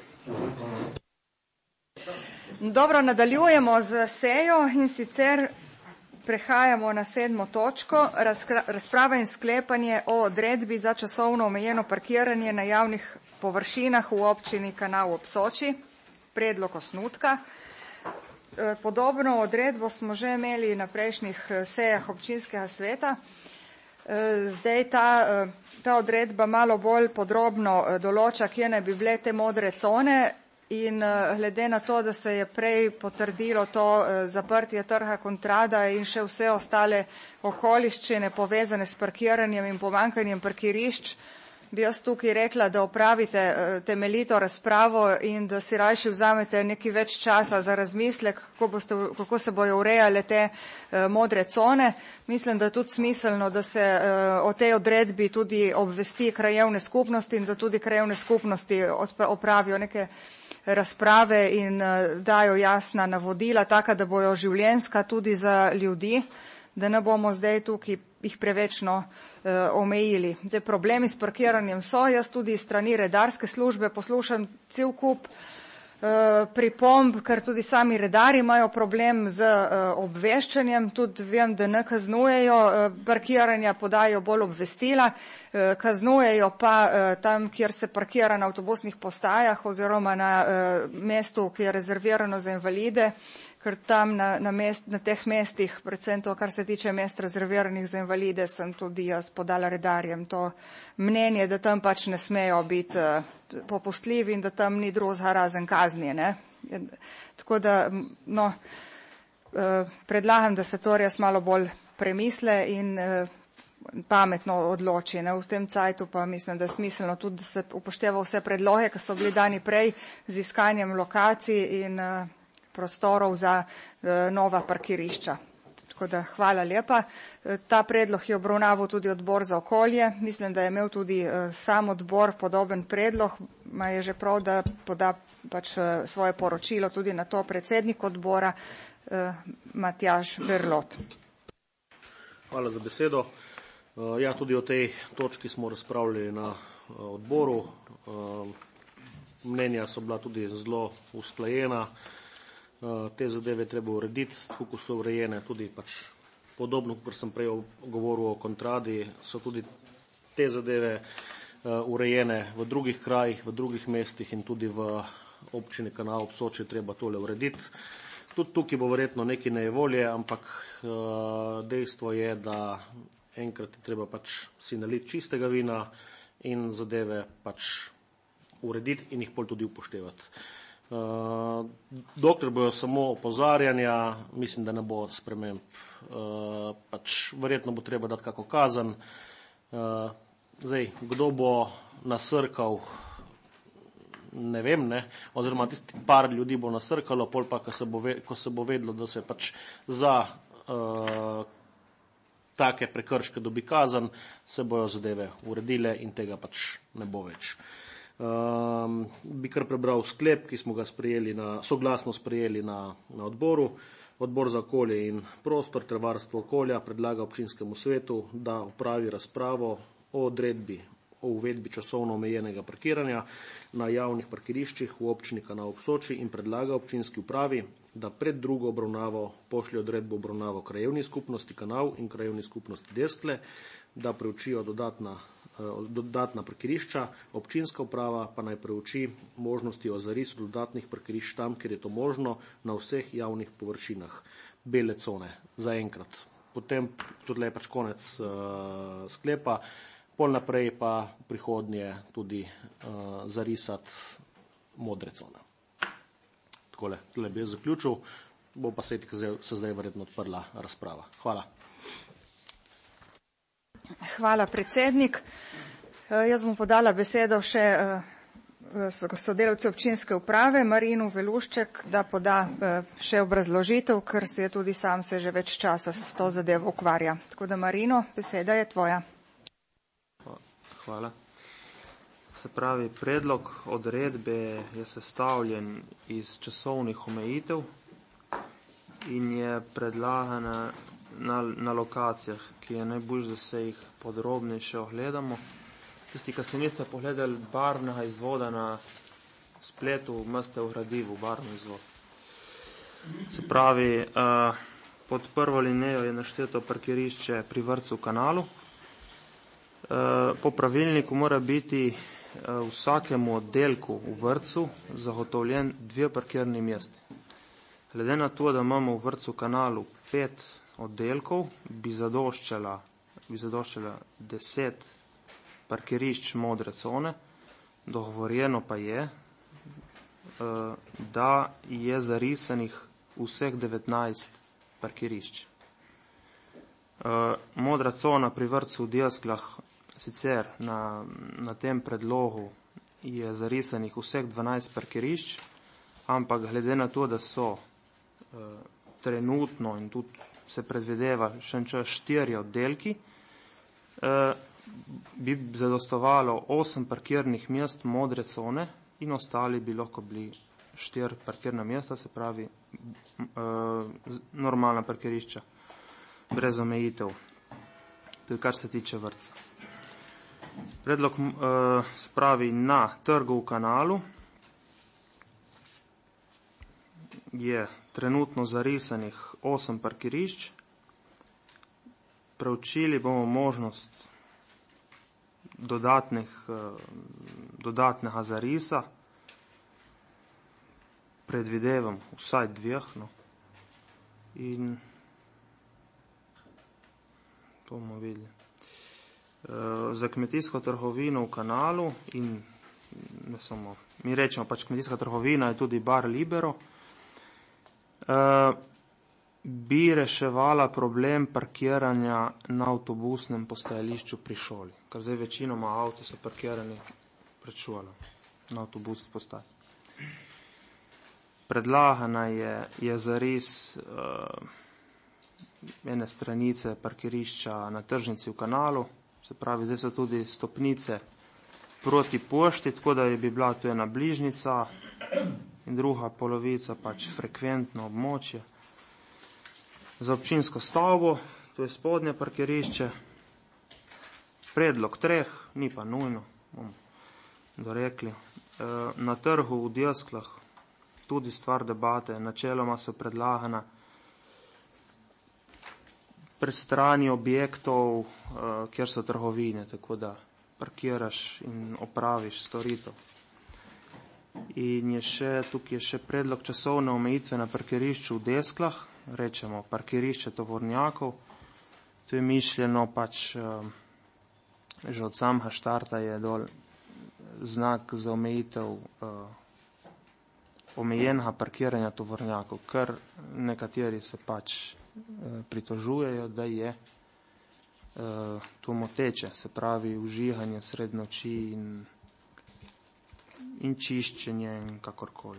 Dobro, nadaljujemo z sejo in sicer prehajamo na 7. točko. Razprava in sklepanje o odredbi za časovno omejeno parkiranje na javnih površinah v občini Kanal ob Soči. Predlog osnutka. Podobno odredbo smo že imeli na prejšnjih sejah občinskega sveta. Zdaj ta odredba malo bolj podrobno določa, kje naj bi bile te modre cone in glede na to, da se je prej potrdilo to zaprtje trga kontrada in še vse ostale okoliščine povezane s parkiranjem in pomanjkanjem parkirišč, bi jaz tukaj rekla, da opravite temeljito razpravo in da si rajši vzamete nekaj več časa za razmislek, kako se bojo urejale te modre cone. Mislim, da je tudi smiselno, da se o tej odredbi tudi obvesti krajevne skupnosti in da tudi krajevne skupnosti opravijo neke razprave in dajo jasna navodila, taka, da bojo življenjska tudi za ljudi, da ne bomo zdaj tukaj jih prevečno omejili. Zdaj, problemi s parkiranjem so, jaz tudi strani redarske službe poslušam cel kup pripomb, ker tudi sami redari imajo problem z obveščanjem, tudi vem, da ne kaznujejo parkiranja, podajo bolj obvestila, kaznujejo pa tam, kjer se parkira na avtobusnih postajah oziroma na mestu, ki je rezervirano za invalide, ker tam na teh mestih, predvsem to, kar se tiče mest rezerviranih za invalide, sem tudi jaz podala redarjem to mnenje, da tam pač ne smejo biti popustljivi in da tam ni drugega razen kazni. Ne? Tako da predlagam, da se to res malo bolj premisle in pametno odloči. Ne? V tem cajtu pa mislim, da je smiselno tudi, da se upošteva vse predloge, ki so bili dani prej z iskanjem lokacij in prostorov za nova parkirišča. Tako da hvala lepa. Ta predlog je obravnaval tudi odbor za okolje. Mislim, da je imel tudi sam odbor podoben predlog. Ma je že prav, da poda pač svoje poročilo tudi na to predsednik odbora Matjaž Berlot. Hvala za besedo. Ja, tudi o tej točki smo razpravljali na odboru. Mnenja so bila tudi zelo usklajena. Te zadeve treba urediti, tako kot so urejene, tudi pač podobno, kot sem prej govoril o kontradi, so tudi te zadeve urejene v drugih krajih, v drugih mestih in tudi v občini Kanal ob Soči treba tole urediti. Tudi tukaj bo verjetno nekaj nejevolje, ampak dejstvo je, da enkrat je treba pač si naliti čistega vina in zadeve pač urediti in jih pol tudi upoštevati. Dokler bojo samo opozarjanja, mislim, da ne bo sprememb. Pač verjetno bo treba dati kako kazen. Zdaj, kdo bo nasrkal, ne vem, ne, oziroma tisti par ljudi bo nasrkalo, pol pa, ko se bo vedlo, da se pač za take prekrške dobi kazen, se bojo zadeve uredile in tega pač ne bo več. Bi kar prebral sklep, ki smo ga soglasno sprejeli na odboru. Odbor za okolje in prostor ter varstvo okolja predlaga občinskemu svetu, da opravi razpravo o odredbi o uvedbi časovno omejenega parkiranja na javnih parkiriščih v občini Kanal ob Soči in predlaga občinski upravi, da pred drugo obravnavo pošlje odredbo obravnavo krajevni skupnosti Kanal in krajevni skupnosti Deskle, da preučijo dodatna parkirišča, občinska uprava pa naj preuči možnosti o zarisu dodatnih parkirišč tam, kjer je to možno, na vseh javnih površinah. Bele cone, zaenkrat. Potem tudi je pač konec sklepa, pol naprej pa prihodnje tudi zarisati modre cone. Takole, tole bi jaz zaključil, bo pa se zdaj verjetno odprla razprava. Hvala. Hvala, predsednik. Jaz bom podala besedo še sodelavci občinske uprave Marinu Velušček, da poda še obrazložitev, ker se je tudi sam se že več časa s to zadevo ukvarja. Tako da, Marino, beseda je tvoja. Hvala. Se pravi, predlog odredbe je sestavljen iz časovnih omejitev in je predlagana na lokacijah, ki je najbolj, da se jih podrobnejše ogledamo. Tisti, ki se niste pogledali barvnega izvoda na spletu, imate v gradivu barvni izvod. Se pravi, pod prvo linejo je našteto parkirišče pri vrtcu Kanalu. Po pravilniku mora biti vsakemu oddelku v vrtcu zagotovljen 2 parkirni mesti. Glede na to, da imamo v vrtcu Kanalu 5 oddelkov, bi zadoščala 10 parkirišč modre cone. Dogovorjeno pa je, da je zarisanih vseh 19 parkirišč. Modra cona pri vrtcu v Desklah sicer na tem predlogu je zarisanih vseh 12 parkirišč, ampak glede na to, da so trenutno in tudi se predvideva še 4 oddelki, bi zadostovalo 8 parkirnih mest modre cone in ostali bi lahko bili 4 parkirna mesta, se pravi normalna parkirišča, brez omejitev. To je kar se tiče vrtca. Predlog spravi na trgu v Kanalu je trenutno zarisanih 8 parkirišč. Preučili bomo možnost dodatnega zarisa. Predvidevam vsaj 2, no. In to bomo videli. Za kmetijsko trgovino v Kanalu in ne samo, mi rečemo pač kmetijska trgovina je tudi bar Libero, bi reševala problem parkiranja na avtobusnem postajališču pri šoli, ker zdaj večinoma avti so parkirani pred šolo, na avtobusni postaji. Predlagana je zares ene stranice parkirišča na tržnici v Kanalu, se pravi, zdaj so tudi stopnice proti pošti, tako da bi bila tu ena bližnica in druga polovica pač frekventno območje. Za občinsko stavbo, to je spodnje parkirišče, predlog 3, ni pa nujno, bomo dorekli. Na trgu v Desklah tudi stvar debate, načeloma so predlagana pred strani objektov, kjer so trgovine, tako da parkiraš in opraviš storitev. In tukaj je še predlog časovne omejitve na parkirišču v Desklah, rečemo parkirišče tovornjakov. To je mišljeno pač, že od samega štarta je dol znak za omejitev omejenega parkiranja tovornjakov, ker nekateri se pač pritožujejo, da je to moteče, se pravi vžiganje sred noči in čiščenje in kakorkoli.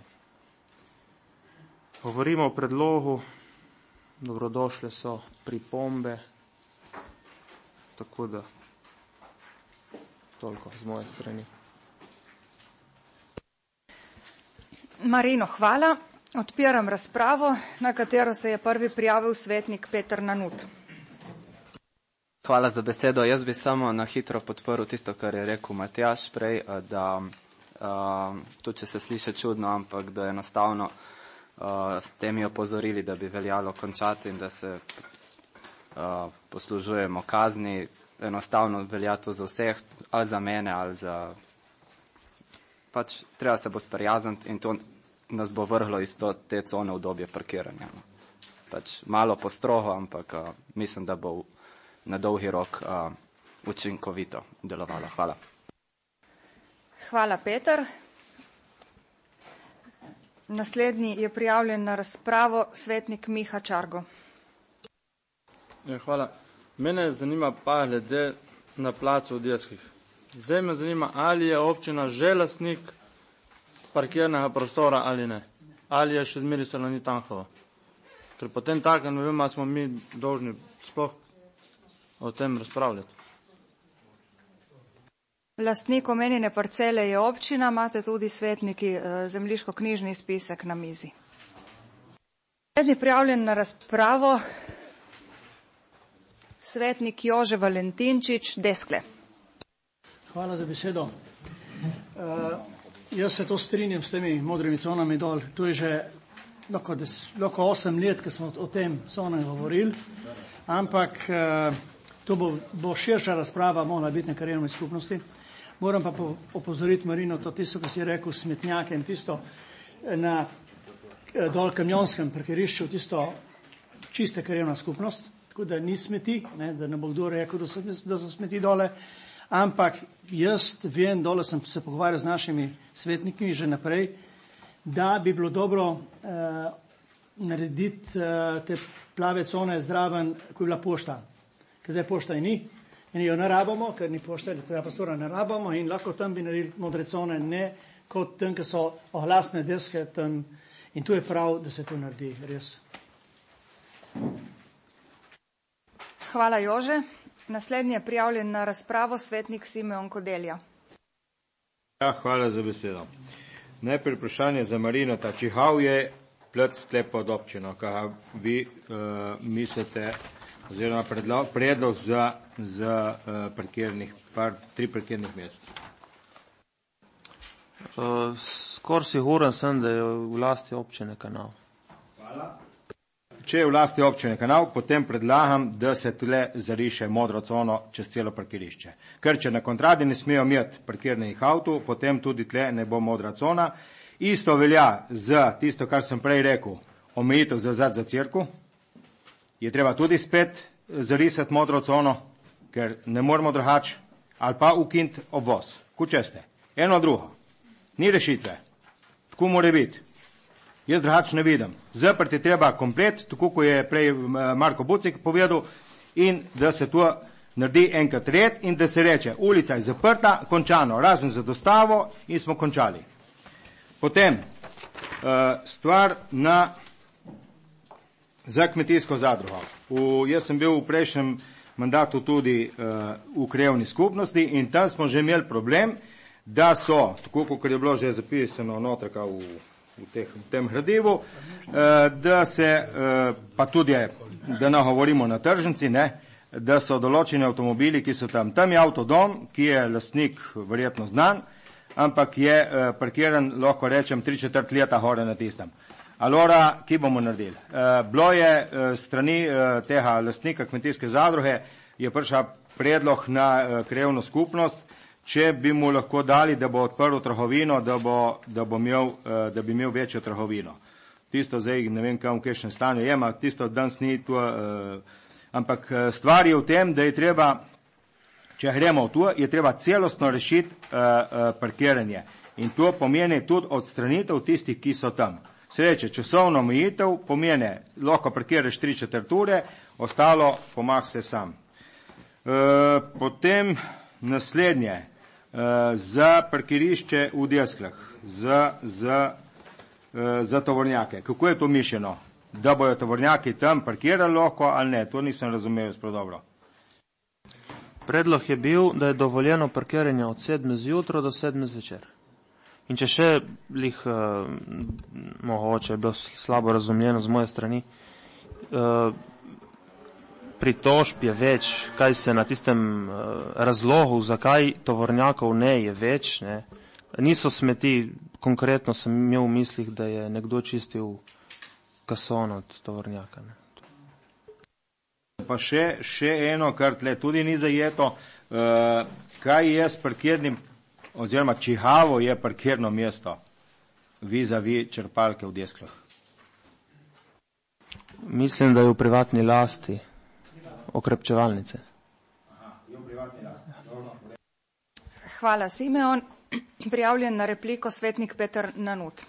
Govorimo o predlogu, dobrodošle so pripombe, tako da toliko z moje strani. Marino, hvala. Odpiram razpravo, na katero se je prvi prijavil svetnik Peter Nanut. Hvala za besedo. Jaz bi samo na hitro podprl tisto, kar je rekel Matjaž prej, da tudi če se sliši čudno, ampak da enostavno s temi opozorili, da bi veljalo končati in da se poslužujemo kazni, enostavno velja to za vseh, ali za mene, ali za... Pač treba se bo sprijazniti in to nas bo vrhlo iz te cone obdobje parkiranja. Pač malo postroho, ampak mislim, da bo na dolgi rok učinkovito delovalo. Hvala. Hvala, Peter. Naslednji je prijavljen na razpravo svetnik Miha Čargo. Hvala. Mene zanima pa glede na placu v Deskih. Zdaj me zanima, ali je občina že lastnik parkirnega prostora ali ne. Ali je še zmeri Salonit Anhovo. Ker potem tako, ne vem, smo mi dolžni sploh o tem razpravljati. Lastnik omenjene parcele je občina, imate tudi svetniki zemljiško-knjižni spisek na mizi. Naslednji prijavljen na razpravo svetnik Jože Valentinčič, Deskle. Hvala za besedo. Jaz se to strinjam s temi modrimi conami dol. To je že lahko 8 let, ko smo o tem conah govorili, ampak to bo širša razprava, morala biti na krajevni skupnosti. Moram pa opozoriti Marino, to tisto, kar si rekel, smetnjake in tisto na dol Kamjonskem parkirišču, tisto čiste krajevna skupnost, tako da ni smeti, ne, da ne bo kdo rekel, da so smeti dole. Ampak jaz vem, dole sem se pogovarjal z našimi svetniki že naprej, da bi bilo dobro narediti te plave cone zraven, ko je bila pošta. Ker zdaj pošta ni in jo ne rabamo, ker ni pošta, tega prostora ne rabamo in lahko tam bi naredili modre cone, ne kot tam, ker so oglasne deske tam in tu je prav, da se to naredi, res. Hvala, Jože. Naslednji je prijavljen na razpravo svetnik Simeon Kodelja. Ja, hvala za besedo. Najprej vprašanje za Marinota. Čihav je plec sklep pod občino, kaj vi mislite, oziroma predlog za tri parkirnih mest? Skoraj siguren sem, da je v lasti občine Kanal. Hvala. Če je v lasti občine Kanal, potem predlagam, da se tle zariše modro cono čez celo parkirišče. Ker če na kontradi ne smejo imeti parkirnih avtov, potem tudi tle ne bo modra cona. Isto velja za tisto, kar sem prej rekel, omejitev za cerkev. Je treba tudi spet zarisati modro cono, ker ne moremo drugače, ali pa ukiniti obvoz. Kučeste. Eno drugo. Ni rešitve. Tako mora biti. Jaz drugače ne vidim. Zaprti treba komplet, tako kot je prej Marko Bucik povedal, in da se to naredi enkrat red in da se reče, ulica je zaprta, končano, razen za dostavo in smo končali. Potem stvar za kmetijsko zadrugo. Jaz sem bil v prejšnjem mandatu tudi v krajevni skupnosti in tam smo že imeli problem, da so, tako kot je bilo že zapisano notreka v tem gradivu, da se, pa tudi, da ne govorimo na tržnici, da so določeni avtomobili, ki so tam. Tam je avtodom, ki je lastnik verjetno znan, ampak je parkiran, lahko rečem, 3/4 leta hore na tistem. Alora, ki bomo naredili? Bilo je strani tega lastnika kmetijske zadruge, je prišel predlog na krajevno skupnost, če bi mu lahko dali, da bo odprl trgovino, da bi imel večjo trgovino. Tisto zdaj ne vem, kam v kakšnem stanju je, tisto danes ni to, ampak stvar je v tem, da je treba, če gremo v to, je treba celostno rešiti parkiranje. In to pomeni tudi odstranitev tistih, ki so tam. Sreče, časovno omejitev pomeni, lahko parkiraš 3/4 ure, ostalo pomah se sam. Potem naslednje, za parkirišče v Desklah, za tovornjake. Kako je to mišljeno? Da bojo tovornjaki tam parkirali lahko ali ne? To nisem razumel sprav dobro. Predlog je bil, da je dovoljeno parkiranje od 7 zjutraj do 7 zvečer. In če še mogoče je bilo slabo razumljeno z moje strani, pritožb je več, kaj se na tistem razlogu, zakaj tovornjakov ne je več. Ne. Niso smeti, konkretno sem imel v mislih, da je nekdo čistil kason od tovornjaka. Ne. Pa še eno, kar tle tudi ni zajeto, kaj je s parkirnim, oziroma čihavo je parkirno mesto vis-a-vis črpalke v Desklah? Mislim, da je v privatni lasti. Okrepčevalnice. Hvala, Simeon. Prijavljen na repliko svetnik Peter Nanut.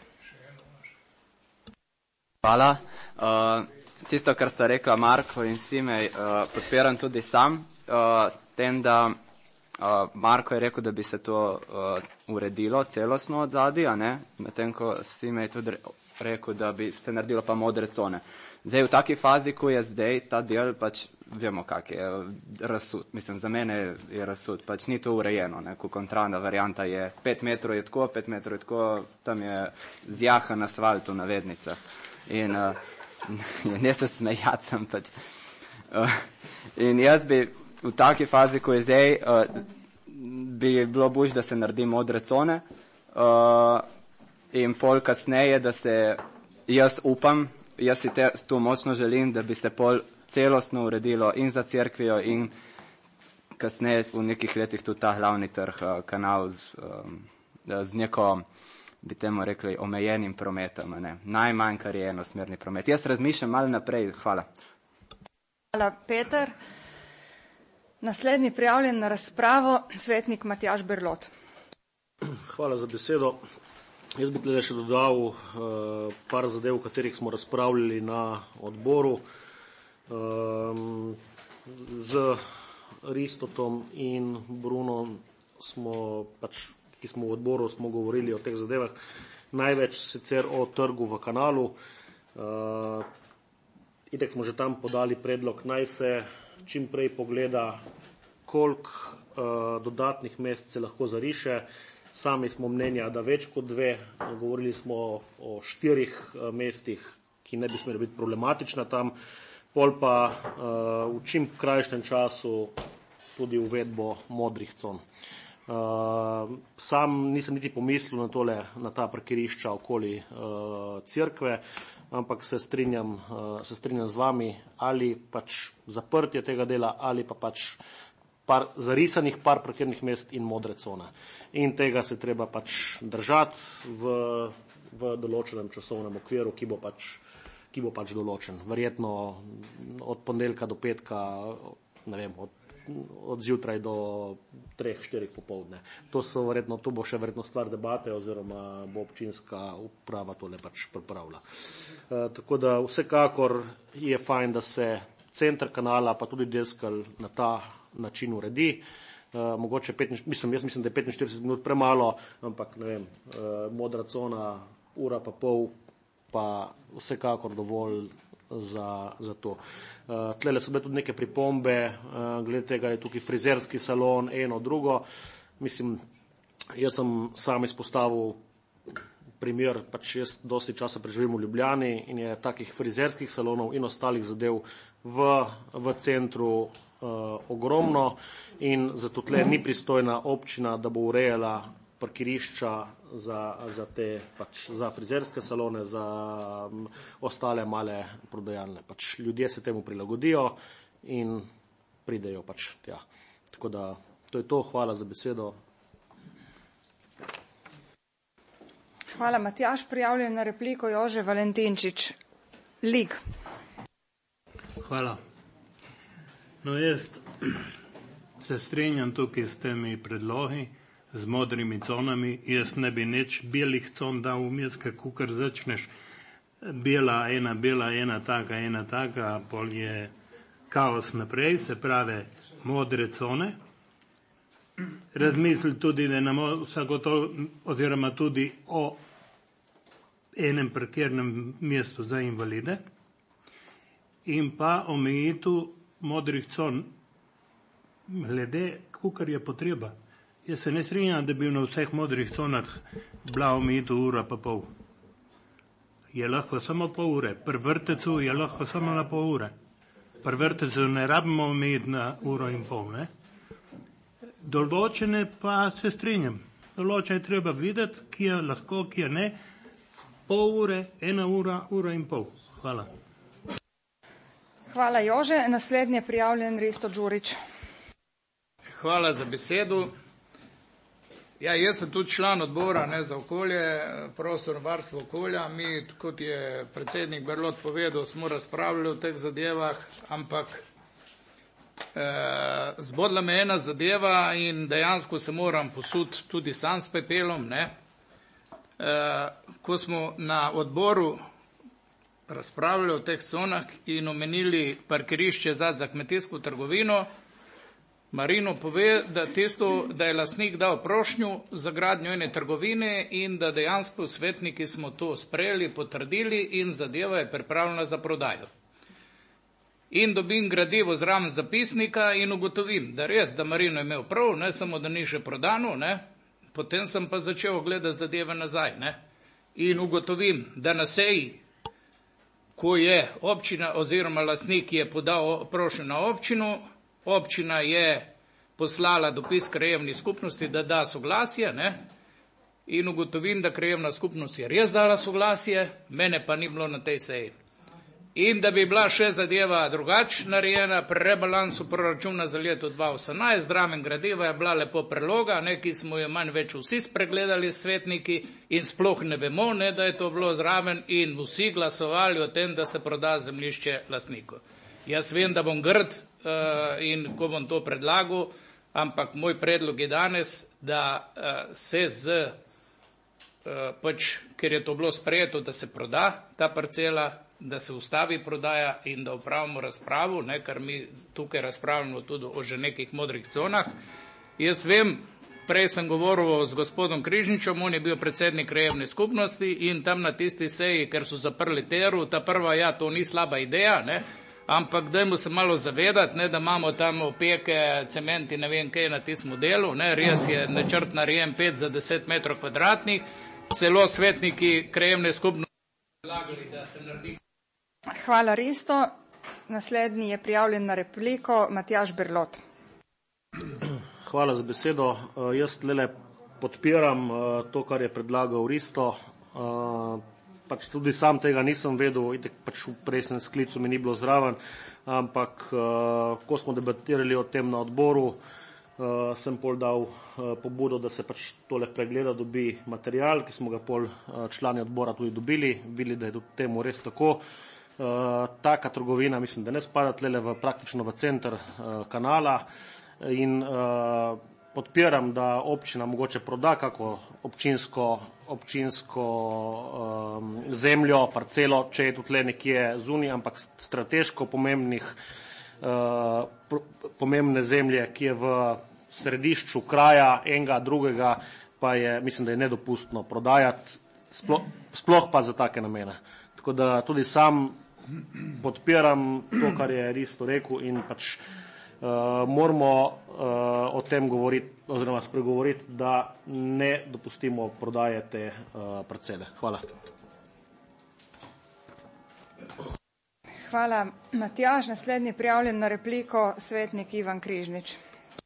Hvala. Tisto, kar sta rekla Marko in Simej, podpiram tudi sam. S tem, da Marko je rekel, da bi se to uredilo celostno od zadaj, medtem ko Simej tudi rekel, da bi se naredilo pa modre cone. Zdaj, v taki fazi, ko je zdaj ta del, pač vemo, kak je razsud. Mislim, za mene je razsud, pač ni to urejeno. Ko kontrana varianta je 5 metrov je tako, 5 metrov je tako, tam je zjahan asfalt v navednicah. In ne se smejati sem pač. In jaz bi v taki fazi, ko je zdaj, bi bilo boljše, da se naredi modre cone in pol kasneje, da se jaz upam, jaz si to močno želim, da bi se pol celostno uredilo in za cerkvijo in kasneje v nekih letih tudi ta glavni trg, kanal z neko, bi temu rekli, omejenim prometom. Najmanj, kar je enosmerni promet. Jaz razmišljam malo naprej. Hvala. Hvala, Peter. Naslednji prijavljen na razpravo, svetnik Matjaž Berlot. Hvala za besedo. Jaz bi tle še dodal par zadev, o katerih smo razpravljali na odboru. Z Ristotom in Brunom ki smo v odboru, smo govorili o teh zadevah. Največ sicer o trgu v Kanalu. Itek smo že tam podali predlog, naj se čim prej pogleda, koliko dodatnih mest se lahko zariše. Sami smo mnenja, da več kot 2, govorili smo o 4 mestih, ki ne bi smeli biti problematična tam, pol pa v čim krajšem času tudi uvedbo modrih con. Sam nisem niti pomislil na ta parkirišča okoli cerkve, ampak se strinjam z vami, ali pač zaprtje tega dela, ali pa pač zarisanih par parkirnih mest in modre cone. In tega se treba pač držati v določenem časovnem okviru, ki bo pač določen. Verjetno od ponedeljka do petka, ne vem, od zjutraj do 3-4 popoldne. To bo še verjetno stvar debate oziroma bo občinska uprava tole pač pripravila. Tako da vsekakor je fajn, da se center kanala pa tudi deskelj na ta način uredi. Mogoče jaz mislim, da je 45 minut premalo, ampak ne vem, modra cona, ura pa pol, pa vsekakor dovolj za to. Tlele so bile tudi neke pripombe, glede tega je tukaj frizerski salon, eno, drugo. Mislim, jaz sem sam izpostavil primer, pač jaz dosti časa preživim v Ljubljani in je takih frizerskih salonov in ostalih zadev v centru ogromno in zato tle ni pristojna občina, da bo urejala parkirišča za frizerske salone, za ostale male prodajalne. Pač ljudje se temu prilagodijo in pridejo pač tja. Tako da to je to. Hvala za besedo. Hvala, Matjaž. Prijavljen na repliko Jože Valentinčič. Lig. Hvala. No, jaz se strinjam tukaj s temi predlogi, z modrimi conami. Jaz ne bi nič belih con dal vmes, kakor začneš bela ena taka, pol je kaos naprej, se pravi modre cone. Razmisliti tudi, da nam oziroma tudi o enem parkirnem mestu za invalide in pa omejitev modrih con glede, kakor je potreba. Jaz se ne strinjam, da bi na vseh modrih conah bila omejitev ura pa pol. Je lahko samo pol ure. Pri vrtecu je lahko samo na pol ure. Pri vrtecu ne rabimo omejiti na uro in pol, ne? Določene pa se strinjam. Določene treba videti, ki je lahko, ki je ne. Pol ure, 1 ura, ura in pol. Hvala. Hvala, Jože. Naslednji je prijavljen Risto Đurić. Hvala za besedo. Ja, jaz sem tudi član odbora za okolje, prostorno varstvo okolja. Mi, kot je predsednik Berlot povedal, smo razpravljali o teh zadevah, ampak zbodla me ena zadeva in dejansko se moram posuti tudi sam s pepelom. Ko smo na odboru razpravljali o teh conah in omenili parkirišče za kmetijsko trgovino, Marino pove, da je lastnik dal prošnjo za gradnjo ene trgovine in da dejansko svetniki smo to sprejeli, potrdili in zadeva je pripravljena za prodajo. In dobim gradivo zraven zapisnika in ugotovim, da res, da Marino je imel prav, ne samo, da ni še prodano, potem sem pa začel gledati zadeve nazaj. In ugotovim, da na seji, ko je občina oziroma lastnik je podal prošnjo na občino, občina je poslala dopis krajevni skupnosti, da da soglasje, in ugotovim, da krajevna skupnost je res dala soglasje, mene pa ni bilo na tej seji. In da bi bila še zadeva drugače narejena, pri rebalansu proračuna za leto 2018, zraven gradiva je bila lepo preloga, ki smo jo manj več vsi spregledali svetniki in sploh ne vemo, da je to bilo zraven in vsi glasovali o tem, da se proda zemljišče lastniku. Jaz vem, da bom grd in ko bom to predlagal, ampak moj predlog je danes, da se ker je to bilo sprejeto, da se proda ta parcela, da se ustavi prodaja in da opravimo razpravo, ker mi tukaj razpravljamo tudi o že nekih modrih conah. Jaz vem, prej sem govoril z gospodom Križničem, on je bil predsednik krajevne skupnosti in tam na tisti seji, ker so zaprli teru, ta prva, to ni slaba ideja, ampak dajmo se malo zavedati, ne, da imamo tam opeke, cement in ne vem kaj na tistem delu, ne, res je načrt narejen 5 za 10 metrov kvadratnih, celo svetniki krajevne skupnosti predlagali, da se naredi. Hvala, Risto. Naslednji je prijavljen na repliko Matjaž Berlot. Hvala za besedo. Jaz tlele podpiram to, kar je predlagal Risto. Pač tudi sam tega nisem vedel, itek pač v prejšnjem sklicu mi ni bilo zraven, ampak ko smo debatirali o tem na odboru, sem pol dal pobudo, da se pač tole pregleda, dobi material, ki smo ga pol člani odbora tudi dobili, videli, da je tudi temu res tako. Taka trgovina, mislim, da ne spada tlele praktično v center kanala in podpiram, da občina mogoče proda kako občinsko zemljo, parcelo, če je tudi nekje zunaj, ampak strateško pomembne zemlje, ki je v središču kraja enega, drugega, pa je, mislim, da je nedopustno prodajati, sploh pa za take namene. Tako da tudi sam podpiram to, kar je Risto rekel in pač moramo o tem govoriti oziroma spregovoriti, da ne dopustimo prodaje te parcele. Hvala. Hvala, Matjaž. Naslednji prijavljen na repliko svetnik Ivan Križnič.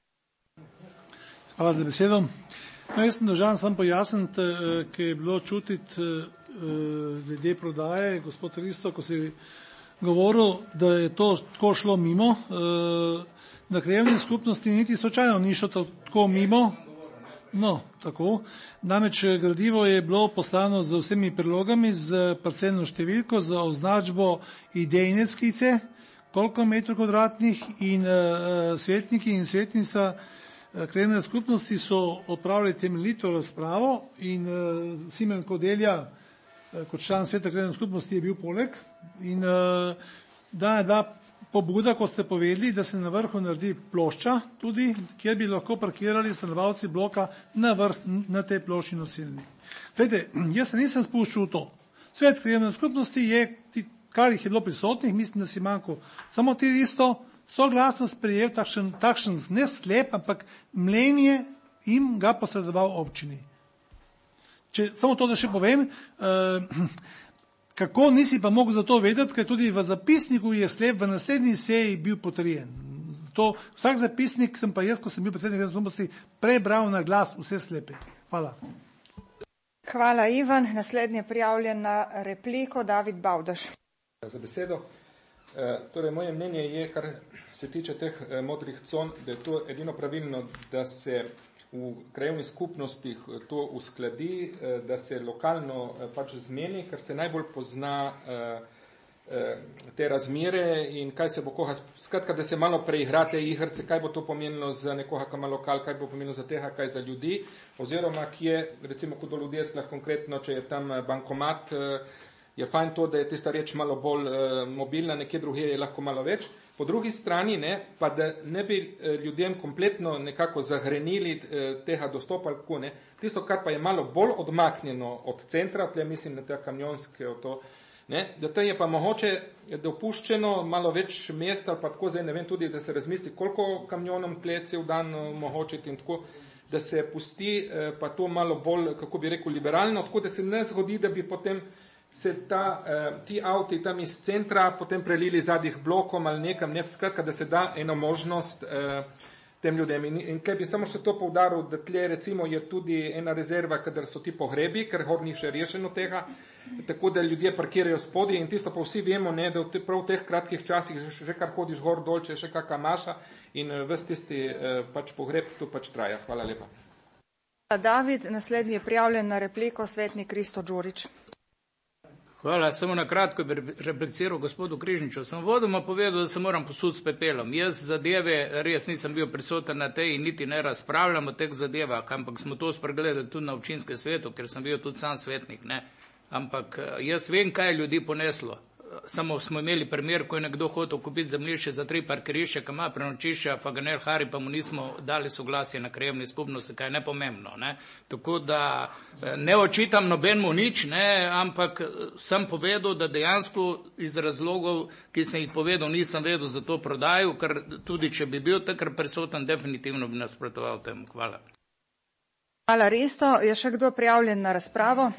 Hvala za besedo. No, jaz sem dolžan sam pojasniti, ki je bilo čutiti glede prodaje, gospod Risto, ko si govoril, da je to tako šlo mimo, na krajevni skupnosti niti slučajno ni šlo tako mimo. No, tako. Namreč gradivo je bilo poslano z vsemi prilogami, z parcelno številko, z označbo idejne skice, koliko metrov kvadratnih in svetniki in svetnica krajevne skupnosti so opravili temeljito razpravo in Simen Kodelja kot član sveta krajevne skupnosti je bil poleg in da pobuda, kot ste povedali, da se na vrhu naredi plošča tudi, kjer bi lahko parkirali stanovalci bloka na vrh na tej plošči nosilni. Glejte, jaz se nisem spuščal v to. Svet krajevne skupnosti je, kar jih je bilo prisotnih, mislim, da si manjko samo ti Risto, soglasno sprejel takšen ne sklep, ampak mnenje in ga posredoval občini. Samo to, da še povem, kako nisi pa mogel za to vedeti, ker tudi v zapisniku je sklep v naslednji seji bil potrjen. Vsak zapisnik sem pa jaz, ko sem bil predsednik krajevne skupnosti, prebral na glas vse sklepe. Hvala. Hvala, Ivan. Naslednji je prijavljen na repliko David Bavdaš. Za besedo. Torej, moje mnenje je, kar se tiče teh modrih con, da je to edino pravilno, da se v krajevnih skupnostih to uskladi, da se lokalno pač zmeni, ker se najbolj pozna te razmere in kaj se bo koga, skratka, da se malo preigra te igrce, kaj bo to pomenilo za nekoga, ki ima lokal, kaj bo pomenilo za tega, kaj za ljudi, oziroma kje, recimo, kot do ljudje sploh konkretno, če je tam bankomat, je fajn to, da je tista reč malo bolj mobilna, nekje drugje je lahko malo več. Po drugi strani, pa da ne bi ljudem kompletno nekako zahrenili tega dostopa, tisto, kar pa je malo bolj odmaknjeno od centra, tle mislim na te kamionske, da to je pa mogoče dopuščeno malo več mesta, pa tako zdaj ne vem tudi, da se razmisli, koliko kamionom tle cel dan mogočiti in tako, da se pusti pa to malo bolj, kako bi rekel, liberalno, tako da se ne zgodi, da bi potem se ti avti tam iz centra potem prelili zadnjih blokom ali nekam, skratka, da se da eno možnost tem ljudem. In kaj bi samo še to poudaril, da tle recimo je tudi ena rezerva, kadar so ti pohrebi, ker gor ni še rešeno tega, tako da ljudje parkirajo spodaj in tisto pa vsi vemo, da prav v teh kratkih časih že kar hodiš gor dol, če je še kakva maša in ves tisti pač pohreb tu pač traja. Hvala lepa. David, naslednji je prijavljen na repliko svetnik Risto Đurić. Hvala, samo na kratko bi repliciral gospodu Križniču. Sem vodoma povedal, da se moram posuditi s pepelom. Jaz zadeve res nisem bil prisoten na tej in niti ne razpravljam o teh zadevah, ampak smo to spregledali tudi na občinskem svetu, ker sem bil tudi sam svetnik. Ampak jaz vem, kaj je ljudi poneslo. samo smo imeli primer, ko je nekdo hotel kupiti zemljišče za 3 parkirišče, ki ima prenočišča, Faganer Hari, pa mu nismo dali soglasje na krajevni skupnosti, kaj je nepomembno. Ne? Tako da ne očitam nobenemu nič, ne, ampak sem povedal, da dejansko iz razlogov, ki sem jih povedal, nisem vedel za to prodajo, ker tudi če bi bil takrat prisoten, definitivno bi nasprotoval temu. Hvala. Hvala, Risto. Je še kdo prijavljen na razpravo?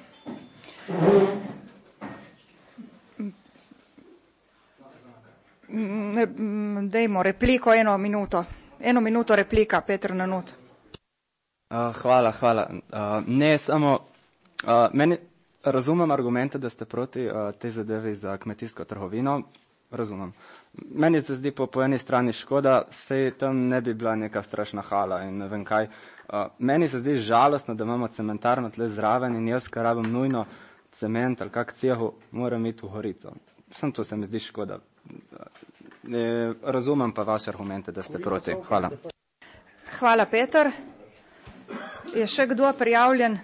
Dajmo repliko, 1 minuto. 1 minuto replika, Peter Nanut. Hvala. Ne, samo meni razumem argumente, da ste proti tej zadevi za kmetijsko trgovino. Razumem. Meni se zdi po eni strani škoda, sej tam ne bi bila neka strašna hala in ne vem kaj. Meni se zdi žalostno, da imamo cementarno tle zraven in jaz, kar rabim nujno cement ali kak cehu, moram iti v Gorico. Sam to se mi zdi škoda. Razumem pa vaše argumente, da ste proti. Hvala. Hvala, Peter. Je še kdo prijavljen?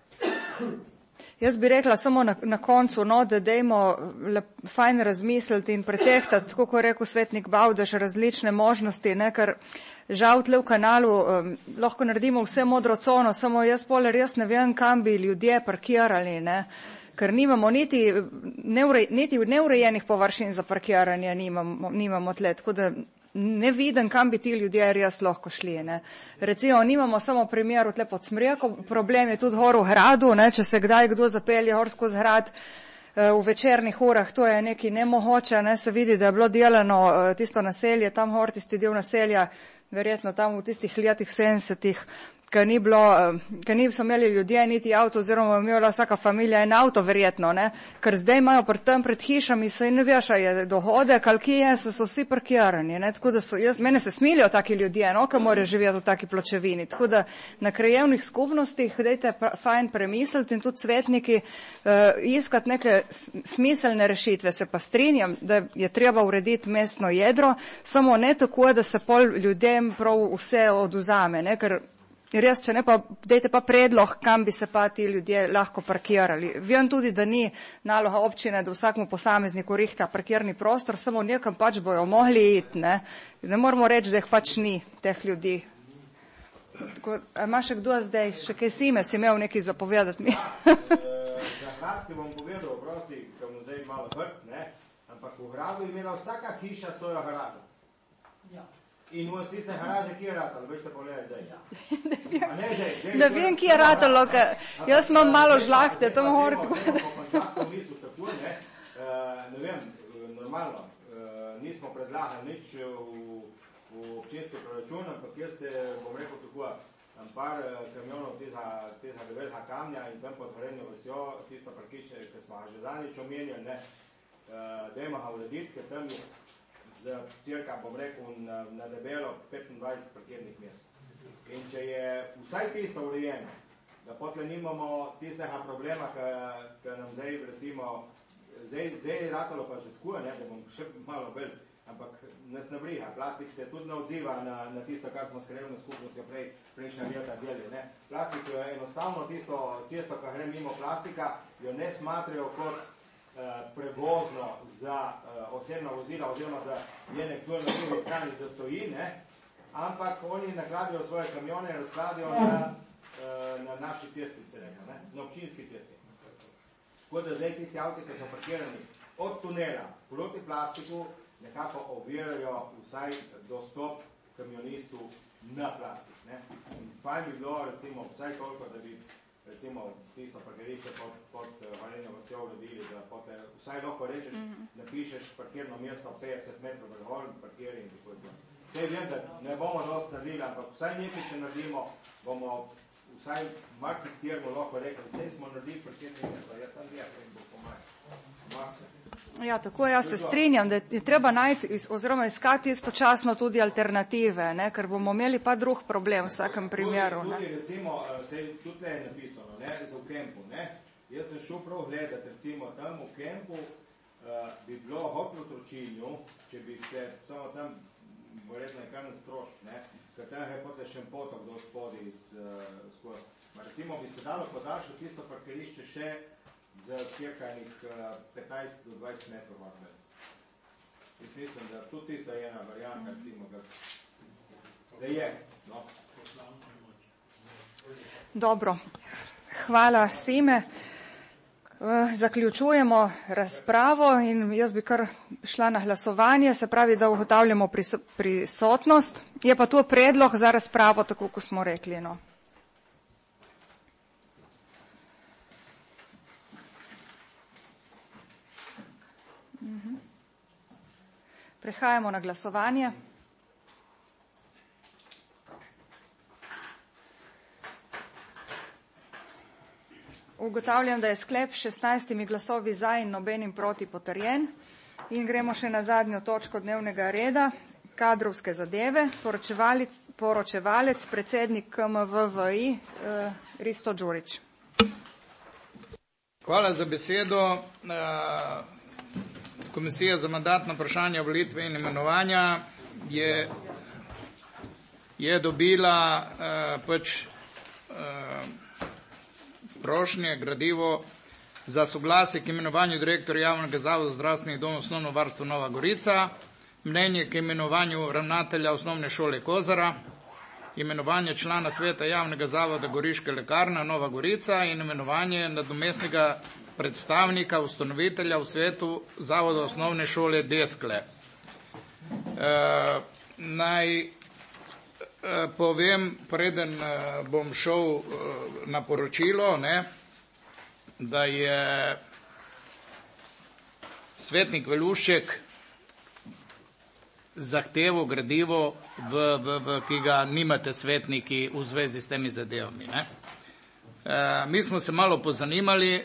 Jaz bi rekla samo na koncu, no, da dajmo fajn razmisliti in pretehtati, tako kot je rekel svetnik Bavdaž, različne možnosti, ne, ker žal tle v kanalu lahko naredimo vse modro cono, samo jaz poler res ne vem, kam bi ljudje parkirali, ne, ker nimamo niti neurejenih površin za parkiranje, nimamo tle, tako da ne vidim, kam bi ti ljudje res lahko šli. Ne. Recimo, nimamo samo primeru tle pod Smreko, problem je tudi gor v Hradu, ne, če se kdaj kdo zapelje gor skozi Hrad v večernih urah, to je nekaj nemogoče, ne, se vidi, da je bilo delano tisto naselje, tam gor tisti del naselja, verjetno tam v tistih letih 70-ih, ker niso imeli ljudje niti avto, oziroma imela vsaka familija en avto verjetno, ne, ker zdaj imajo tam pred hišami, se ne veš, je dohodek, ali kje je, so vsi parkirani, ne, tako da mene se smilijo taki ljudje, no, ki morajo živeti v taki pločevini, tako da na krajevnih skupnostih dajte fajn premisliti in tudi svetniki iskati neke smiselne rešitve, se pa strinjam, da je treba urediti mestno jedro, samo ne tako, da se pol ljudem prav vse oduzame, ne, ker res, če ne pa, dajte pa predlog, kam bi se pa ti ljudje lahko parkirali. Vem tudi, da ni naloga občine, da vsakmu posamezniku rihta parkirni prostor, samo nekam pač bojo mogli iti, ne. Ne moramo reči, da jih pač ni, teh ljudi. Tako, ima še kdo zdaj, še kaj Sime, si imel nekaj zapovedati mi? Za kratki bom povedal, prosti, ker bom zdaj malo vrt, ne, ampak v Gradu je imela vsaka hiša svojo garažo. In v tiste garaže, kje je ratalo, večte pogledati zdaj. Ne vem, kje je ratalo, jaz imam malo žlahte, to moram reči. Ne vem, normalno, nismo predlagali nič v občinski proračun, ampak jaz te, bom rekel tako, par kamionov tega debelha kamnja in tam pod Hrenjo vasjo, tisto parkišče, ki smo že danič omenjali, ne, dajmo ga urediti, ker tam je z cirka, bom rekel, na debelo 25 parkirnih mest. In če je vsaj tisto urejeno, da potem nimamo tistega problema, ki nam zdaj, recimo, zdaj je ratalo pa že tako, ne, da bom še malo bolj, ampak nas ne briga. Plastik se tudi ne odziva na tisto, kar smo s krajevno skupnostjo prejšnja leta delili, ne. Plastik je enostavno tisto cesto, ki gre mimo plastika, jo ne smatrajo kot prevozno za osebna vozila, oziroma da je nekdo na drugi strani zastoji, ne, ampak oni nakladijo svoje kamione in razkladijo na naši cesti, na občinski cesti. Tako da zdaj tisti avti, ki so parkirani od tunela proti plastiku, nekako ovirajo vsaj dostop kamionistu na plastik. Ne. Fajn bi bilo, recimo, vsaj toliko, da bi recimo tisto parkirišče pod Hrenjo vasjo uredili, da vsaj lahko rečeš, napišeš parkirno mesto 50 metrov vrhol, parkiri in tako je. Vsej vem, da ne bomo dosti naredili, ampak vsaj nekaj, če naredimo, bomo vsaj marsikjerno lahko rekli, vsej smo naredili parkirni mesto, ja tam je, in bo pomaj. Ja, tako jaz se strinjam, da je treba najti oziroma iskati istočasno tudi alternative, ne, ker bomo imeli pa drug problem v vsakem primeru. Tudi recimo, se tudi je napisano, ne, za v kempu, ne, jaz sem šel prav gledati, recimo tam v kempu bi bilo hotlo tročinju, če bi se samo tam, verjetno je kar na strošk, ne, ker tam je potem še potok do spodi skozi. Recimo bi se dalo podaljšati tisto parkirišče še za cirka 15 do 20 metrov vatne. Jaz mislim, da tudi tista je ena varianta, recimo, da je. No. Dobro, hvala Sime. Zaključujemo razpravo in jaz bi kar šla na glasovanje, se pravi, da ugotavljamo prisotnost. Je pa to predlog za razpravo, tako kot smo rekli. No. Prehajamo na glasovanje. Ugotavljam, da je sklep s 16 glasovi za in nobenim proti potrjen. In gremo še na zadnjo točko dnevnega reda, kadrovske zadeve. Poročevalec, predsednik KMVVI, Risto Đurić. Hvala za besedo. Komisija za mandatna vprašanja, volitve in imenovanja je dobila prošnje, gradivo za soglasje k imenovanju direktorja Javnega zavoda zdravstvenih domov Osnovno varstvo Nova Gorica, mnenje k imenovanju ravnatelja Osnovne šole Kozara, imenovanje člana sveta Javnega zavoda Goriške lekarna Nova Gorica in imenovanje nadomestnega predstavnika ustanovitelja v svetu Zavoda Osnovne šole Deskle. Naj povem, preden bom šel na poročilo, da je svetnik Velušček zahteval gradivo, ki ga nimate svetniki v zvezi s temi zadevami. Mi smo se malo pozanimali,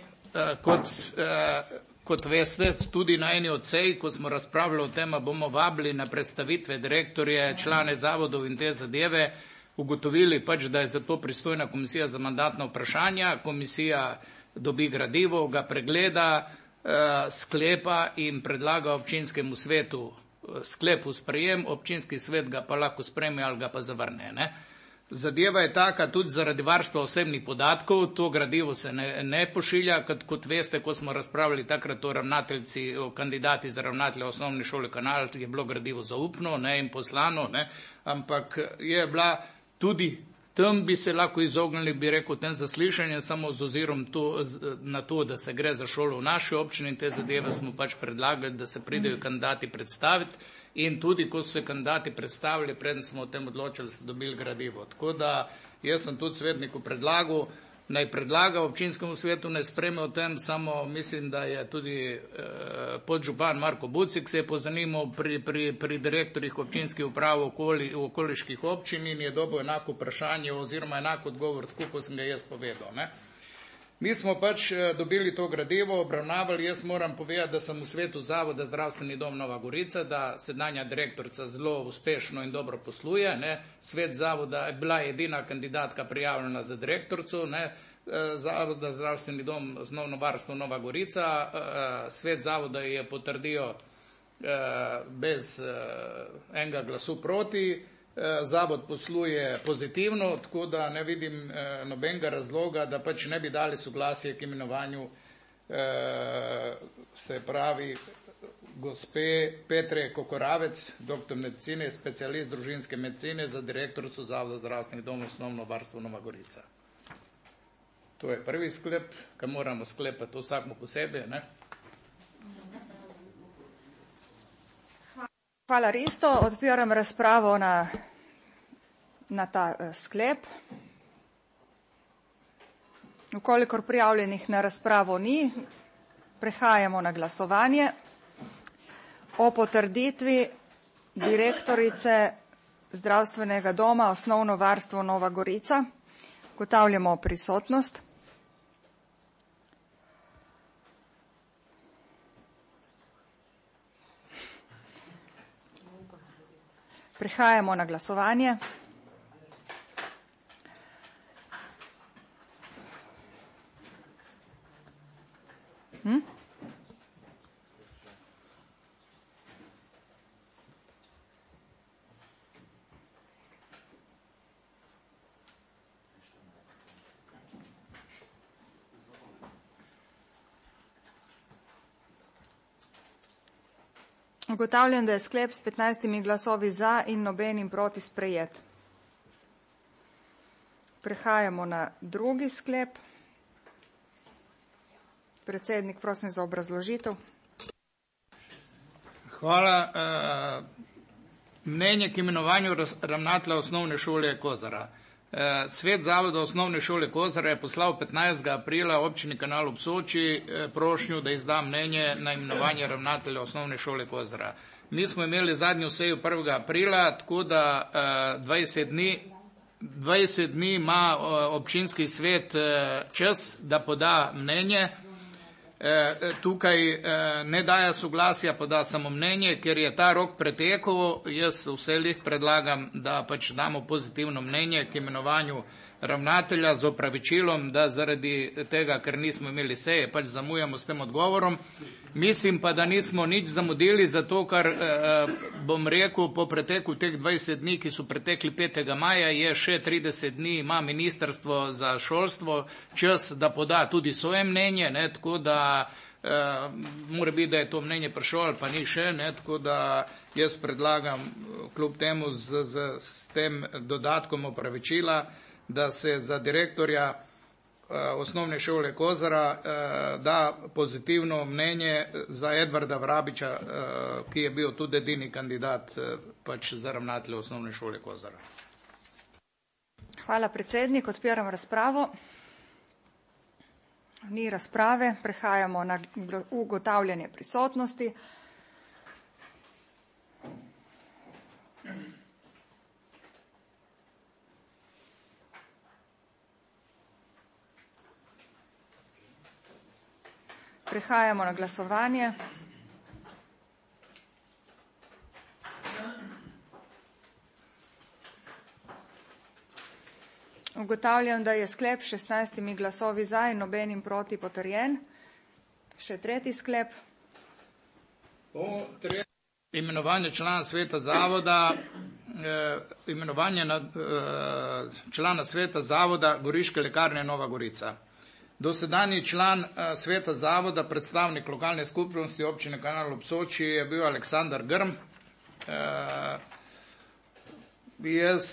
kot veste, tudi na eni od sej, ko smo razpravljali o tem, bomo vabili na predstavitve direktorje, člane zavodov in te zadeve, ugotovili da je za to pristojna komisija za mandatna vprašanja. Komisija dobi gradivo, ga pregleda, sklepa in predlaga občinskemu svetu sklep v sprejem, občinski svet ga pa lahko sprejme ali ga pa zavrne. Zadeva je taka tudi zaradi varstva osebnih podatkov, to gradivo se ne pošilja, kot veste, ko smo razpravljali takrat o ravnateljci, o kandidati za ravnatelja osnovne šole Kanal, je bilo gradivo zaupno in poslano, ampak je bila tudi tam bi se lahko izognili, bi rekel, tem zaslišanjem, samo z ozirom na to, da se gre za šolo v naši občini in te zadeve smo predlagali, da se pridejo kandidati predstaviti. In tudi, ko so se kandidati predstavili, preden smo o tem odločili, ste dobili gradivo. Tako da jaz sem tudi svetniku predlagal, naj predlaga občinskemu svetu, naj spreme o tem, samo mislim, da je tudi podžupan Marko Bucik se je pozanimal pri direktorjih občinskih uprav v okoliških občin in je dobil enako vprašanje oziroma enako odgovor, tako kot sem ga jaz povedal. Mi smo dobili to gradivo, obravnavali, jaz moram povedati, da sem v svetu Zavoda Zdravstveni dom Nova Gorica, da sedanja direktorica zelo uspešno in dobro posluje. Svet Zavoda je bila edina kandidatka prijavljena za direktorico, Zavoda Zdravstveni dom Osnovno varstvo Nova Gorica, svet Zavoda je potrdil bez enega glasu proti. Zavod posluje pozitivno, tako da ne vidim nobenega razloga, da ne bi dali soglasje k imenovanju, se pravi, gospe Petre Kokoravec, doktor medicine, specialist družinske medicine za direktorico Zavoda zdravstvenih domov Osnovno varstvo Nova Gorica. To je prvi sklep, ki moramo sklepati vsakmo posebej. Hvala Risto. Odpiram razpravo na ta sklep. Vkolikor prijavljenih na razpravo ni, prehajamo na glasovanje o potrditvi direktorice Zdravstvenega doma Osnovno varstvo Nova Gorica. Ugotavljamo prisotnost. Prehajamo na glasovanje. Ugotavljam, da je sklep s 15 glasovi za in nobenim proti sprejet. Prehajamo na drugi sklep. Predsednik, prosim za obrazložitev. Hvala. Mnenje k imenovanju ravnatelja osnovne šole Kozara. Svet Zavoda osnovne šole Kozara je poslal 15. aprila občini Kanal ob Soči prošnjo, da izda mnenje na imenovanje ravnatelja osnovne šole Kozara. Mi smo imeli zadnjo sejo 1. aprila, tako da 20 dni ima občinski svet čas, da poda mnenje. Tukaj ne daja soglasja, poda samo mnenje, ker je ta rok pretekel. Jaz vselih predlagam, da pač damo pozitivno mnenje k imenovanju ravnatelja z opravičilom, da zaradi tega, ker nismo imeli seje, pač zamujamo s tem odgovorom. Mislim pa, da nismo nič zamudili, zato ker bom rekel, po preteku teh 20 dni, ki so pretekli 5. maja, je še 30 dni, ima Ministrstvo za šolstvo čas, da poda tudi svoje mnenje, ne, tako da mora biti, da je to mnenje prišlo ali pa ni še, ne, tako da jaz predlagam kljub temu s tem dodatkom opravičila, da se za direktorja osnovne šole Kozara da pozitivno mnenje za Edvarda Vrabiča, ki je bil tudi edini kandidat pač za ravnatelja osnovne šole Kozara. Hvala, predsednik. Odpiram razpravo. Ni razprave. Prehajamo na ugotavljanje prisotnosti. Prehajamo na glasovanje. Ugotavljam, da je sklep s 16 glasovi za in nobenim proti potrjen. Še tretji sklep. Imenovanje člana sveta zavoda, člana sveta zavoda Goriške lekarne Nova Gorica. Dosedanji član sveta zavoda, predstavnik lokalne skupnosti občine Kanal ob Soči, je bil Aleksandar Grm. Jaz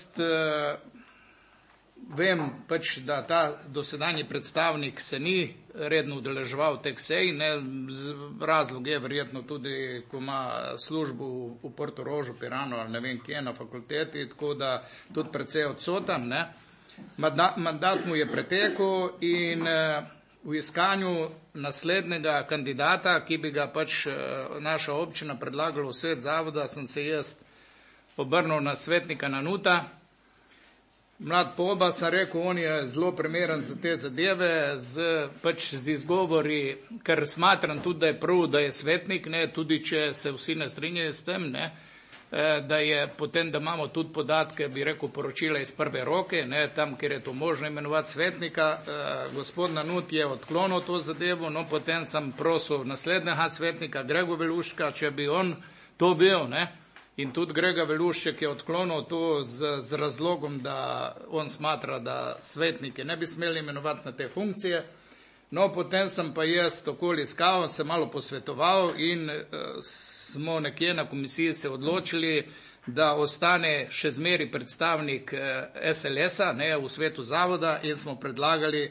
vem pač, da ta dosedanji predstavnik se ni redno udeleževal teh sej, ne, razlog je verjetno tudi, ko ima službo v Portorožu, Piranu ali ne vem kje na fakulteti, tako da tudi precej odsoten, ne. Mandat mu je pretekel in v iskanju naslednjega kandidata, ki bi ga pač naša občina predlagala v svet zavoda, sem se jaz obrnil na svetnika Nanuta. Mlad Poba, sem rekel, on je zelo primeren za te zadeve, z izgovori, ker smatram tudi, da je prav, da je svetnik, ne, tudi če se vsi ne strinjajo s tem, ne, da je potem, da imamo tudi podatke, bi rekel, poročila iz prve roke, ne, tam, kjer je to možno imenovati svetnika. Gospod Nanut je odklonil to zadevo, no potem sem prosil naslednjega svetnika, Grego Veluščka, če bi on to bil, ne, in tudi Grega Velušček je odklonil to z razlogom, da on smatra, da svetnike ne bi smeli imenovati na te funkcije. No, potem sem pa jaz takoli iskal, se malo posvetoval in smo nekje na komisiji se odločili, da ostane še zmeri predstavnik SLS-a, ne, v svetu zavoda, in smo predlagali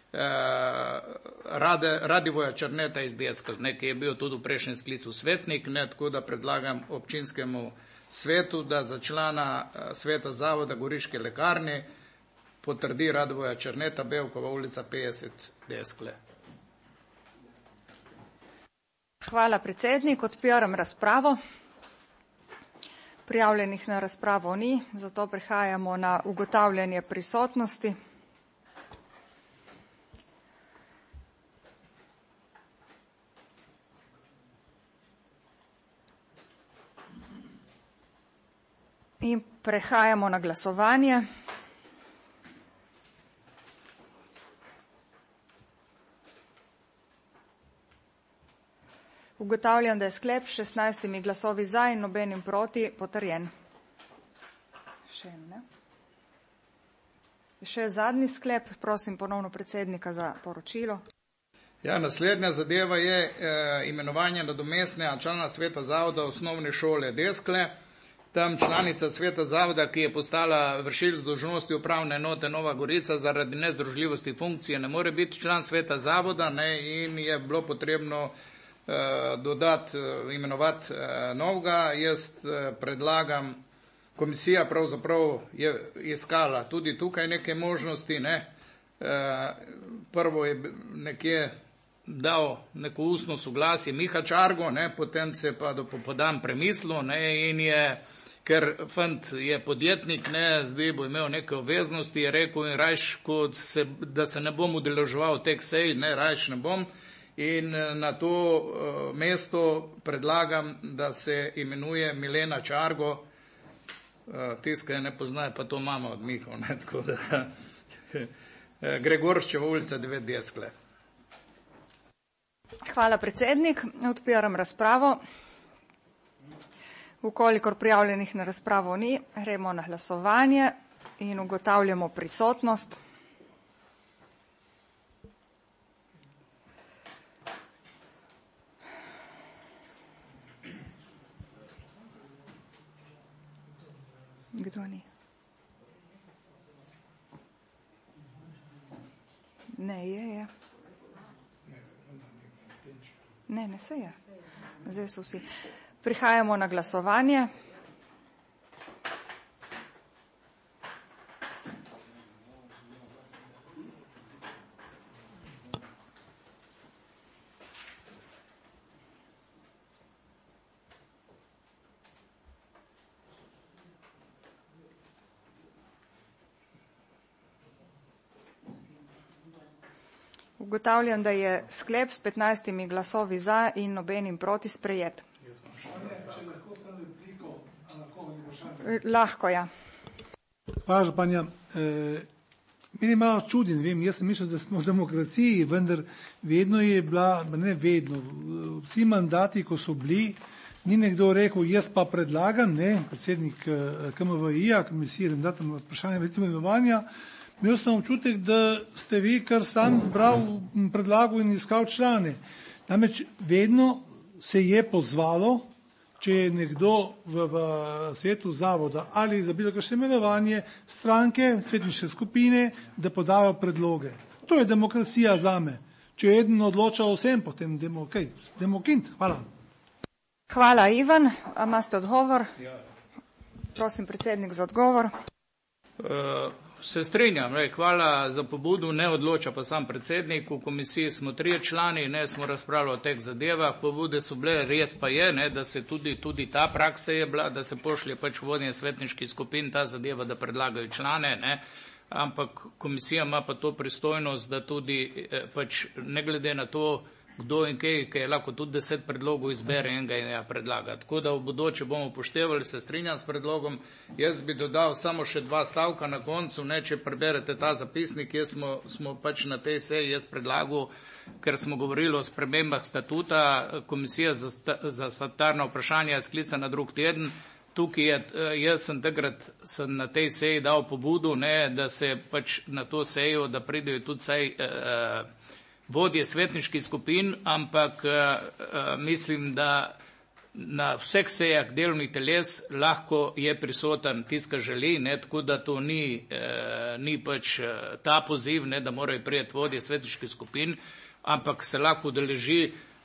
Radivoja Černeta iz Deskl, ne, ki je bil tudi v prejšnjem sklicu svetnik, ne, tako da predlagam občinskemu svetu, da za člana sveta zavoda Goriške lekarne potrdi Radivoja Černeta, Bevkova ulica 50 Deskle. Hvala, predsednik. Odpiram razpravo. Prijavljenih na razpravo ni, zato prehajamo na ugotavljanje prisotnosti. In prehajamo na glasovanje. Ugotavljam, da je sklep s 16 glasovi za in nobenim proti potrjen. Še zadnji sklep, prosim ponovno predsednika za poročilo. Ja, naslednja zadeva je imenovanje nadomestnega člana sveta zavoda osnovne šole Deskle. Tam članica sveta zavoda, ki je postala vršilec dolžnosti upravne enote Nova Gorica zaradi nezdružljivosti funkcije, ne more biti član sveta zavoda, ne, in je bilo potrebno imenovati novega. Jaz predlagam, komisija pravzaprav je iskala tudi tukaj neke možnosti, ne. Prvo je nekje dal neko ustno soglasje Miha Čargo, ne, potem se pa do popodan premislil, ne, in je, ker fant je podjetnik, ne, zdaj bo imel neke obveznosti, je rekel, in rajš, da se ne bom udeleževal teh sej, ne, rajš ne bom, in na to mesto predlagam, da se imenuje Milena Čargo, tiskaj ne poznajo, pa to imamo od Mihov, ne, tako da Gregorščeva ulica 9 Deskle. Hvala, predsednik. Odpiram razpravo. Ukolikor prijavljenih na razpravo ni, gremo na glasovanje in ugotavljamo prisotnost. Kdo ni? Ne, je. Ne, se je. Zdaj so vsi. Prihajamo na glasovanje. Ugotavljam, da je sklep s 15 glasovi za in nobenim proti sprejet. Lahko, ja. Hvala, županja. Meni malo čudin, vem, jaz sem mislil, da smo v demokraciji, vendar vedno je bila, ne vedno, vsi mandati, ko so bili, ni nekdo rekel, jaz pa predlagam, ne, predsednik KMVI-ja, komisije za mandatno vprašanje imenovanja, imel sem občutek, da ste vi kar sam zbral predlago in iskal člane. Namreč vedno se je pozvalo, če je nekdo v svetu zavoda ali za bilo kakšno imenovanje, stranke, svetniške skupine, da podajo predloge. To je demokracija zame. Če je eden odloča o vsem, potem demokint. Hvala. Hvala, Ivan. A imate odgovor? Prosim, predsednik, za odgovor. Se strinjam, hvala za pobudo, ne odloča pa sam predsednik, v komisiji smo 3 člani, ne smo razpravljali o teh zadevah, pobude so bile, res pa je, ne, da se tudi ta praksa je bila, da se pošlje pač vodje svetniških skupin ta zadeva, da predlagajo člane, ne, ampak komisija ima pa to pristojnost, da tudi pač ne glede na to, kdo in kaj je lahko tudi 10 predlogov izbere in ga predlaga. Tako da v bodoče bomo upoštevali, se strinjam s predlogom. Jaz bi dodal samo še 2 stavka na koncu, ne, če preberete ta zapisnik, jaz smo pač na tej seji, jaz predlagal, ker smo govorili o spremembah statuta, komisija za statutarna vprašanja je sklicana drug teden. Tukaj je, jaz sem takrat na tej seji dal pobudo, ne, da se pač na to sejo, da pridejo tudi saj vodje svetniških skupin, ampak mislim, da na vseh sejah delovnih teles lahko je prisoten tisti, ki želi, ne, tako da to ni pač ta poziv, ne, da morajo prijeti vodje svetniških skupin, ampak se lahko udeleži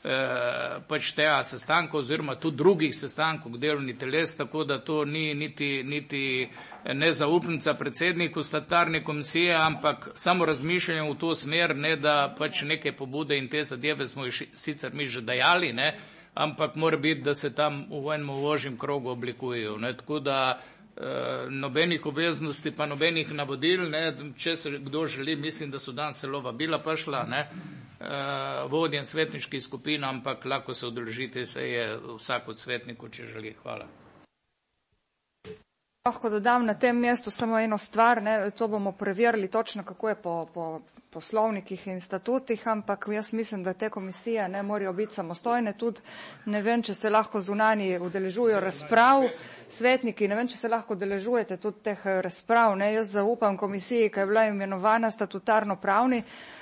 pač tega sestanka oziroma tudi drugih sestankov delovnih teles, tako da to ni niti nezaupnica predsedniku statutarne komisije, ampak samo razmišljanje v to smer, ne, da pač neke pobude in te zadeve smo sicer mi že dajali, ne, ampak mora biti, da se tam v enem ožjem krogu oblikujejo, ne, tako da nobenih obveznosti pa nobenih navodil, ne, če se kdo želi, mislim, da so danes celo vabila prišla, ne, vodjem svetniških skupin, ampak lahko se udeležite seje vsak od svetnikov, če želi. Hvala. Lahko dodam na tem mestu samo eno stvar, ne, to bomo preverili točno, kako je po poslovnikih in statutih, ampak jaz mislim, da te komisije ne morajo biti samostojne, tudi ne vem, če se lahko zunani udeležujo razprav, svetniki, ne vem, če se lahko udeležujete tudi teh razprav, ne, jaz zaupam komisiji, ki je bila imenovana statutarno pravni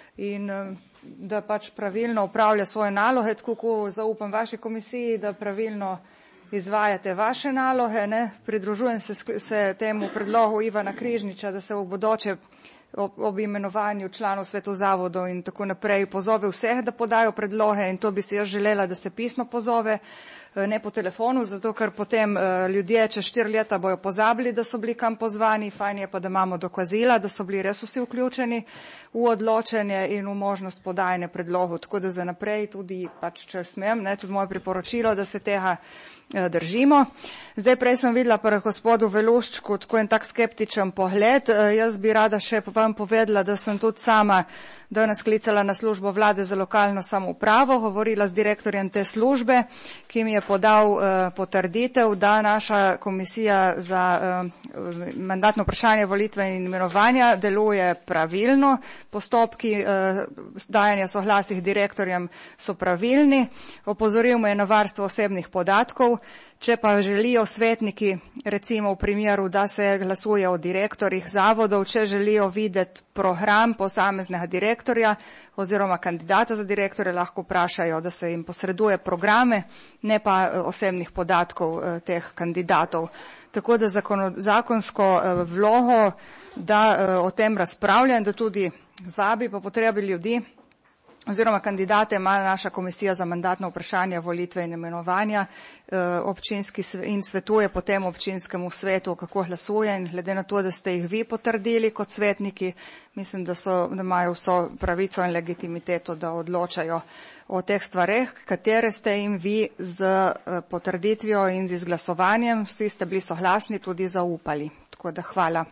in da pač pravilno upravlja svoje naloge, tako kot zaupam vaši komisiji, da pravilno izvajate vaše naloge. Ne? Pridružujem se temu predlogu Ivana Križniča, da se v bodoče ob imenovanju članov svetov zavodov in tako naprej pozove vseh, da podajo predloge, in to bi si jaz želela, da se pisno pozove, ne po telefonu, zato ker potem ljudje čez 4 leta bojo pozabili, da so bili kam pozvani, fajn je pa, da imamo dokazila, da so bili res vsi vključeni v odločanje in v možnost podajanja predlogov. Tako da za naprej tudi, pač, če smem, ne, tudi moje priporočilo, da se tega držimo. Zdaj, prej sem videla pri gospodu Veluščku tako en tak skeptičen pogled. Jaz bi rada še vam povedala, da sem tudi sama danes klicala na službo vlade za lokalno samoupravo, govorila z direktorjem te službe, ki mi je podal potrditev, da naša komisija za mandatno vprašanje, volitve in imenovanja deluje pravilno, postopki dajanja soglasij direktorjem so pravilni, opozoril me je na varstvo osebnih podatkov. Če pa želijo svetniki, recimo v primeru, da se glasuje o direktorjih zavodov, če želijo videti program posameznega direktorja oziroma kandidata za direktorja, lahko vprašajo, da se jim posreduje programe, ne pa osebnih podatkov teh kandidatov. Tako da zakonsko vlogo, da o tem razpravlja in da tudi vabi po potrebi ljudi oziroma kandidate ima naša komisija za mandatno vprašanje, volitve in imenovanja in svetuje potem občinskemu svetu, kako glasuje, in glede na to, da ste jih vi potrdili kot svetniki, mislim, da imajo vso pravico in legitimiteto, da odločajo o teh stvareh, katere ste jim vi z potrditvijo in z izglasovanjem, vsi ste bili soglasni, tudi zaupali. Tako da hvala.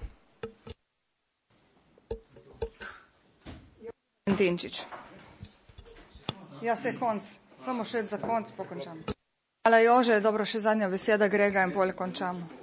Dinčič. Ja, se konc. Samo še za konc pokončam. Hvala Jože, dobro, še zadnja beseda Grega in pol končamo.